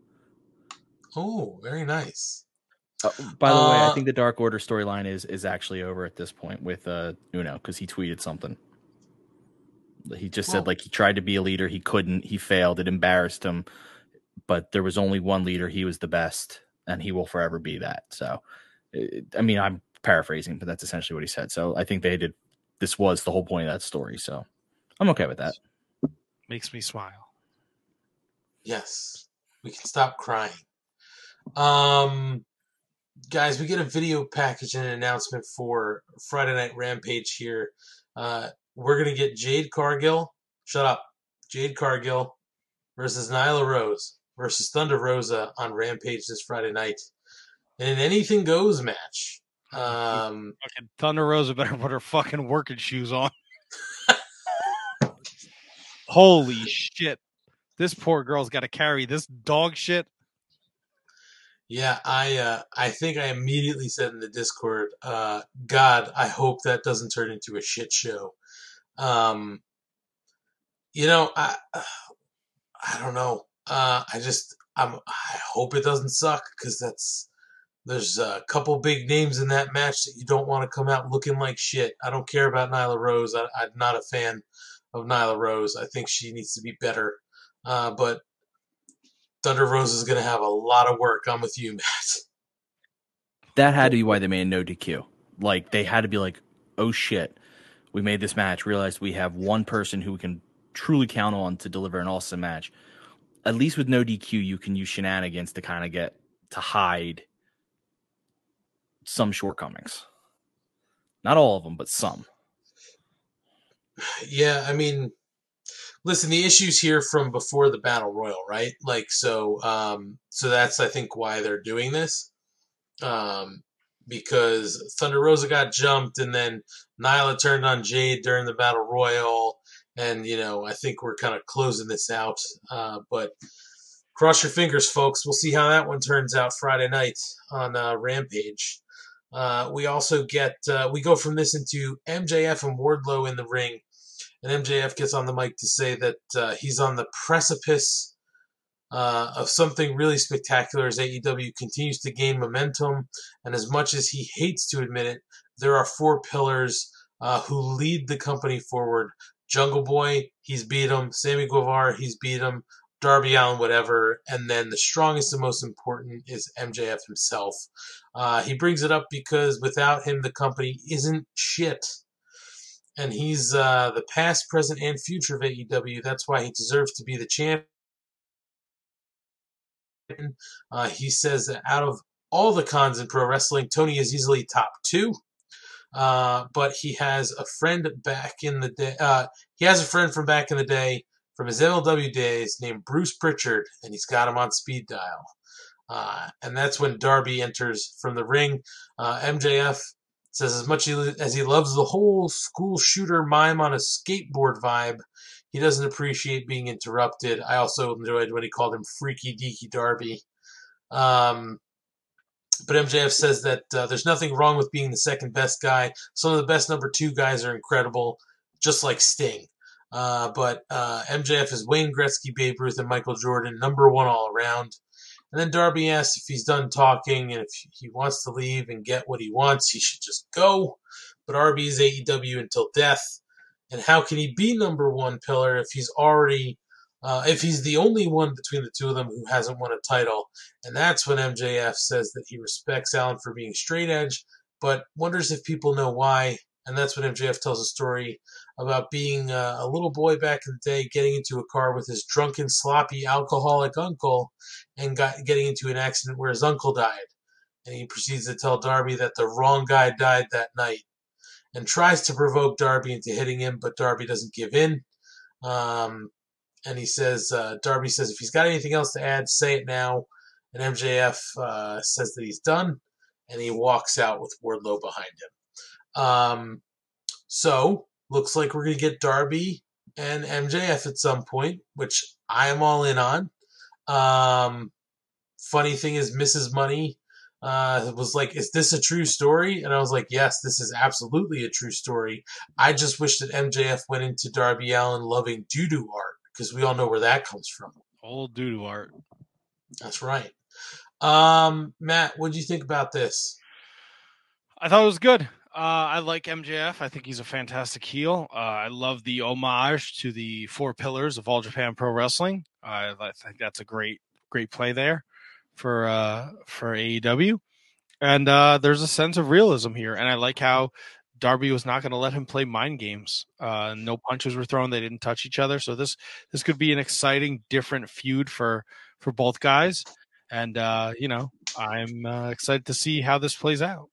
Oh, very nice. Uh, by the uh, way, I think the Dark Order storyline is is actually over at this point with uh, Uno because he tweeted something. He just said, like, he tried to be a leader. He couldn't. He failed. It embarrassed him. But there was only one leader. He was the best, and he will forever be that. So, it, I mean, I'm paraphrasing, but that's essentially what he said. So I think they did. This was the whole point of that story. So I'm okay with that. Makes me smile. Yes. We can stop crying. Um, guys, we get a video package and an announcement for Friday Night Rampage here. Uh, We're going to get Jade Cargill. Shut up. Jade Cargill versus Nyla Rose versus Thunder Rosa on Rampage this Friday night. In an anything goes match. Um, fucking Thunder Rosa better put her fucking working shoes on. Holy shit. This poor girl's got to carry this dog shit. Yeah, I uh, I think I immediately said in the Discord, uh, God, I hope that doesn't turn into a shit show. Um, you know, I, I don't know. Uh, I just, I'm, I hope it doesn't suck because that's, there's a couple big names in that match that you don't want to come out looking like shit. I don't care about Nyla Rose. I, I'm not a fan of Nyla Rose. I think she needs to be better. Uh, but Thunder Rose is going to have a lot of work. I'm with you, Matt. That had to be why they made no D Q. Like, they had to be like, oh shit, we made this match, realized we have one person who we can truly count on to deliver an awesome match. At least with no D Q, you can use shenanigans to kind of get to hide some shortcomings. Not all of them, but some. Yeah, I mean, listen, the issues here from before the Battle Royal, right? Like, so, um, so that's, I think, why they're doing this. Um, because Thunder Rosa got jumped, and then Nyla turned on Jade during the Battle Royal, and, you know, I think we're kind of closing this out. Uh, but cross your fingers, folks. We'll see how that one turns out Friday night on uh, Rampage. Uh, we also get, uh, we go from this into M J F and Wardlow in the ring. And M J F gets on the mic to say that uh, he's on the precipice uh, of something really spectacular as A E W continues to gain momentum. And as much as he hates to admit it, there are four pillars uh, who lead the company forward. Jungle Boy, he's beat him. Sammy Guevara, he's beat him. Darby Allin, whatever. And then the strongest and most important is M J F himself. Uh, he brings it up because without him, the company isn't shit. And he's uh, the past, present, and future of A E W. That's why he deserves to be the champion. Uh, he says that out of all the cons in pro wrestling, Tony is easily top two. Uh, but he has a friend back in the day. Uh, he has a friend from back in the day, from his M L W days, named Bruce Pritchard, and he's got him on speed dial. Uh, and that's when Darby enters from the ring. Uh, M J F says as much as he loves the whole school shooter mime on a skateboard vibe, he doesn't appreciate being interrupted. I also enjoyed when he called him Freaky Deaky Darby. Um, but M J F says that uh, there's nothing wrong with being the second best guy. Some of the best number two guys are incredible, just like Sting. Uh, but uh, M J F is Wayne Gretzky, Babe Ruth, and Michael Jordan, number one all around. And then Darby asks if he's done talking, and if he wants to leave and get what he wants, he should just go. But R B is A E W until death. And how can he be number one pillar if he's already, uh, if he's the only one between the two of them who hasn't won a title? And that's when M J F says that he respects Allin for being straight edge, but wonders if people know why. And that's when M J F tells a story about being uh, a little boy back in the day, getting into a car with his drunken, sloppy, alcoholic uncle, and got getting into an accident where his uncle died. And he proceeds to tell Darby that the wrong guy died that night, and tries to provoke Darby into hitting him, but Darby doesn't give in. Um, and he says, uh, Darby says, if he's got anything else to add, say it now. And M J F uh, says that he's done, and he walks out with Wardlow behind him. Um, so, looks like we're going to get Darby and M J F at some point, which I am all in on. Um, funny thing is, Missus Money uh, was like, is this a true story? And I was like, yes, this is absolutely a true story. I just wish that M J F went into Darby Allin loving doo-doo art, because we all know where that comes from. Old doo-doo art. That's right. Um, Matt, what do you think about this? I thought it was good. Uh, I like M J F. I think he's a fantastic heel. Uh, I love the homage to the four pillars of All Japan Pro Wrestling. Uh, I think that's a great, great play there for uh, for A E W. And uh, there's a sense of realism here. And I like how Darby was not going to let him play mind games. Uh, no punches were thrown. They didn't touch each other. So this this could be an exciting, different feud for for both guys. And uh, you know, I'm uh, excited to see how this plays out.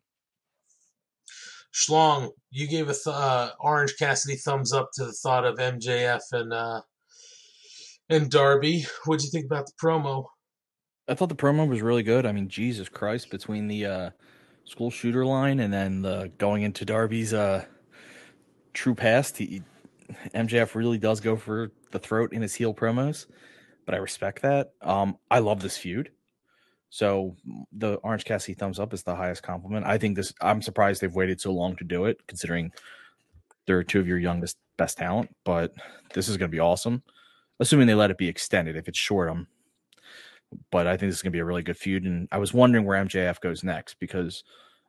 Schlong, you gave a th- uh, Orange Cassidy thumbs up to the thought of M J F and uh, and Darby. What'd you think about the promo? I thought the promo was really good. I mean, Jesus Christ, between the uh, school shooter line and then the going into Darby's uh, true past, he, M J F really does go for the throat in his heel promos, but I respect that. Um, I love this feud. So the Orange Cassidy thumbs up is the highest compliment. I think this, I'm surprised they've waited so long to do it, considering they're two of your youngest, best talent, but this is going to be awesome. Assuming they let it be extended. If it's short, I'm, but I think this is going to be a really good feud. And I was wondering where M J F goes next, because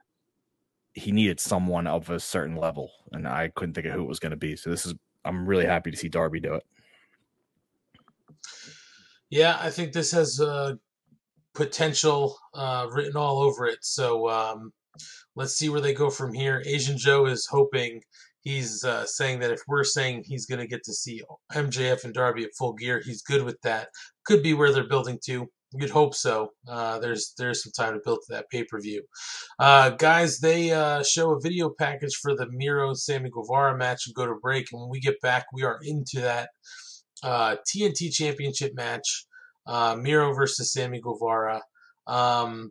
he needed someone of a certain level, and I couldn't think of who it was going to be. So this is, I'm really happy to see Darby do it. Yeah, I think this has uh, potential uh, written all over it. So um, let's see where they go from here. Asian Joe is hoping, he's uh, saying that if we're saying he's going to get to see M J F and Darby at Full Gear, he's good with that. Could be where they're building to. You'd hope so. Uh, there's there's some time to build to that pay-per-view. Uh, guys, they uh, show a video package for the Miro-Sammy Guevara match and go to break. And when we get back, we are into that uh, T N T Championship match. Uh, Miro versus Sammy Guevara. Um,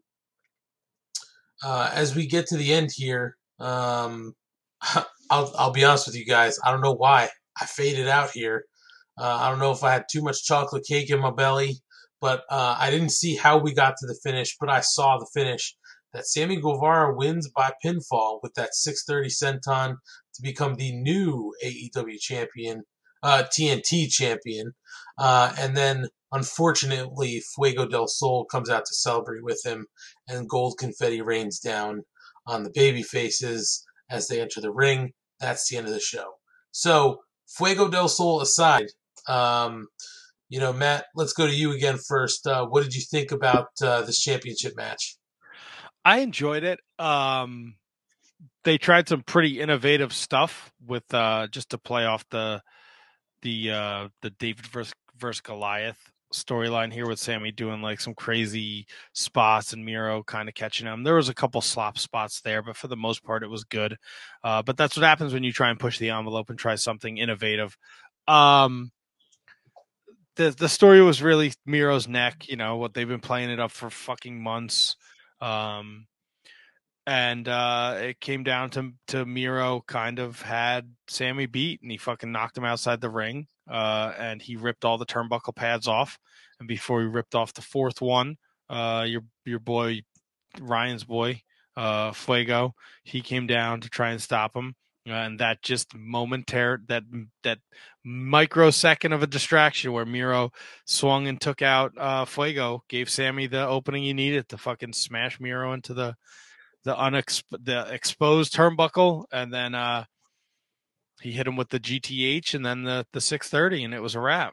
uh, as we get to the end here, um, I'll, I'll be honest with you guys. I don't know why I faded out here. Uh, I don't know if I had too much chocolate cake in my belly, but uh, I didn't see how we got to the finish, but I saw the finish. That Sammy Guevara wins by pinfall with that six thirty senton to become the new A E W champion, uh, T N T champion. Uh, and then, unfortunately, Fuego del Sol comes out to celebrate with him, and gold confetti rains down on the baby faces as they enter the ring. That's the end of the show. So, Fuego del Sol aside, um, you know, Matt, let's go to you again first. Uh, what did you think about uh, this championship match? I enjoyed it. Um, they tried some pretty innovative stuff with uh, just to play off the the uh, the David versus, versus Goliath storyline here with Sammy doing like some crazy spots and Miro kind of catching him. There was a couple slop spots there, but for the most part, it was good. Uh, but that's what happens when you try and push the envelope and try something innovative. Um, the the story was really Miro's neck. You know what, they've been playing it up for fucking months. Um, and uh, it came down to to Miro kind of had Sammy beat, and he fucking knocked him outside the ring. Uh, and he ripped all the turnbuckle pads off. And before he ripped off the fourth one, uh, your your boy Ryan's boy, uh, Fuego, he came down to try and stop him. Uh, and that just momentary, that that microsecond of a distraction where Miro swung and took out uh, Fuego gave Sammy the opening he needed to fucking smash Miro into the the unexp- the exposed turnbuckle, and then uh, he hit him with the G T H and then the the six thirty, and it was a wrap.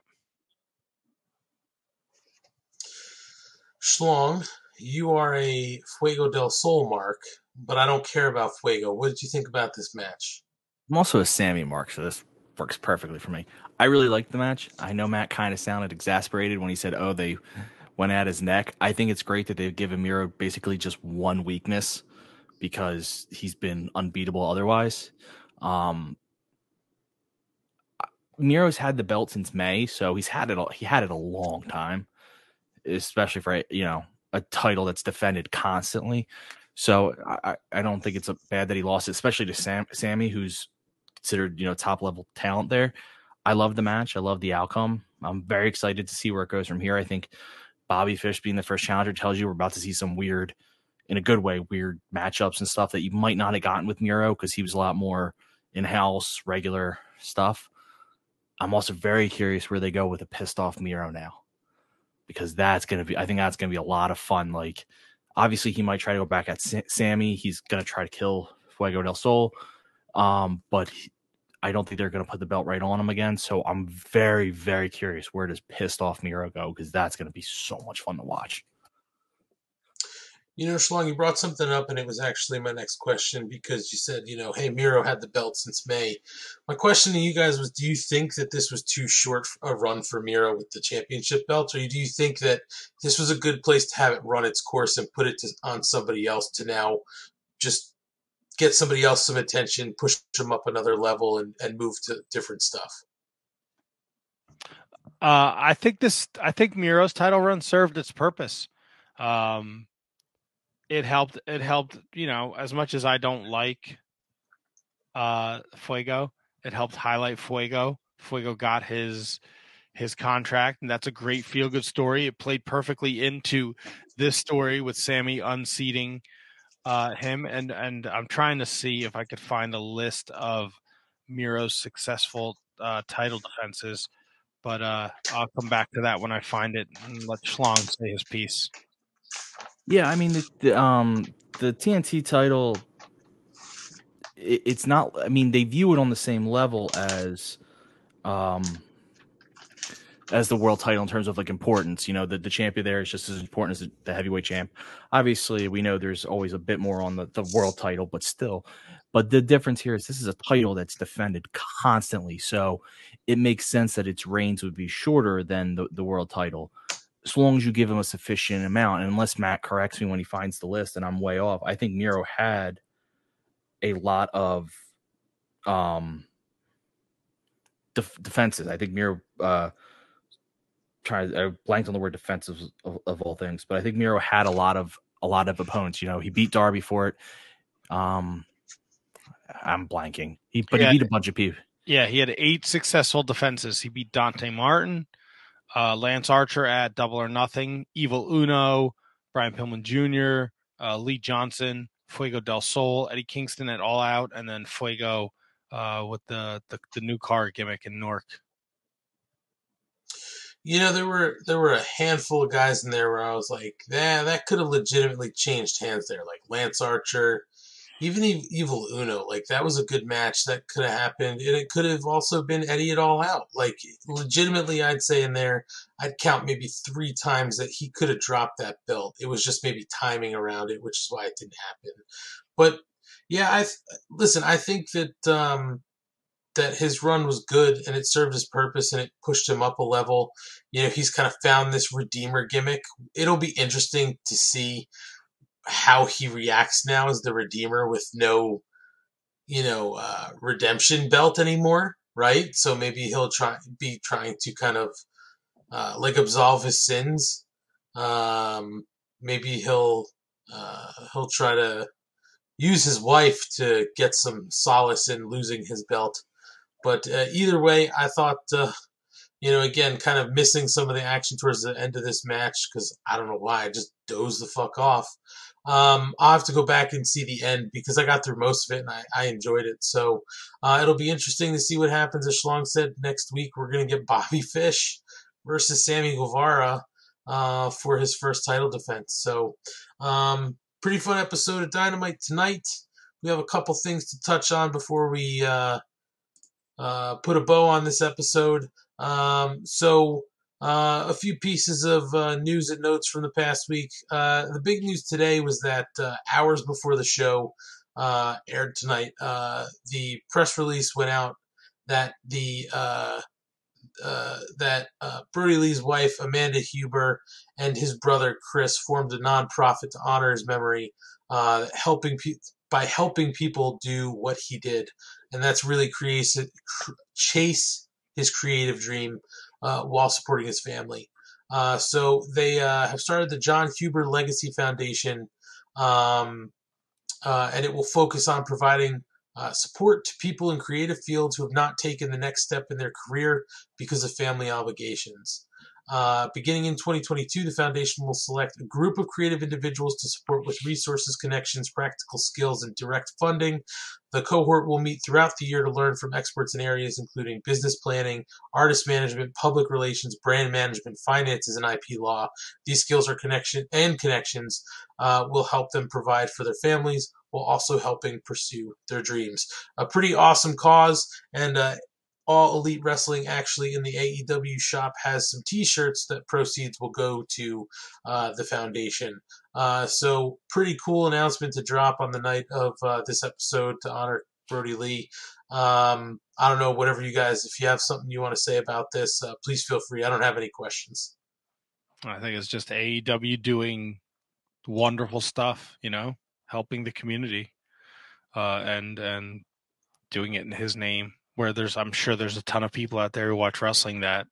Schlong, you are a Fuego del Sol mark, but I don't care about Fuego. What did you think about this match? I'm also a Sammy mark, so this works perfectly for me. I really liked the match. I know Matt kind of sounded exasperated when he said, oh, they went at his neck. I think it's great that they've given Miro basically just one weakness because he's been unbeatable otherwise. Um, Miro's had the belt since May, so he's had it. He had it a long time, especially for, you know, a title that's defended constantly. So I, I don't think it's a bad that he lost it, especially to Sam, Sammy, who's considered, you know, top level talent there. I love the match. I love the outcome. I'm very excited to see where it goes from here. I think Bobby Fish being the first challenger tells you we're about to see some weird, in a good way, weird matchups and stuff that you might not have gotten with Miro because he was a lot more in-house, regular stuff. I'm also very curious where they go with a pissed off Miro now, because that's going to be, I think that's going to be a lot of fun. Like, obviously he might try to go back at Sa- Sammy. He's going to try to kill Fuego del Sol. Um, but he, I don't think they're going to put the belt right on him again. So I'm very, very curious where does pissed off Miro go, because that's going to be so much fun to watch. You know, Schlong, you brought something up, and it was actually my next question, because you said, you know, hey, Miro had the belt since May. My question to you guys was, do you think that this was too short a run for Miro with the championship belt, or do you think that this was a good place to have it run its course and put it to, on somebody else to now just get somebody else some attention, push them up another level, and, and move to different stuff? Uh, I think this. I think Miro's title run served its purpose. Um, It helped. It helped. You know, as much as I don't like uh, Fuego, it helped highlight Fuego. Fuego got his his contract, and that's a great feel good story. It played perfectly into this story with Sammy unseating uh, him, and and I'm trying to see if I could find a list of Miro's successful uh, title defenses, but uh, I'll come back to that when I find it and let Schlong say his piece. Yeah, I mean the, the um the T N T title, it, it's not. I mean, they view it on the same level as um as the world title in terms of like importance. You know, the, the champion there is just as important as the heavyweight champ. Obviously, we know there's always a bit more on the, the world title, but still. But the difference here is this is a title that's defended constantly. So it makes sense that its reigns would be shorter than the, the world title, as long as you give him a sufficient amount. And unless Matt corrects me when he finds the list and I'm way off, I think Miro had a lot of um, def- defenses. I think Miro uh, trying I blanked on the word defensive of, of all things, but I think Miro had a lot of a lot of opponents. You know, he beat Darby for it. Um, I'm blanking. He but Yeah. he beat a bunch of people. Yeah, he had eight successful defenses. He beat Dante Martin, uh, Lance Archer at Double or Nothing, Evil Uno, Brian Pillman Junior, uh, Lee Johnson, Fuego del Sol, Eddie Kingston at All Out, and then Fuego uh, with the, the the new car gimmick in Newark. You know, there were there were a handful of guys in there where I was like, yeah, that could have legitimately changed hands there. Like Lance Archer, even Ev- Evil Uno. Like, that was a good match that could have happened. And it could have also been Eddie at All Out. Like, legitimately, I'd say in there, I'd count maybe three times that he could have dropped that belt. It was just maybe timing around it, which is why it didn't happen. But, yeah, I th- listen, I think that... Um, that his run was good and it served his purpose and it pushed him up a level. You know, he's kind of found this Redeemer gimmick. It'll be interesting to see how he reacts now as the Redeemer with no, you know, uh, redemption belt anymore, right? So maybe he'll try be trying to kind of uh, like absolve his sins. Um, maybe he'll uh, he'll try to use his wife to get some solace in losing his belt. But uh, either way, I thought, uh, you know, again, kind of missing some of the action towards the end of this match because I don't know why. I just dozed the fuck off. Um, I'll have to go back and see the end because I got through most of it and I, I enjoyed it. So uh, it'll be interesting to see what happens. As Schlong said, next week we're going to get Bobby Fish versus Sammy Guevara uh, for his first title defense. So um, pretty fun episode of Dynamite tonight. We have a couple things to touch on before we... Uh, Uh, put a bow on this episode. Um, so, uh, a few pieces of uh, news and notes from the past week. Uh, the big news today was that uh, hours before the show uh, aired tonight, uh, the press release went out that the uh, uh, that uh, Brody Lee's wife Amanda Huber and his brother Chris formed a nonprofit to honor his memory, uh, helping pe- by helping people do what he did. And that's really create, chase his creative dream uh, while supporting his family. Uh, so they uh, have started the John Huber Legacy Foundation, um, uh, and it will focus on providing uh, support to people in creative fields who have not taken the next step in their career because of family obligations. Uh, beginning in twenty twenty-two, the foundation will select a group of creative individuals to support with resources, connections, practical skills, and direct funding. The cohort will meet throughout the year to learn from experts in areas including business planning, artist management, public relations, brand management, finances, and I P law. These skills are connection and connections uh, will help them provide for their families while also helping pursue their dreams. A pretty awesome cause, and uh, All Elite Wrestling actually in the A E W shop has some t-shirts that proceeds will go to uh, the foundation. Uh, so pretty cool announcement to drop on the night of uh, this episode to honor Brody Lee. Um, I don't know, whatever you guys, if you have something you want to say about this, uh, please feel free. I don't have any questions. I think it's just A E W doing wonderful stuff, you know, helping the community uh, and and doing it in his name. Where there's, I'm sure there's a ton of people out there who watch wrestling that,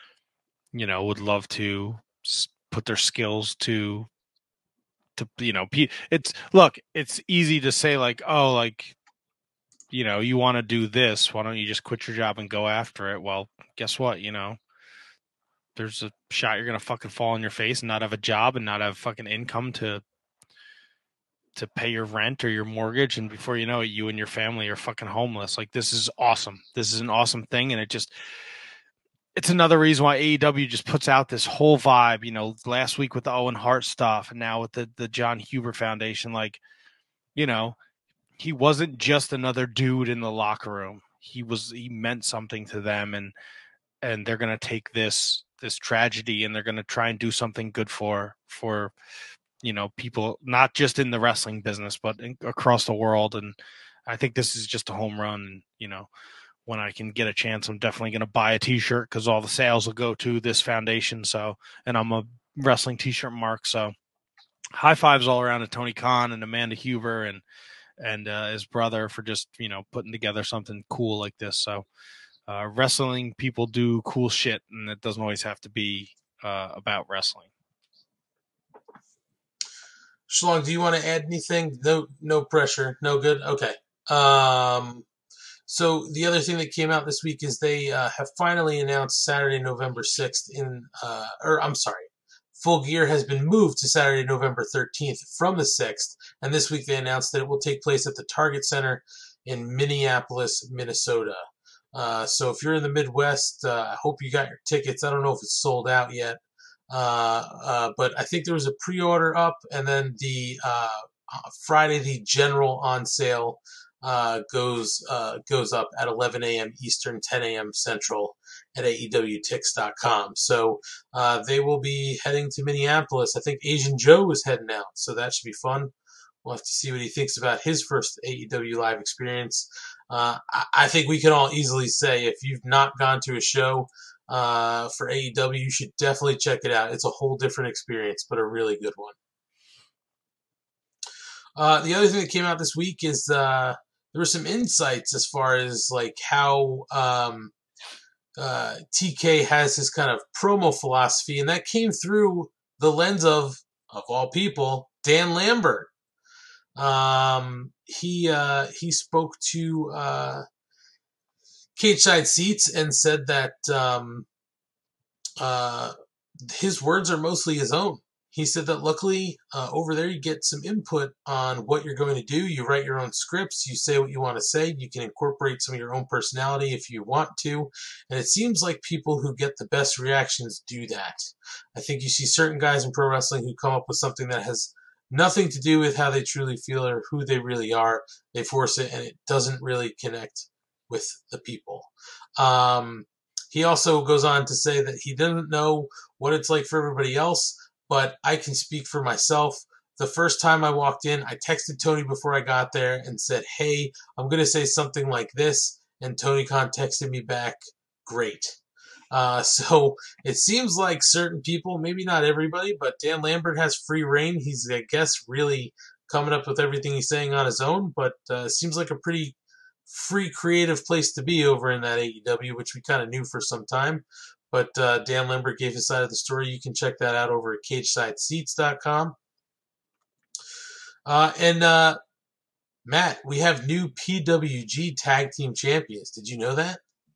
you know, would love to put their skills to, to, you know, it's, look, it's easy to say like, oh, like, you know, you want to do this, why don't you just quit your job and go after it? Well, guess what, you know, there's a shot you're going to fucking fall on your face and not have a job and not have fucking income to, to pay your rent or your mortgage, and before you know it, you and your family are fucking homeless. Like, this is awesome. This is an awesome thing, and it just, it's another reason why A E W just puts out this whole vibe, you know, last week with the Owen Hart stuff, and now with the, the John Huber Foundation. Like, you know, he wasn't just another dude in the locker room. He was, he meant something to them, and and they're going to take this this tragedy and they're going to try and do something good for for you know people, not just in the wrestling business but in, across the world. And I think this is just a home run. And you know, when I can get a chance, I'm definitely going to buy a T-shirt because all the sales will go to this foundation. So, and I'm a wrestling T-shirt mark. So, high fives all around to Tony Khan and Amanda Huber and and uh, his brother for just you know putting together something cool like this. So. Uh, wrestling people do cool shit, and it doesn't always have to be uh, about wrestling. Schlong, do you want to add anything? No, no pressure. No good. Okay. Um, so the other thing that came out this week is they uh, have finally announced Saturday, November sixth. In, uh, or I'm sorry, Full Gear has been moved to Saturday, November thirteenth from the sixth, and this week they announced that it will take place at the Target Center in Minneapolis, Minnesota. Uh, so if you're in the Midwest, uh, I hope you got your tickets. I don't know if it's sold out yet, uh, uh, but I think there was a pre-order up, and then the uh, Friday the general on sale uh, goes uh, goes up at eleven a.m. Eastern, ten a.m. Central at A E W Tix dot com. So uh, they will be heading to Minneapolis. I think Asian Joe is heading out, so that should be fun. We'll have to see what he thinks about his first A E W live experience. Uh, I, I think we can all easily say if you've not gone to a show uh, for A E W, you should definitely check it out. It's a whole different experience, but a really good one. Uh, the other thing that came out this week is uh, there were some insights as far as like how um, uh, T K has his kind of promo philosophy, and that came through the lens of, of all people, Dan Lambert. Um, he, uh, he spoke to, uh, Cage Side Seats and said that, um, uh, his words are mostly his own. He said that luckily, uh, over there you get some input on what you're going to do. You write your own scripts. You say what you want to say. You can incorporate some of your own personality if you want to. And it seems like people who get the best reactions do that. I think you see certain guys in pro wrestling who come up with something that has nothing to do with how they truly feel or who they really are. They force it, and it doesn't really connect with the people. Um, he also goes on to say that he doesn't know what it's like for everybody else, but I can speak for myself. The first time I walked in, I texted Tony before I got there and said, hey, I'm going to say something like this. And Tony Khan texted me back, great. Uh, so it seems like certain people, maybe not everybody, but Dan Lambert has free reign. He's, I guess, really coming up with everything he's saying on his own, but uh, it seems like a pretty free, creative place to be over in that A E W, which we kind of knew for some time. But uh, Dan Lambert gave his side of the story. You can check that out over at Cage Side Seats dot com. Uh, and uh, Matt, we have new P W G Tag Team Champions. Did you know that?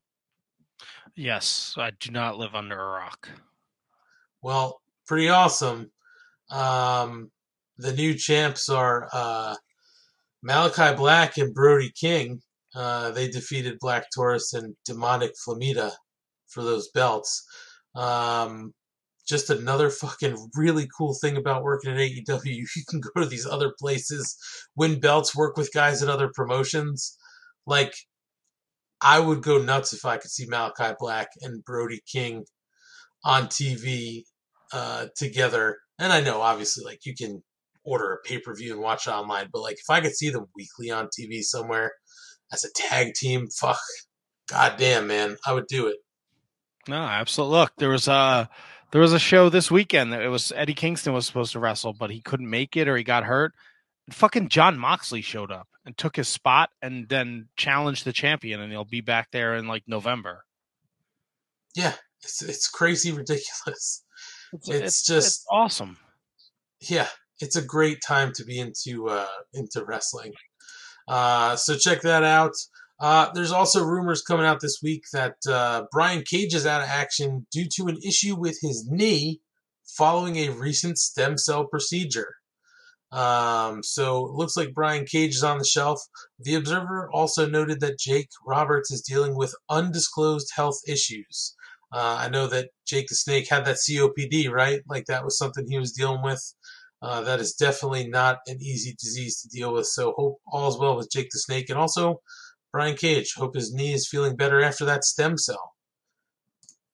Yes, I do not live under a rock. Well, pretty awesome. Um, the new champs are uh, Malachi Black and Brody King. Uh, they defeated Black Taurus and Demonic Flamita for those belts. Um, just another fucking really cool thing about working at A E W. You can go to these other places, win belts, work with guys at other promotions. Like, I would go nuts if I could see Malachi Black and Brody King on T V uh, together. And I know, obviously, like, you can order a pay-per-view and watch it online, but, like, if I could see them weekly on T V somewhere as a tag team, fuck, goddamn, man, I would do it. No, absolutely. Look, there was a there was a show this weekend that it was Eddie Kingston was supposed to wrestle, but he couldn't make it or he got hurt. And fucking John Moxley showed up and took his spot and then challenged the champion, and he'll be back there in like November. Yeah, it's it's crazy ridiculous. It's, It's, it's just it's awesome. Yeah, it's a great time to be into uh, into wrestling. Uh, so check that out. Uh, there's also rumors coming out this week that uh, Brian Cage is out of action due to an issue with his knee following a recent stem cell procedure. Um, so it looks like Brian Cage is on the shelf. The Observer also noted that Jake Roberts is dealing with undisclosed health issues. Uh, I know that Jake the Snake had that C O P D, right? Like that was something he was dealing with. Uh, that is definitely not an easy disease to deal with. So hope all is well with Jake the Snake. And also Brian Cage, hope his knee is feeling better after that stem cell.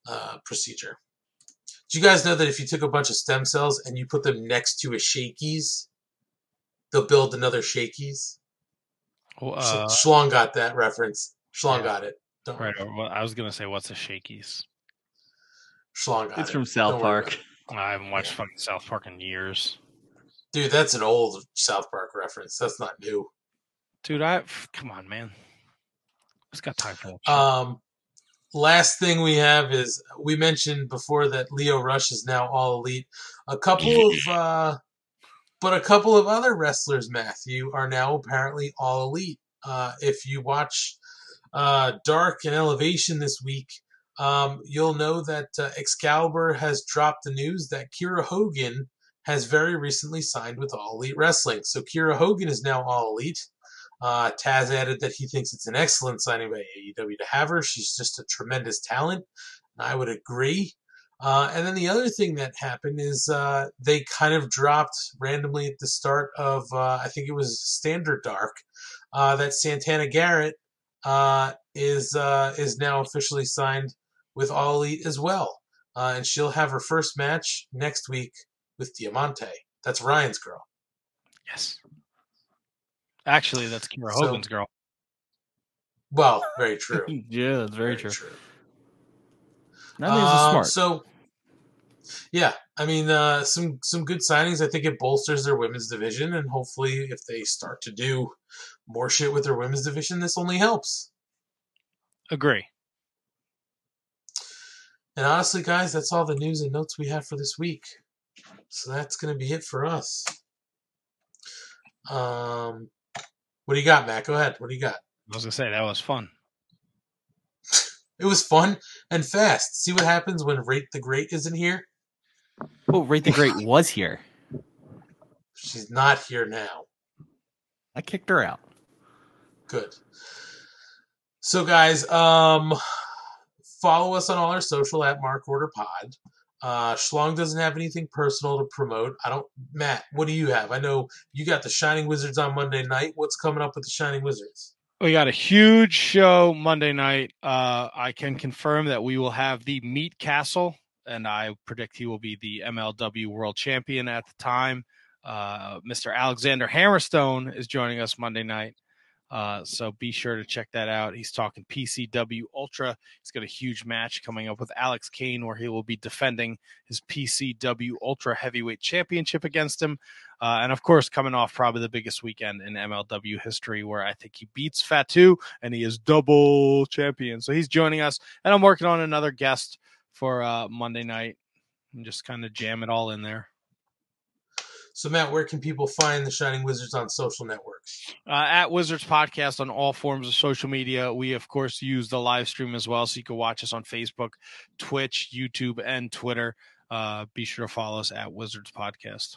uh, procedure. Do you guys know that if you took a bunch of stem cells and you put them next to a Shakey's, they'll build another Shakey's? Uh, Schlong got that reference. Schlong yeah. got it. Don't right. worry. Well, I was gonna say, what's a Shakey's? Schlong got It's it. from South Don't worry Park. about it. I haven't watched fucking South Park in years. Dude, that's an old South Park reference. That's not new. Dude, I come on, man. Who's got time for that shit? Um, last thing we have is we mentioned before that Leo Rush is now all elite. A couple of, uh, but a couple of other wrestlers, Matthew, are now apparently all elite. Uh, if you watch uh, Dark and Elevation this week, um, you'll know that uh, Excalibur has dropped the news that Kira Hogan has very recently signed with All Elite Wrestling. So Kira Hogan is now all elite. Uh, Taz added that he thinks it's an excellent signing by A E W to have her. She's just a tremendous talent. I would agree. Uh, and then the other thing that happened is uh, they kind of dropped randomly at the start of, uh, I think it was Standard Dark, uh, that Santana Garrett uh, is uh, is now officially signed with All Elite as well. Uh, and she'll have her first match next week with Diamante. That's Ryan's girl. Yes. Actually, that's Kira So- Hogan's girl. Well, very true. Yeah, that's very, Very true. true. That means it's Um, smart. So, yeah, I mean, uh, some some good signings. I think it bolsters their women's division, and hopefully, if they start to do more shit with their women's division, this only helps. Agree. And honestly, guys, that's all the news and notes we have for this week. So that's going to be it for us. Um, what do you got, Matt? Go ahead. What do you got? I was gonna say that was fun. It was fun and fast. See what happens when Rate the Great isn't here? Oh, Rate the Great was here. She's not here now. I kicked her out. Good. So, guys, um, follow us on all our social at Mark Order Pod. Uh, Schlong doesn't have anything personal to promote. I don't. Matt, what do you have? I know you got the Shining Wizards on Monday night. What's coming up with the Shining Wizards? We got a huge show Monday night. Uh, I can confirm that we will have the Meat Castle, and I predict he will be the M L W World Champion at the time. Uh, Mister Alexander Hammerstone is joining us Monday night. Uh, so be sure to check that out. He's talking P C W Ultra. He's got a huge match coming up with Alex Kane where he will be defending his P C W Ultra Heavyweight Championship against him. Uh, and, of course, coming off probably the biggest weekend in M L W history where I think he beats Fatu and he is double champion. So he's joining us. And I'm working on another guest for uh, Monday night and just kind of jam it all in there. So, Matt, where can people find the Shining Wizards on social networks? Uh, at Wizards Podcast on all forms of social media. We, of course, use the live stream as well, so you can watch us on Facebook, Twitch, YouTube, and Twitter. Uh, be sure to follow us at Wizards Podcast.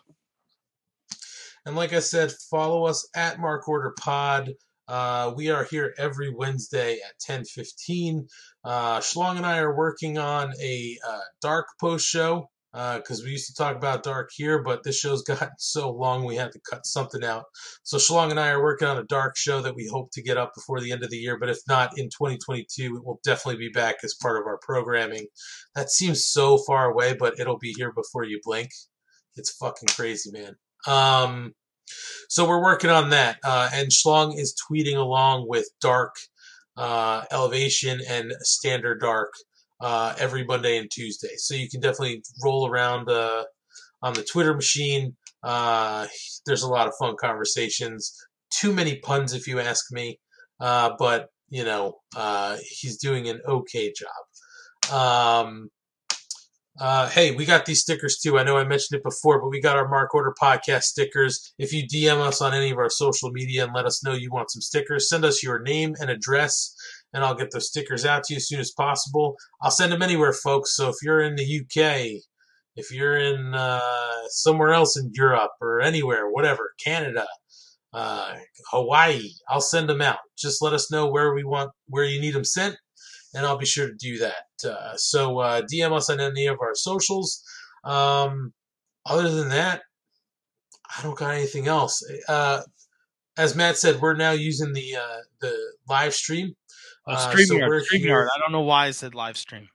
And like I said, follow us at Mark Order Pod. Uh, we are here every Wednesday at ten fifteen. Uh, Schlong and I are working on a uh, Dark post show because uh, we used to talk about Dark here, but this show's gotten so long we had to cut something out. So Schlong and I are working on a Dark show that we hope to get up before the end of the year, but if not, in twenty twenty-two, it will definitely be back as part of our programming. That seems so far away, but it'll be here before you blink. It's fucking crazy, man. Um, so we're working on that, uh, and Schlong is tweeting along with Dark, uh, Elevation, and Standard Dark uh, every Monday and Tuesday. So you can definitely roll around uh, on the Twitter machine. Uh, there's a lot of fun conversations. Too many puns, if you ask me, uh, but you know uh, he's doing an okay job. Um, Uh, hey, we got these stickers too. I know I mentioned it before, but we got our Mark Order Podcast stickers. If you D M us on any of our social media and let us know you want some stickers, send us your name and address, and I'll get those stickers out to you as soon as possible. I'll send them anywhere, folks. So if you're in the U K, if you're in uh, somewhere else in Europe or anywhere, whatever, Canada, uh, Hawaii, I'll send them out. Just let us know where we want, where you need them sent, and I'll be sure to do that. Uh, so uh, D M us on any of our socials. Um, other than that, I don't got anything else. Uh, as Matt said, we're now using the uh, the live stream. Oh, Uh, StreamYard, so we're StreamYard. here- I don't know why I said live stream.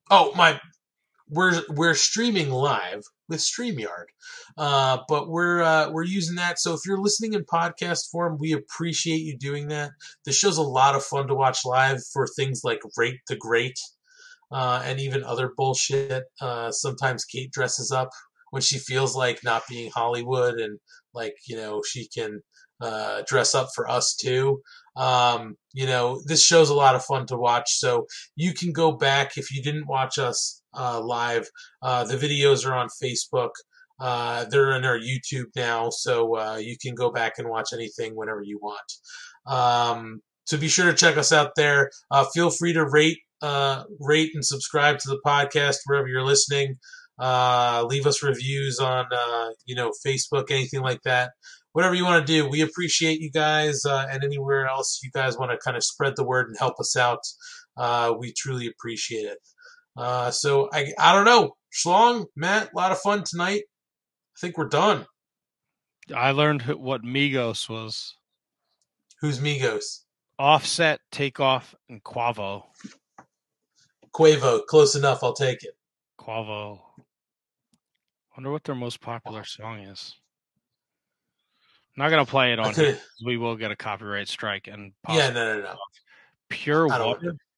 Oh, my. We're we're streaming live with StreamYard, uh, but we're uh, we're using that. So if you're listening in podcast form, we appreciate you doing that. The show's a lot of fun to watch live for things like Rate the Great, uh, and even other bullshit. Uh, sometimes Kate dresses up when she feels like not being Hollywood, and like you know she can uh, dress up for us too. Um, you know this show's a lot of fun to watch. So you can go back if you didn't watch us. Uh, live. Uh, the videos are on Facebook. Uh, they're on our YouTube now, so uh, you can go back and watch anything whenever you want. Um, so be sure to check us out there. Uh, feel free to rate, uh, rate and subscribe to the podcast wherever you're listening. Uh, leave us reviews on, uh, you know, Facebook, anything like that. Whatever you want to do, we appreciate you guys, uh, and anywhere else you guys want to kind of spread the word and help us out. Uh, we truly appreciate it. Uh, so I I don't know. Schlong, Matt, a lot of fun tonight. I think we're done. I learned what Migos was. Who's Migos? Offset, Takeoff, and Quavo. Quavo, close enough. I'll take it. Quavo. Wonder what their most popular song is. I'm not gonna play it on here. We will get a copyright strike and yeah, no, no, no. Pure I Water. Don't,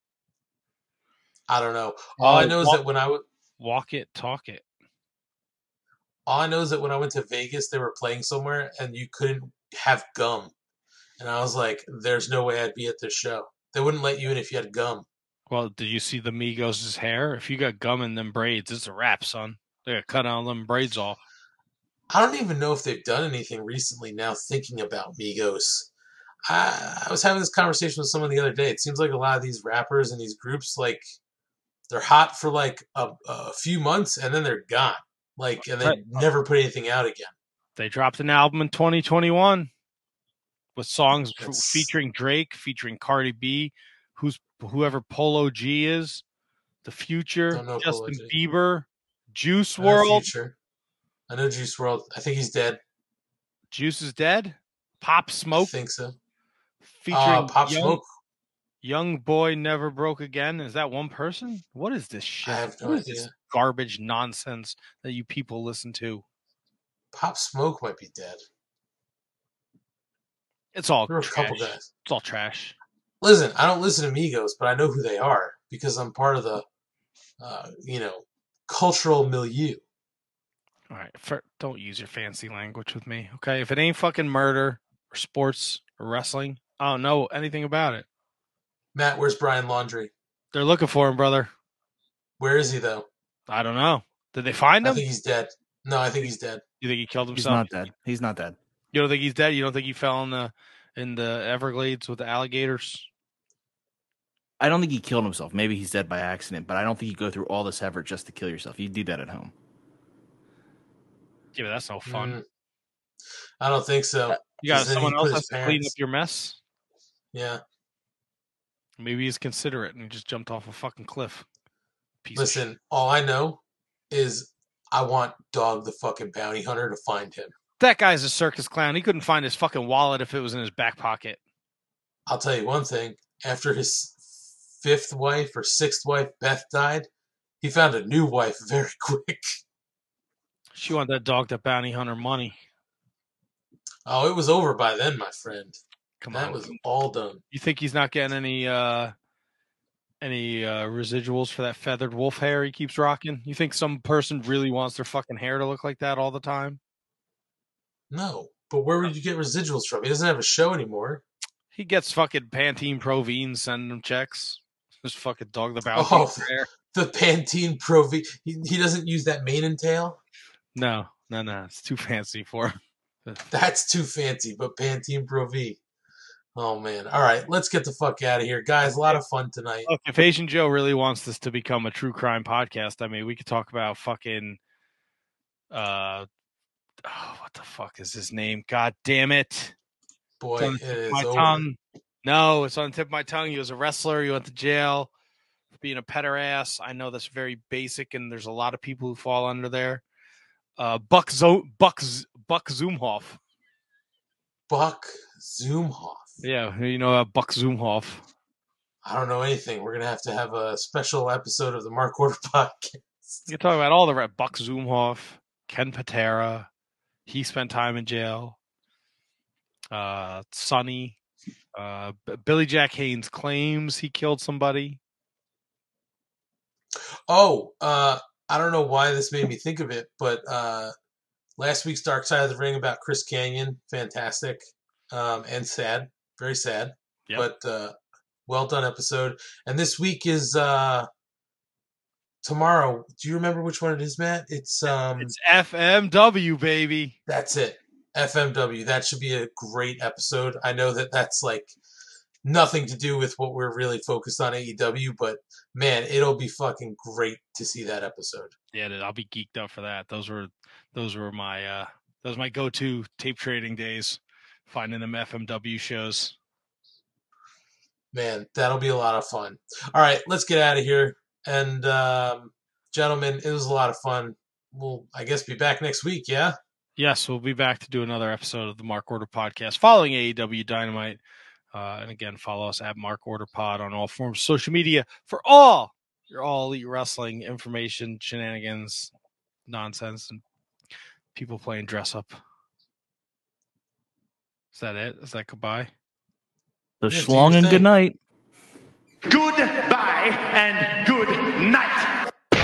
I don't know. All uh, I know walk, is that when I w- walk it, talk it. All I know is that when I went to Vegas, they were playing somewhere, and you couldn't have gum. And I was like, "There's no way I'd be at this show. They wouldn't let you in if you had gum." Well, did you see the Migos' hair? If you got gum in them braids, it's a wrap, son. They got cut all them braids off. I don't even know if they've done anything recently. Now thinking about Migos, I, I was having this conversation with someone the other day. It seems like a lot of these rappers and these groups, like, they're hot for like a, a few months and then they're gone. Like, and they right. never put anything out again. They dropped an album in twenty twenty-one with songs it's... featuring Drake, featuring Cardi B, who's whoever Polo G is, The Future, Justin Bieber, Juice world. Future. I know Juice world. I think he's dead. Juice is dead? Pop Smoke? I think so. Featuring uh, Pop young, Smoke. Young Boy Never Broke Again. Is that one person? What is this shit? I have no what idea. Is this garbage nonsense that you people listen to? Pop Smoke might be dead. It's all there were trash. a couple guys. It's all trash. Listen, I don't listen to Migos, but I know who they are because I'm part of the, uh, you know, cultural milieu. All right, for, don't use your fancy language with me, okay? If it ain't fucking murder or sports or wrestling, I don't know anything about it. Matt, where's Brian Laundrie? They're looking for him, brother. Where is he, though? I don't know. Did they find him? I think he's dead. No, I think he's dead. You think he killed He's himself? not dead. He's not dead. You don't think he's dead? You don't think he fell in the in the Everglades with the alligators? I don't think he killed himself. Maybe he's dead by accident, but I don't think you go through all this effort just to kill yourself. You do that at home. Yeah, but that's no fun. Mm, I don't think so. You got someone else has to clean up your mess? Yeah. Maybe he's considerate and he just jumped off a fucking cliff. Piece Listen, all I know is I want Dog the fucking bounty hunter to find him. That guy's a circus clown. He couldn't find his fucking wallet if it was in his back pocket. I'll tell you one thing. After his fifth wife or sixth wife, Beth, died, he found a new wife very quick. She wanted that Dog the bounty hunter money. Oh, it was over by then, my friend. Come that on. was all done. You think he's not getting any uh, any uh, residuals for that feathered wolf hair he keeps rocking? You think some person really wants their fucking hair to look like that all the time? No, but where would you get residuals from? He doesn't have a show anymore. He gets fucking Pantene Provine sending him checks. Just fucking Dog the bounty oh, hunter hair. The Pantene Provine. He, he doesn't use that mane and tail? No, no, no. It's too fancy for him. That's too fancy, but Pantene Pro-V. Oh, man. All right, let's get the fuck out of here. Guys, a lot of fun tonight. Look, if Asian Joe really wants this to become a true crime podcast, I mean, we could talk about fucking, uh, oh, what the fuck is his name? God damn it. Boy, it is my over. tongue. No, it's on the tip of my tongue. He was a wrestler. He went to jail for being a pederass. I know that's very basic, and there's a lot of people who fall under there. Uh, Buck Zo- Buck Z- Buck Zumhoff. Buck Zumhoff. Yeah, you know uh, Buck Zumhoff. I don't know anything. We're gonna have to have a special episode of the Mark Order podcast. You talk about all the red Buck Zumhoff, Ken Patera. He spent time in jail. Uh, Sonny, uh, B- Billy Jack Haynes claims he killed somebody. Oh, uh, I don't know why this made me think of it, but uh, last week's Dark Side of the Ring about Chris Canyon, fantastic um, and sad, very sad, Yep. but uh, well done episode. And this week is uh, tomorrow. Do you remember which one it is, Matt? It's um, It's F M W, baby. That's it. F M W. That should be a great episode. I know that that's like nothing to do with what we're really focused on A E W, but man, it'll be fucking great to see that episode. Yeah, dude, I'll be geeked up for that. Those were those were my uh, those were my go-to tape trading days, finding them F M W shows. Man, that'll be a lot of fun. All right, let's get out of here. And um, gentlemen, it was a lot of fun. We'll, I guess, be back next week. Yeah. Yes, we'll be back to do another episode of the Mark Order podcast following A E W Dynamite. Uh, and again, follow us at Mark Order Pod on all forms of social media for all your all elite wrestling information, shenanigans, nonsense, and people playing dress up. Is that it? Is that goodbye? So Yeah, do schlong your and thing. good night. Goodbye and good night.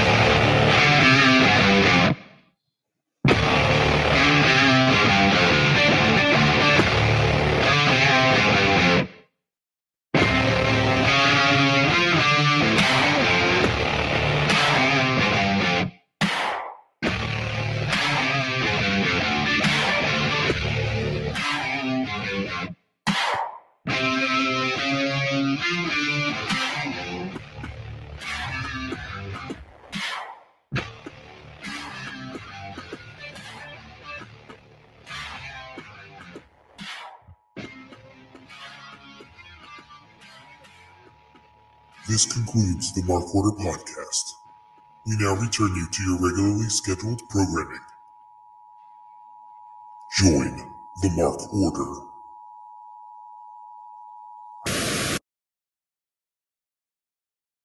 This concludes the Mark Order podcast. We now return you to your regularly scheduled programming. Join the Mark Order.